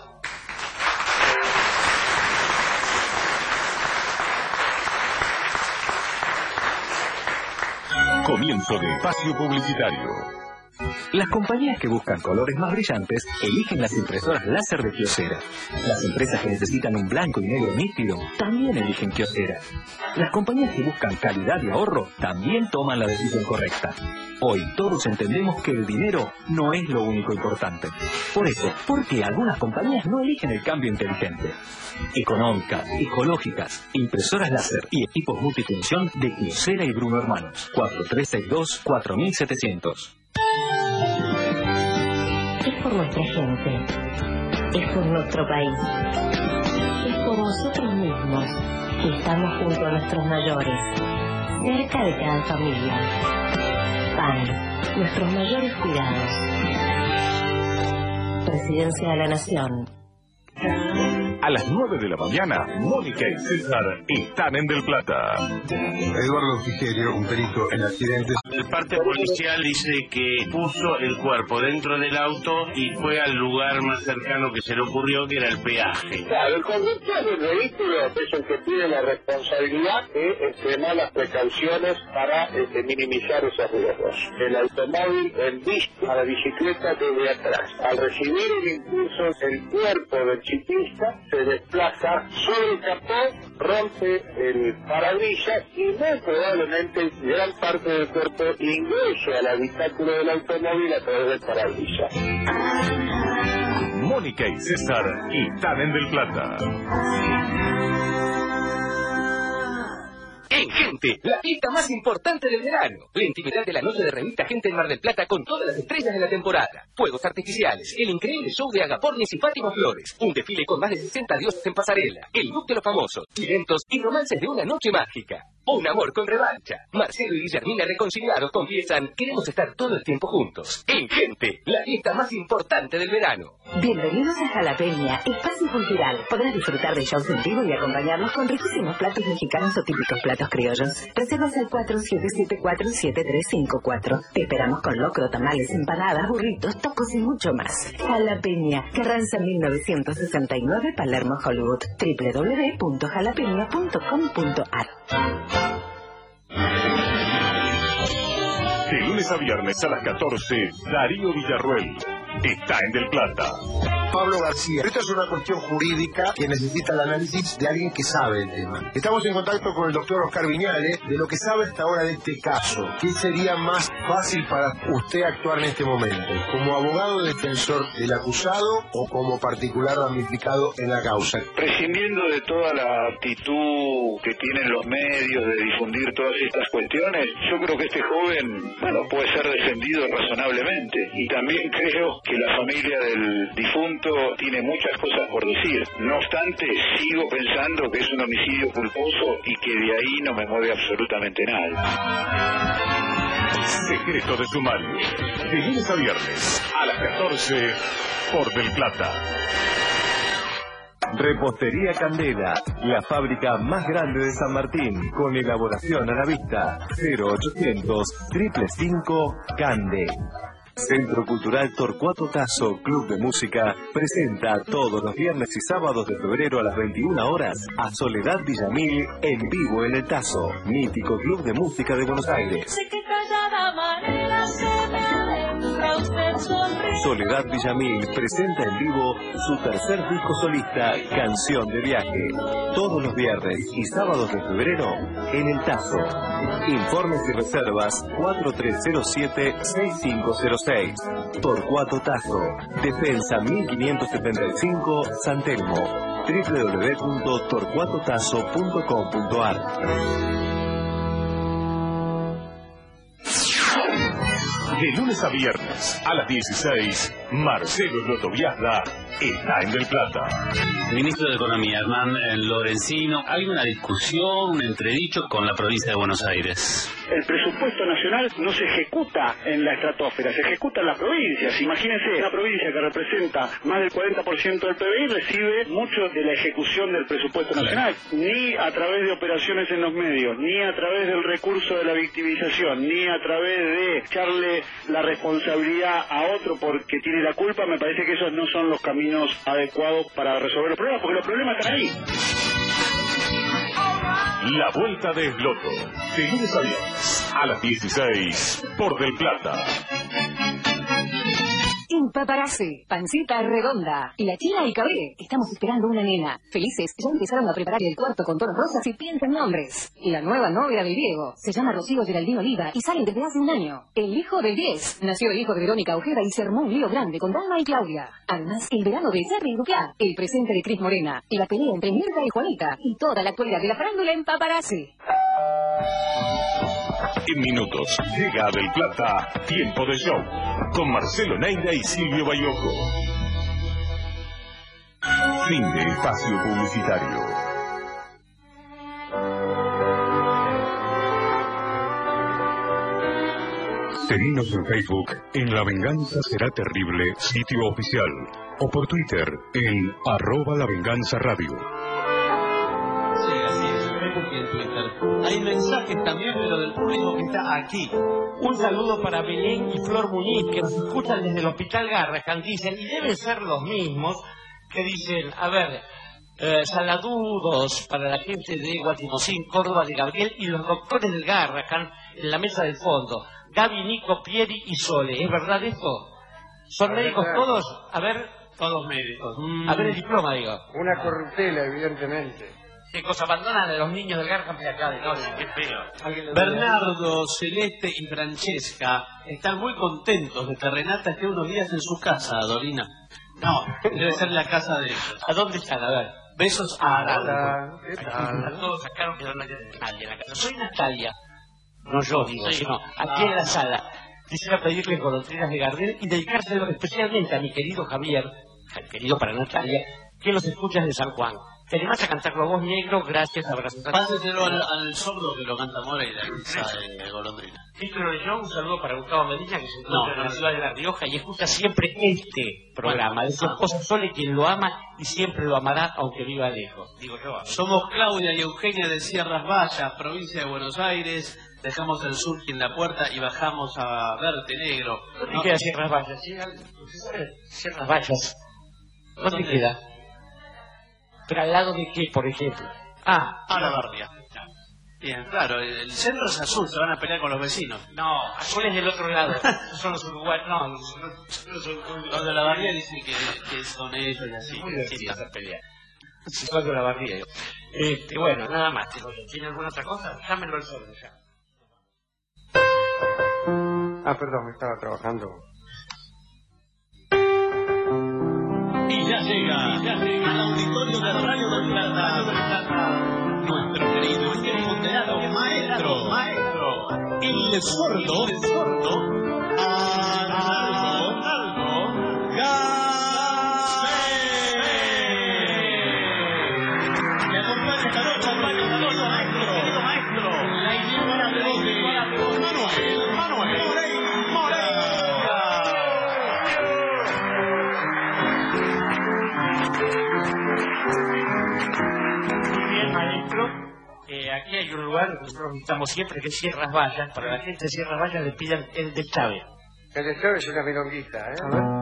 Comienzo de espacio publicitario. Las compañías que buscan colores más brillantes eligen las impresoras láser de Kyocera. Las empresas que necesitan un blanco y negro nítido también eligen Kyocera. Las compañías que buscan calidad y ahorro también toman la decisión correcta. Hoy todos entendemos que el dinero no es lo único importante. Por eso, ¿por qué algunas compañías no eligen el cambio inteligente? Económicas, ecológicas, impresoras láser y equipos multifunción de Kyocera y Bruno Hermanos. 4362-4700. Es por nuestra gente, es por nuestro país, es por nosotros mismos que estamos junto a nuestros mayores, cerca de cada familia. PAN, nuestros mayores cuidados. Presidencia de la Nación. A las 9 de la mañana, Mónica y César están en Del Plata. Eduardo Frigerio, un perito en accidentes. El parte policial dice que puso el cuerpo dentro del auto y fue al lugar más cercano que se le ocurrió, que era el peaje. Claro, el conductor del vehículo es el que tiene la responsabilidad de extremar las precauciones para minimizar esos riesgos. El automóvil embiste a la bicicleta desde atrás. Al recibir el impulso, el cuerpo del ciclista se desplaza sobre el capó, rompe el parabrisas y muy probablemente gran parte del cuerpo ingrese al habitáculo del automóvil a través del parabrisas. Mónica y César están en Del Plata. En Gente, la fiesta más importante del verano. La intimidad de la noche de revista Gente en Mar del Plata con todas las estrellas de la temporada. Fuegos artificiales, el increíble show de Agapornis y Fátima Flores. Un desfile con más de 60 dioses en pasarela. El look de los famosos, eventos y romances de una noche mágica. Un amor con revancha. Marcelo y Guillermina reconciliados confiesan: queremos estar todo el tiempo juntos. En Gente, la fiesta más importante del verano. Bienvenidos a Jalapeña, espacio cultural. Podrás disfrutar de shows en vivo y acompañarnos con riquísimos platos mexicanos o típicos platos criollos. Reservas al 4774-7354. Te esperamos con locro, tamales, empanadas, burritos, tacos y mucho más. Jalapeña, Carranza 1969, Palermo, Hollywood. www.jalapeña.com.ar. De lunes a viernes a las 14, Darío Villarruel está en Del Plata. Pablo García. Esto es una cuestión jurídica que necesita el análisis de alguien que sabe el tema. Estamos en contacto con el doctor Oscar Viñales de lo que sabe hasta ahora de este caso. ¿Qué sería más fácil para usted actuar en este momento? ¿Como abogado defensor del acusado o como particular damnificado en la causa? Prescindiendo de toda la actitud que tienen los medios de difundir todas estas cuestiones, yo creo que este joven, puede ser defendido razonablemente. Y también creo que la familia del difunto tiene muchas cosas por decir. No obstante, sigo pensando que es un homicidio culposo y que de ahí no me mueve absolutamente nada. Secreto de sumario. De lunes a viernes a las 14 por Del Plata. Repostería Candela, la fábrica más grande de San Martín, con elaboración a la vista. 0800-555 Cande. Centro Cultural Torcuato Tasso, Club de Música, presenta todos los viernes y sábados de febrero a las 21 horas a Soledad Villamil en vivo en el Tasso, mítico Club de Música de Buenos Aires. Soledad Villamil presenta en vivo su tercer disco solista, Canción de Viaje, todos los viernes y sábados de febrero en el Tasso. Informes y reservas 4307-6506. Torcuato Tasso, Defensa 1575, San Telmo. www.torcuatotasso.com.ar. De lunes a viernes a las 16, Marcelo Lotoviazda está en Del Plata. Ministro de Economía, Hernán Lorenzino, hay una discusión, un entredicho con la provincia de Buenos Aires. El presupuesto nacional no se ejecuta en la estratosfera, se ejecuta en las provincias. Imagínense, una provincia que representa más del 40% del PBI recibe mucho de la ejecución del presupuesto nacional. Ni a través de operaciones en los medios, ni a través del recurso de la victimización, ni a través de echarle la responsabilidad a otro porque tiene la culpa, me parece que esos no son los caminos adecuados para resolver los problemas, porque los problemas están ahí. La Vuelta de Esloto, de lunes a viernes, a las 16, por Del Plata. En Paparazzi, pancita redonda. Y la Chila y Cabré, estamos esperando una nena. Felices, ya empezaron a preparar el cuarto con tonos rosas y piensan nombres. La nueva novia del Diego se llama Rocío Geraldine Oliva y salen desde hace un año. El hijo del 10 nació el hijo de Verónica Ojeda y se armó un lío grande con Dalma y Claudia. Además, el verano de Serri Dupiá, el presente de Cris Morena, y la pelea entre Mirta y Juanita, y toda la actualidad de la farándula en Paparazzi. En minutos llega a Del Plata Tiempo de Show con Marcelo Neira y Silvio Bayoco. Fin de espacio publicitario. Seguinos en Facebook en La Venganza Será Terrible, sitio oficial, o por Twitter en @lavenganzaradio. Sí, así es, en Twitter. Hay mensajes también, pero del público que está aquí. Un saludo para Belén y Flor Muñiz, que nos escuchan desde el Hospital Garrahan, dicen, y deben ser los mismos, que dicen, a ver, saludos para la gente de Guatimosín, Córdoba, de Gabriel, y los doctores del Garrahan en la mesa del fondo, Gaby, Nico, Pieri y Sole. ¿Es verdad esto? ¿Son médicos todos? A ver, todos médicos. A ver el diploma, digo. Una corruptela, evidentemente. ¿Qué cosa abandonan a los niños del Garrahan de acá de noche? Qué feo. Bernardo, Celeste y Francesca están muy contentos de que Renata esté unos días en su casa, Dorina. No, debe ser la casa de ellos. ¿A dónde están? A ver. Besos a Araujo. Hola, ¿qué tal? Todos sacaron que no hay nadie en la casa. Soy Natalia. No yo digo, sino aquí en la sala. Quisiera pedirle golondrinas de Gardel y dedicárselo especialmente a mi querido Javier, querido para Natalia, que los escuchas de San Juan. Te animás a cantarlo vos, negro, gracias, abrazo. Pásatelo al sordo que lo canta Moreira, de golondrina. Título de yo, un saludo para Gustavo Medina, que se encuentra en la ciudad de La Rioja y escucha siempre este programa. De su esposa Sole, quien lo ama y siempre lo amará, aunque viva lejos. Digo yo. Somos Claudia y Eugenia de Sierras Vallas, provincia de Buenos Aires. Dejamos el surf en la puerta y bajamos a verte, negro. ¿Dónde queda Sierras Vallas? Sierras Vallas. ¿Dónde queda? ¿Pero al lado de qué, por ejemplo? A la Barria. Bien, claro, el centro es azul, se van a pelear con los vecinos. No, azul es del otro lado. Son los uruguayos, no, los de la Barria dicen que son ellos y así. Sí, se pelear. Si son de la Barria. Bueno, nada más. ¿Tiene alguna otra cosa? Dámelo al sordo ya. Perdón, estaba trabajando. Y ya llega al auditorio de Radio del Plata, nuestro querido monteado maestro, el sordo, Arnaldo Gasbe. Me acompaña esta noche al baño de maestro, la inimitable voz de Manuel Moreira. Bien, maestro, aquí hay un lugar que nosotros visitamos siempre, que es Sierras Vallas. Para la gente de Sierras Vallas le pidan el de Chávez. El de Chávez es una milonguita, ¿eh? A ver.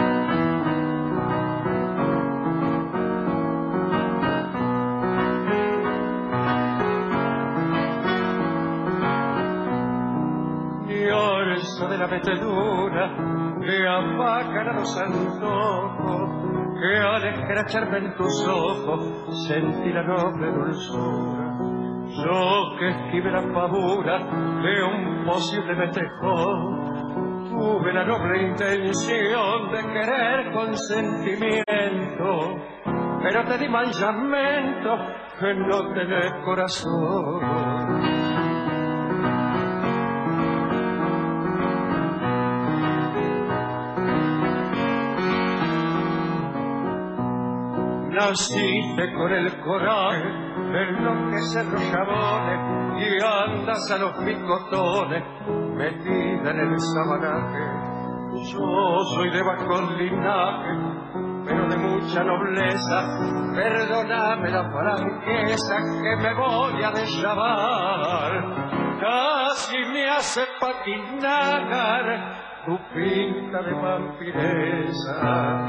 De la metedura que apagan a los antojos, que al escracharme en tus ojos sentí la noble dulzura. Yo que esquivé la pavura de un posible metejón, tuve la noble intención de querer con sentimiento, pero te di mal llamento que no tenés corazón. Naciste con el coraje de enloquecer los chabones y andas a los picotones metida en el sabanaje. Yo soy de bajo linaje, pero de mucha nobleza. Perdóname la franqueza que me voy a deschavar. Casi me hace patinar tu pinta de vampiresa.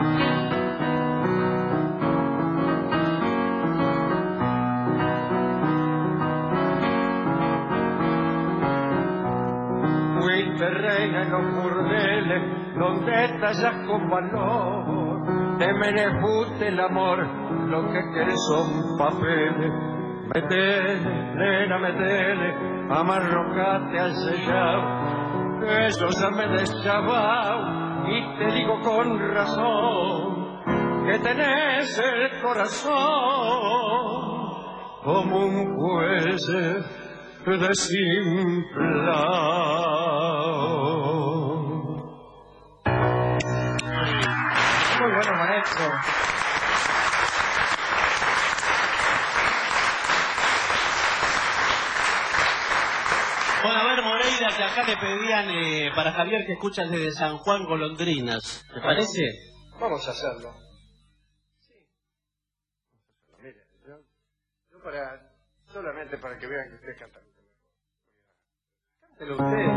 Fuiste reina en los burdeles donde tallas con valor. Te menefute el amor, lo que quieres son papeles. Metele, nena, metele, amarrocate al sellao. Eso ya me deschavao y te digo con razón que tenés el corazón como un juez desimplado. Muy bueno, maestro. Bueno, a ver, Moreira, que acá le pedían para Javier que escuchas desde San Juan Golondrinas. ¿Te parece? Vamos a hacerlo. Sí. Mire, yo solamente para que vean que usted canta. Cántelo usted.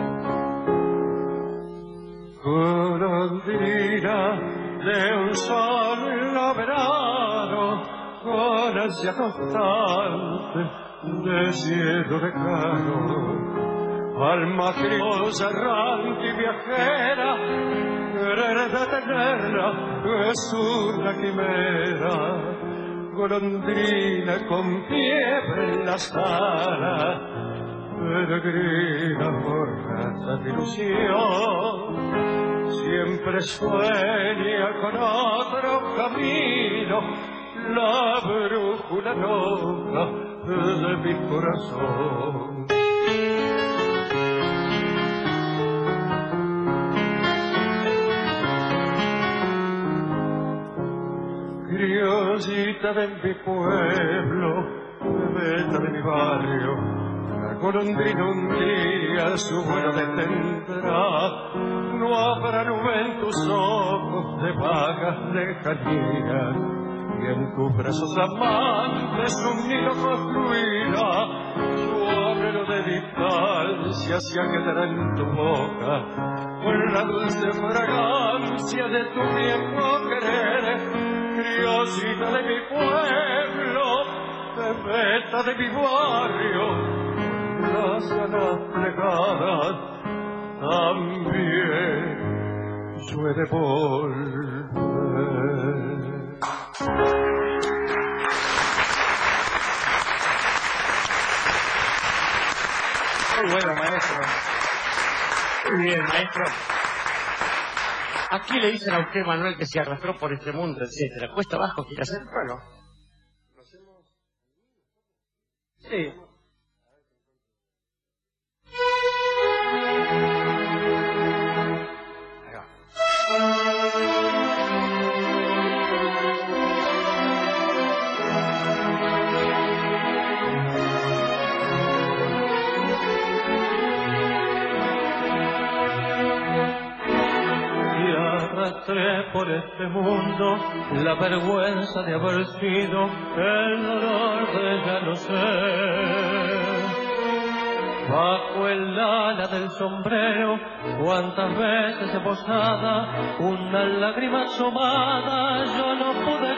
Golondrina de un sol verano, con ansia constante de cielo lejano. Alma criosa, errante y viajera, querer detenerla es una quimera. Golondrina con fiebre en las alas, peregrina borracha de ilusión, siempre sueña con otro camino, la brújula loca de mi corazón. Criosita de mi pueblo, bebeta de mi barrio, la golondrina un día su vuelo detendrá. No habrá nube en tus ojos de vagas lejanías, y en tus brazos amantes un nido construirá. Su obrero de distancia se quedará en tu boca, con la dulce fragancia de tu viejo querer. Criosita de mi pueblo, bebeta de mi barrio, las alas plegadas también yo he de volver. Muy bueno, maestro. Muy bien, maestro. Aquí le dicen a usted, Manuel, que se arrastró por este mundo, etcétera. ¿Cuesta abajo quiere hacer? Bueno, ¿lo hacemos? Sí. Por este mundo la vergüenza de haber sido el dolor de ya no ser. Bajo el ala del sombrero cuántas veces he posada una lágrima asomada yo no pude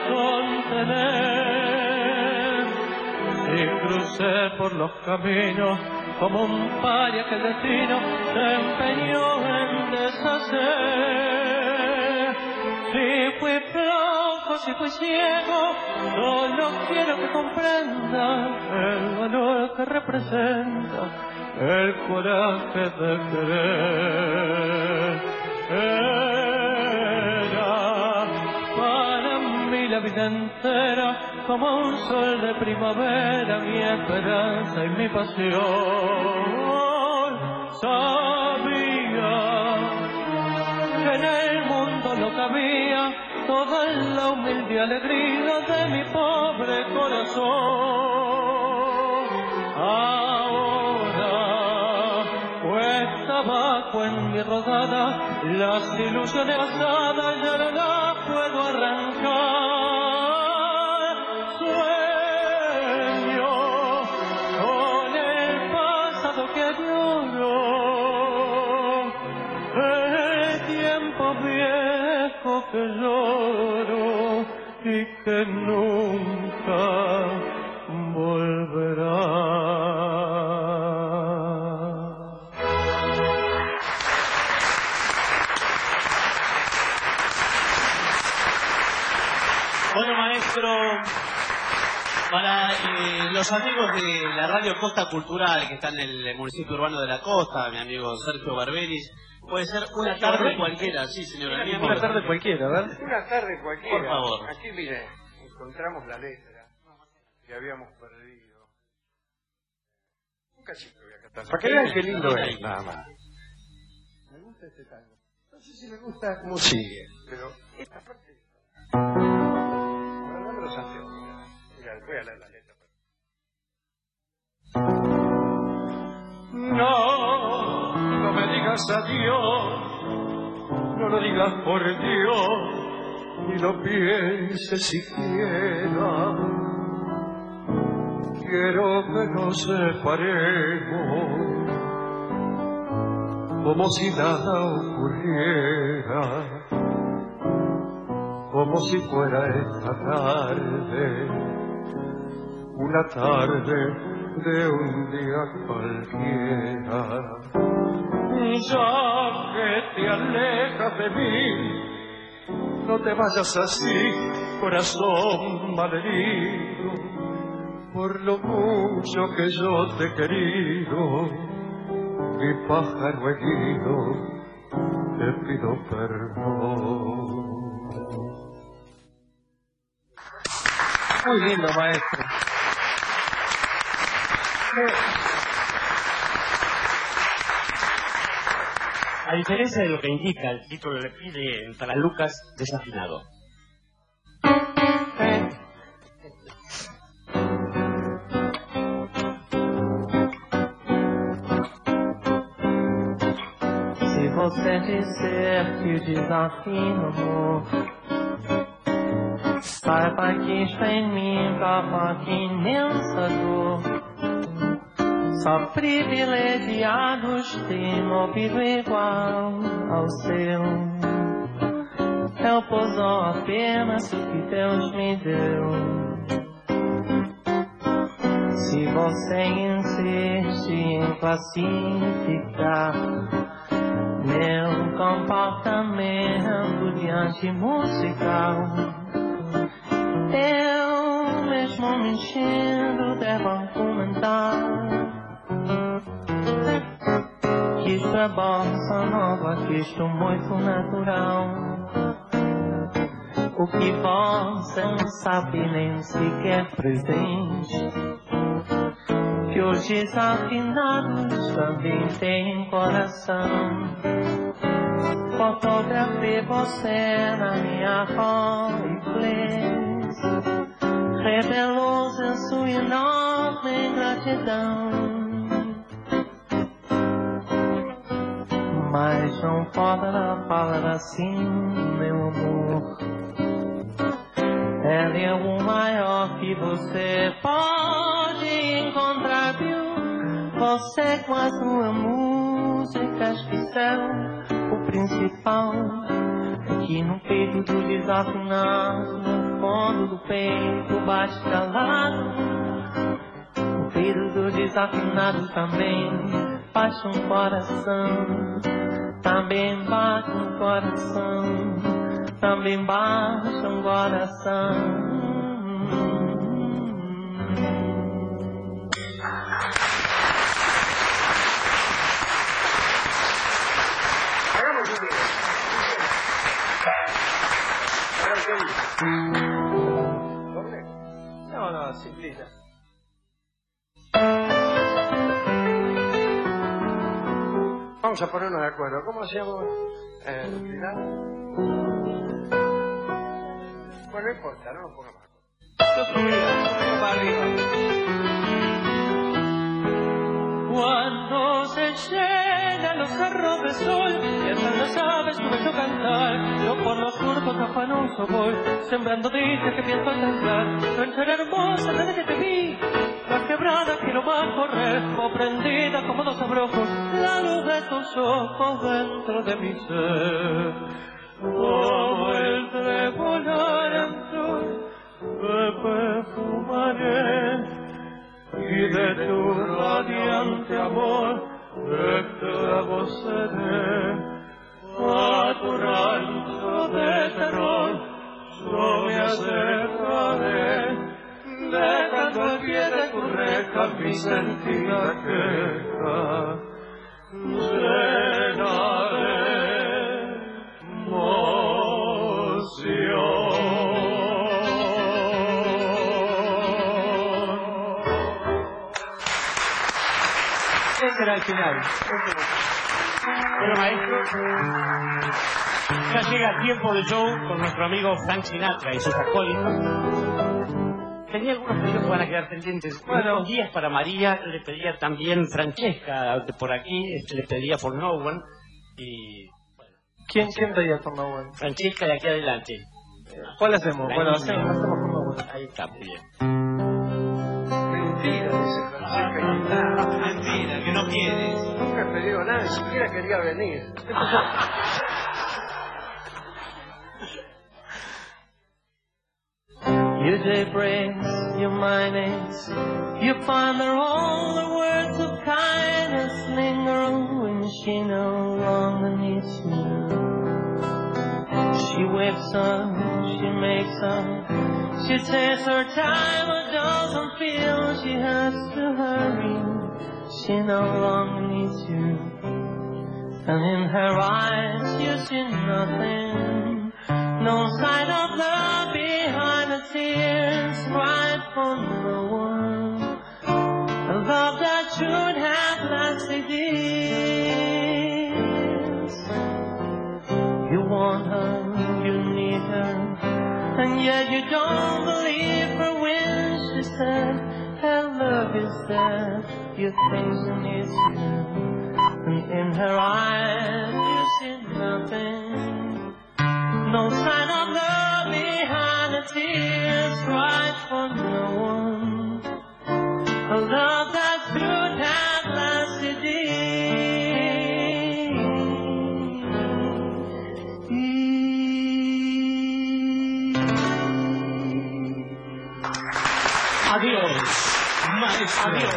contener. Y crucé por los caminos como un paria que el destino se empeñó en deshacer. Si fui flojo, si fui ciego, solo quiero que comprenda el valor que representa el coraje de querer. Era para mí la vida entera como un sol de primavera, mi esperanza y mi pasión. Sabía que en el mundo no cabía toda la humilde alegría de mi pobre corazón. Ahora cuesta abajo en mi rodada, las ilusiones asadas ya no las puedo arrancar. Sueño con el pasado que lloro, el tiempo viejo que lloro y que nunca volverá. Bueno, maestro, para los amigos de la radio Costa Cultural que están en el municipio urbano de La Costa, mi amigo Sergio Barberis, puede ser una tarde cualquiera, sí, señora. Una tarde cualquiera, ¿verdad? Una tarde cualquiera. Por favor. Aquí, mire, encontramos la letra que habíamos perdido. Un cachito voy a cantar. Para que vean qué lindo es, nada más. Me gusta este tango. No sé si me gusta cómo sigue, pero esta parte... Dame los anteojos. Mira, voy a leer la letra. No me digas adiós, no lo digas por Dios, ni lo pienses siquiera. Quiero que nos separemos, como si nada ocurriera, como si fuera esta tarde, una tarde de un día cualquiera. Ya que te alejas de mí, no te vayas así, corazón malherido, por lo mucho que yo te he querido, mi pájaro herido, te pido perdón. Muy lindo, maestro. A diferencia de lo que indica el título, le pide para Lucas desafinado. Se você disser que desafio, amor, saiba que isto em mim provoca imensa dor. Só privilegiados têm ouvido igual ao seu. Eu poso apenas o que Deus me deu. Se você insiste em classificar meu comportamento diante musical, eu mesmo mentindo devo argumentar que isto é bossa nova, que isto muito natural. O que você não sabe nem sequer presente, que os desafinados também têm coração. Fotografei você na minha Rolleiflex, revelou-se em sua enorme ingratidão. Mas não pode falar assim, meu amor. Ela é o maior que você pode encontrar, viu? Você com as suas músicas fizeram o principal. Aqui no peito do desafinado, no fundo do peito bate calado. No peito do desafinado também bate um coração. Também bate um coração. Também bate um coração. No, simplita. Vamos a ponernos de acuerdo. ¿Cómo hacíamos el final? Bueno, no importa, no lo ponga más. Yo subí para arriba. Cuando se llenan los cerros de sol y hasta las aves tu bello cantar, yo por los surcos afanoso voy, sembrando dichas que pienso alcanzar. Ranchera hermosa desde que te vi, la quebrada quiero más correr, comprendida como dos abrojos, la luz de tus ojos dentro de mi ser. Como el trébol en te perfumaré, y de tu radiante amor esclavo seré. A tu rancho de terror yo me acercaré, dejando al pie de tu reja mi sentida queja. Llenaré emoción. Ese era el final. Pero maestro, ya llega el tiempo de show con nuestro amigo Frank Sinatra y sus acólitos. Tenía algunos pedidos que van a quedar pendientes. Buenos días para María, le pedía también Francesca por aquí, le pedía por No One. Y bueno. ¿Quién pedía por No One? Francesca de aquí adelante. ¿Cuál hacemos? Bueno, hacemos por No One. Ahí está, muy bien. Mentira, dice Francesca. Mentira, que no quieres. Nunca he pedido nada, ni siquiera quería venir. Your day breaks, your mind aches, you ponder all the words of kindness linger when she no longer needs you. She wakes up, she makes up, she takes her time but doesn't feel she has to hurry. She no longer needs you, and in her eyes you see nothing, no sign of love behind the tears, cried for no one, a love that should have lasted years. You want her, you need her, and yet you don't believe her when she said her love is dead. You think she needs you, and in her eyes you see nothing, no sign of love behind the tears, cried for no one, a love that should have lasted Adiós, maestro. Adiós.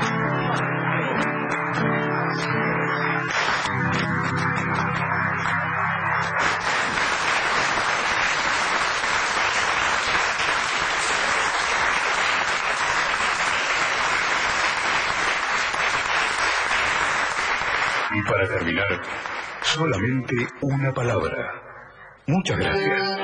Y para terminar, solamente una palabra. Muchas gracias.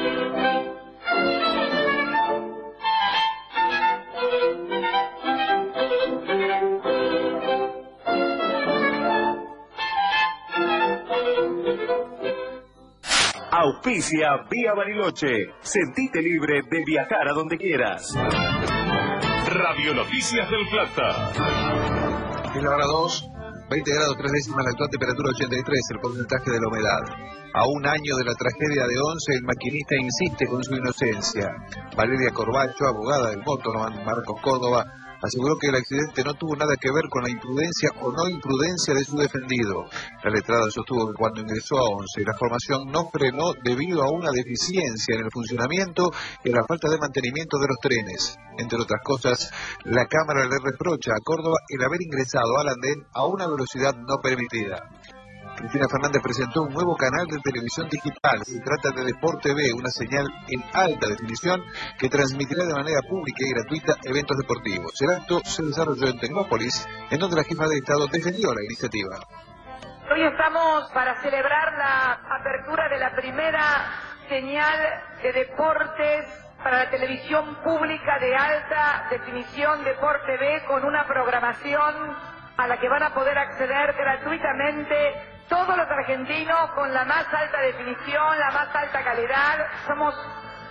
Auspicia Vía Bariloche. Sentite libre de viajar a donde quieras. Radio Noticias del Plata. Es la hora 2, 20 grados 3 décimas, la actual temperatura 83, el porcentaje de la humedad. A un año de la tragedia de Once, el maquinista insiste con su inocencia. Valeria Corbacho, abogada del motorman Marcos Córdoba, aseguró que el accidente no tuvo nada que ver con la imprudencia o no imprudencia de su defendido. La letrada sostuvo que cuando ingresó a Once, la formación no frenó debido a una deficiencia en el funcionamiento y a la falta de mantenimiento de los trenes. Entre otras cosas, la Cámara le reprocha a Córdoba el haber ingresado al andén a una velocidad no permitida. Cristina Fernández presentó un nuevo canal de televisión digital. Se trata de Deport TV, una señal en alta definición que transmitirá de manera pública y gratuita eventos deportivos. El acto se desarrolló en Tecnópolis, en donde la jefa de Estado defendió la iniciativa. Hoy estamos para celebrar la apertura de la primera señal de deportes para la televisión pública de alta definición, Deport TV, con una programación a la que van a poder acceder gratuitamente todos los argentinos con la más alta definición, la más alta calidad. Somos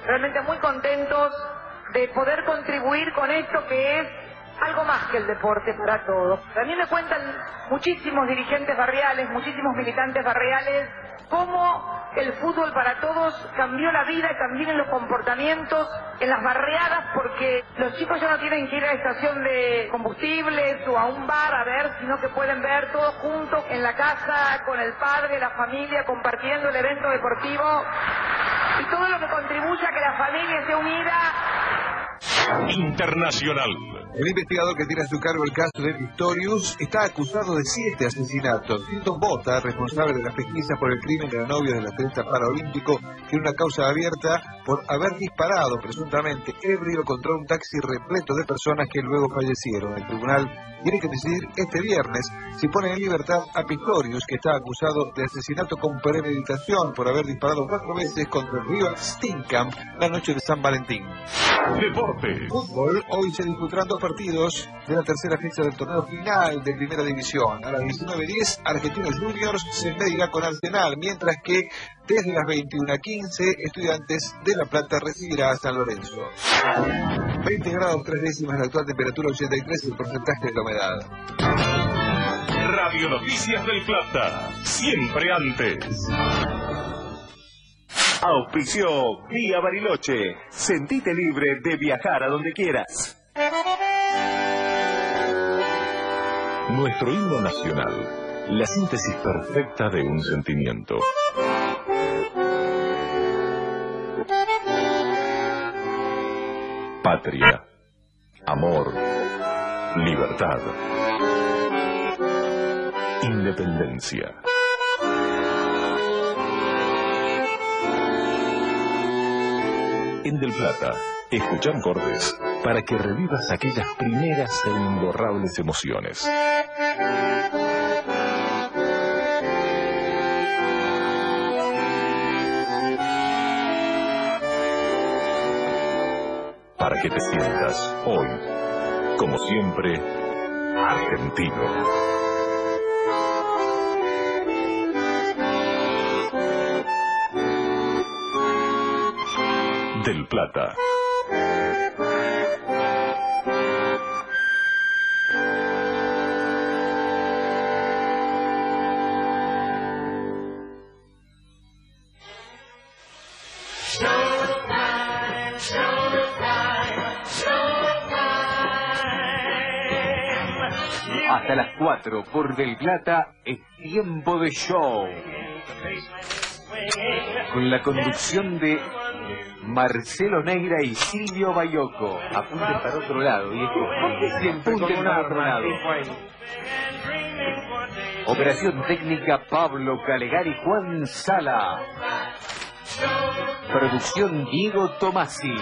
realmente muy contentos de poder contribuir con esto que es algo más que el deporte para todos. A mí me cuentan muchísimos dirigentes barriales, muchísimos militantes barriales, cómo el fútbol para todos cambió la vida y también en los comportamientos en las barriadas, porque los chicos ya no tienen que ir a la estación de combustibles o a un bar a ver, sino que pueden ver todos juntos en la casa, con el padre, la familia, compartiendo el evento deportivo y todo lo que contribuye a que la familia esté unida. Internacional. El investigador que tiene a su cargo el caso de Pistorius está acusado de 7 asesinatos. Tito Bota, responsable de las pesquisas por el crimen de la novia del atleta paraolímpico, tiene una causa abierta por haber disparado presuntamente ebrio contra un taxi repleto de personas que luego fallecieron. El tribunal tiene que decidir este viernes si pone en libertad a Pistorius, que está acusado de asesinato con premeditación por haber disparado 4 veces contra el River Steenkamp la noche de San Valentín. Deportes. Fútbol. Hoy se disputarán 2 partidos de la tercera fecha del torneo final de Primera División. A las 19:10, Argentinos Juniors se medirá con Arsenal, mientras que desde las 21:15, Estudiantes de La Plata recibirá a San Lorenzo. 20 grados 3 décimas la actual temperatura, 83 el porcentaje de la humedad. Radio Noticias del Plata, siempre antes. Auspició Vía Bariloche. Sentite libre de viajar a donde quieras. Nuestro himno nacional, la síntesis perfecta de un sentimiento. Patria, amor, libertad, independencia. En Del Plata, escuchar acordes para que revivas aquellas primeras e imborrables emociones. Para que te sientas hoy, como siempre, argentino. Del Plata. Hasta las 4 por Del Plata es tiempo de show. Con la conducción de Marcelo Neira y Silvio Bayoco. Apunten para otro lado, viejo. Siempre apunten para otro lado. Operación técnica Pablo Calegari y Juan Sala. Producción Diego Tomasi.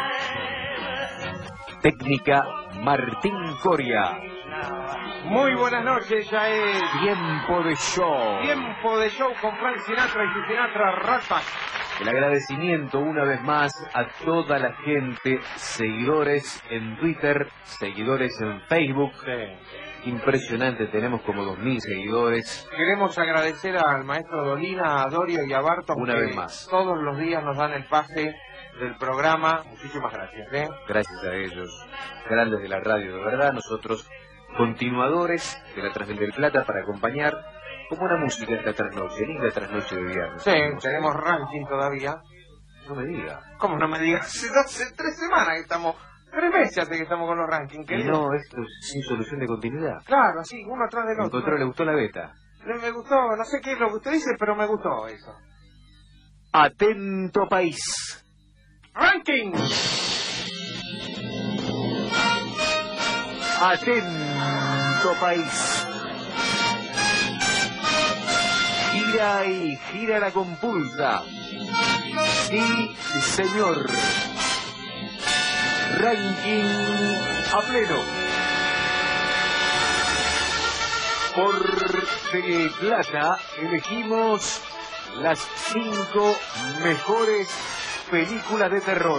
Técnica Martín Coria. Muy buenas noches, ya es Tiempo de show. Tiempo de show con Frank Sinatra y su Sinatra Rata. El agradecimiento una vez más a toda la gente, seguidores en Twitter, seguidores en Facebook. Sí. Impresionante, tenemos como 2000 seguidores. Queremos agradecer al maestro Dolina, a Dorio y a Barto. Una vez más. Todos los días nos dan el pase del programa. Muchísimas gracias. Gracias a ellos, grandes de la radio, de verdad. Nosotros, continuadores de la Trascendental del Plata, para acompañar como una música esta trasnoche, linda trasnoche de viernes. Sí, tenemos ranking todavía. No me diga. ¿Cómo no me digas? Hace 3 semanas que estamos, 3 meses hace que estamos con los rankings. Y no, esto es sin solución de continuidad. Claro, así, uno atrás del otro. Encontró, le gustó la beta. Me gustó, no sé qué es lo que usted dice, pero me gustó eso. Atento país. Ranking. Atento país. Gira y gira la compulsa. Sí, señor. Ranking a pleno. Por Del Plata elegimos las 5 mejores películas de terror.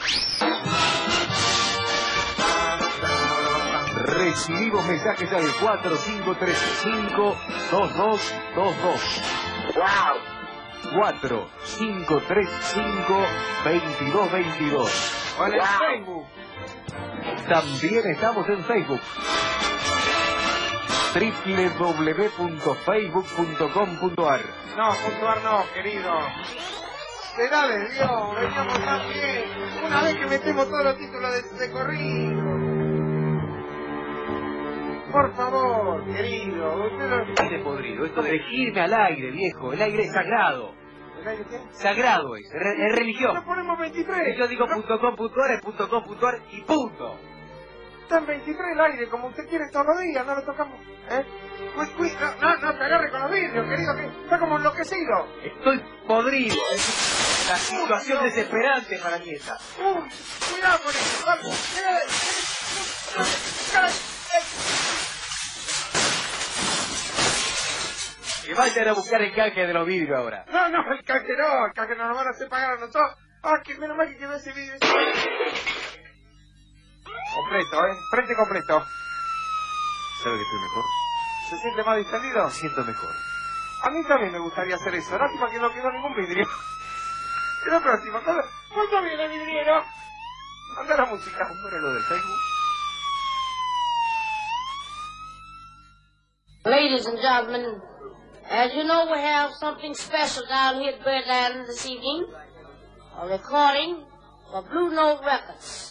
Recibimos mensajes al 4535-2222. ¡Wow! 4535-2222. O en el Facebook. También estamos en Facebook. www.facebook.com.ar. No, puntuar no, querido. Será de Dios, veníamos tan bien. Una vez que metemos todos los títulos de corrido. Por favor, querido, usted lo... Tiene podrido, esto de irme al aire, viejo, el aire es sagrado. ¿El aire qué? Sagrado es religión. No ponemos 23. Si yo digo .com.ar es .com.ar y punto. Está en 23 el aire, como usted quiere todos los días, no lo tocamos. No te agarre con los vidrios, querido, que está como enloquecido. Estoy podrido. Es una situación desesperante para mí esa. Cuidado con eso. Que vayan a buscar el canje de los vidrios ahora. No, el canje no nos van a hacer pagar a nosotros. Que menos mal que quedó ese vidrio. Completo, frente completo. ¿Sabe que estoy mejor? ¿Se siente más distendido? Me siento mejor. A mí también me gustaría hacer eso. Lástima que no quedó ningún vidrio. Pero próximo, ¿cuándo viene el vidriero? Anda la música. ¿Cómo era lo del Facebook? Ladies and gentlemen, as you know, we have something special down here at Birdland this evening. A recording for Blue Note Records.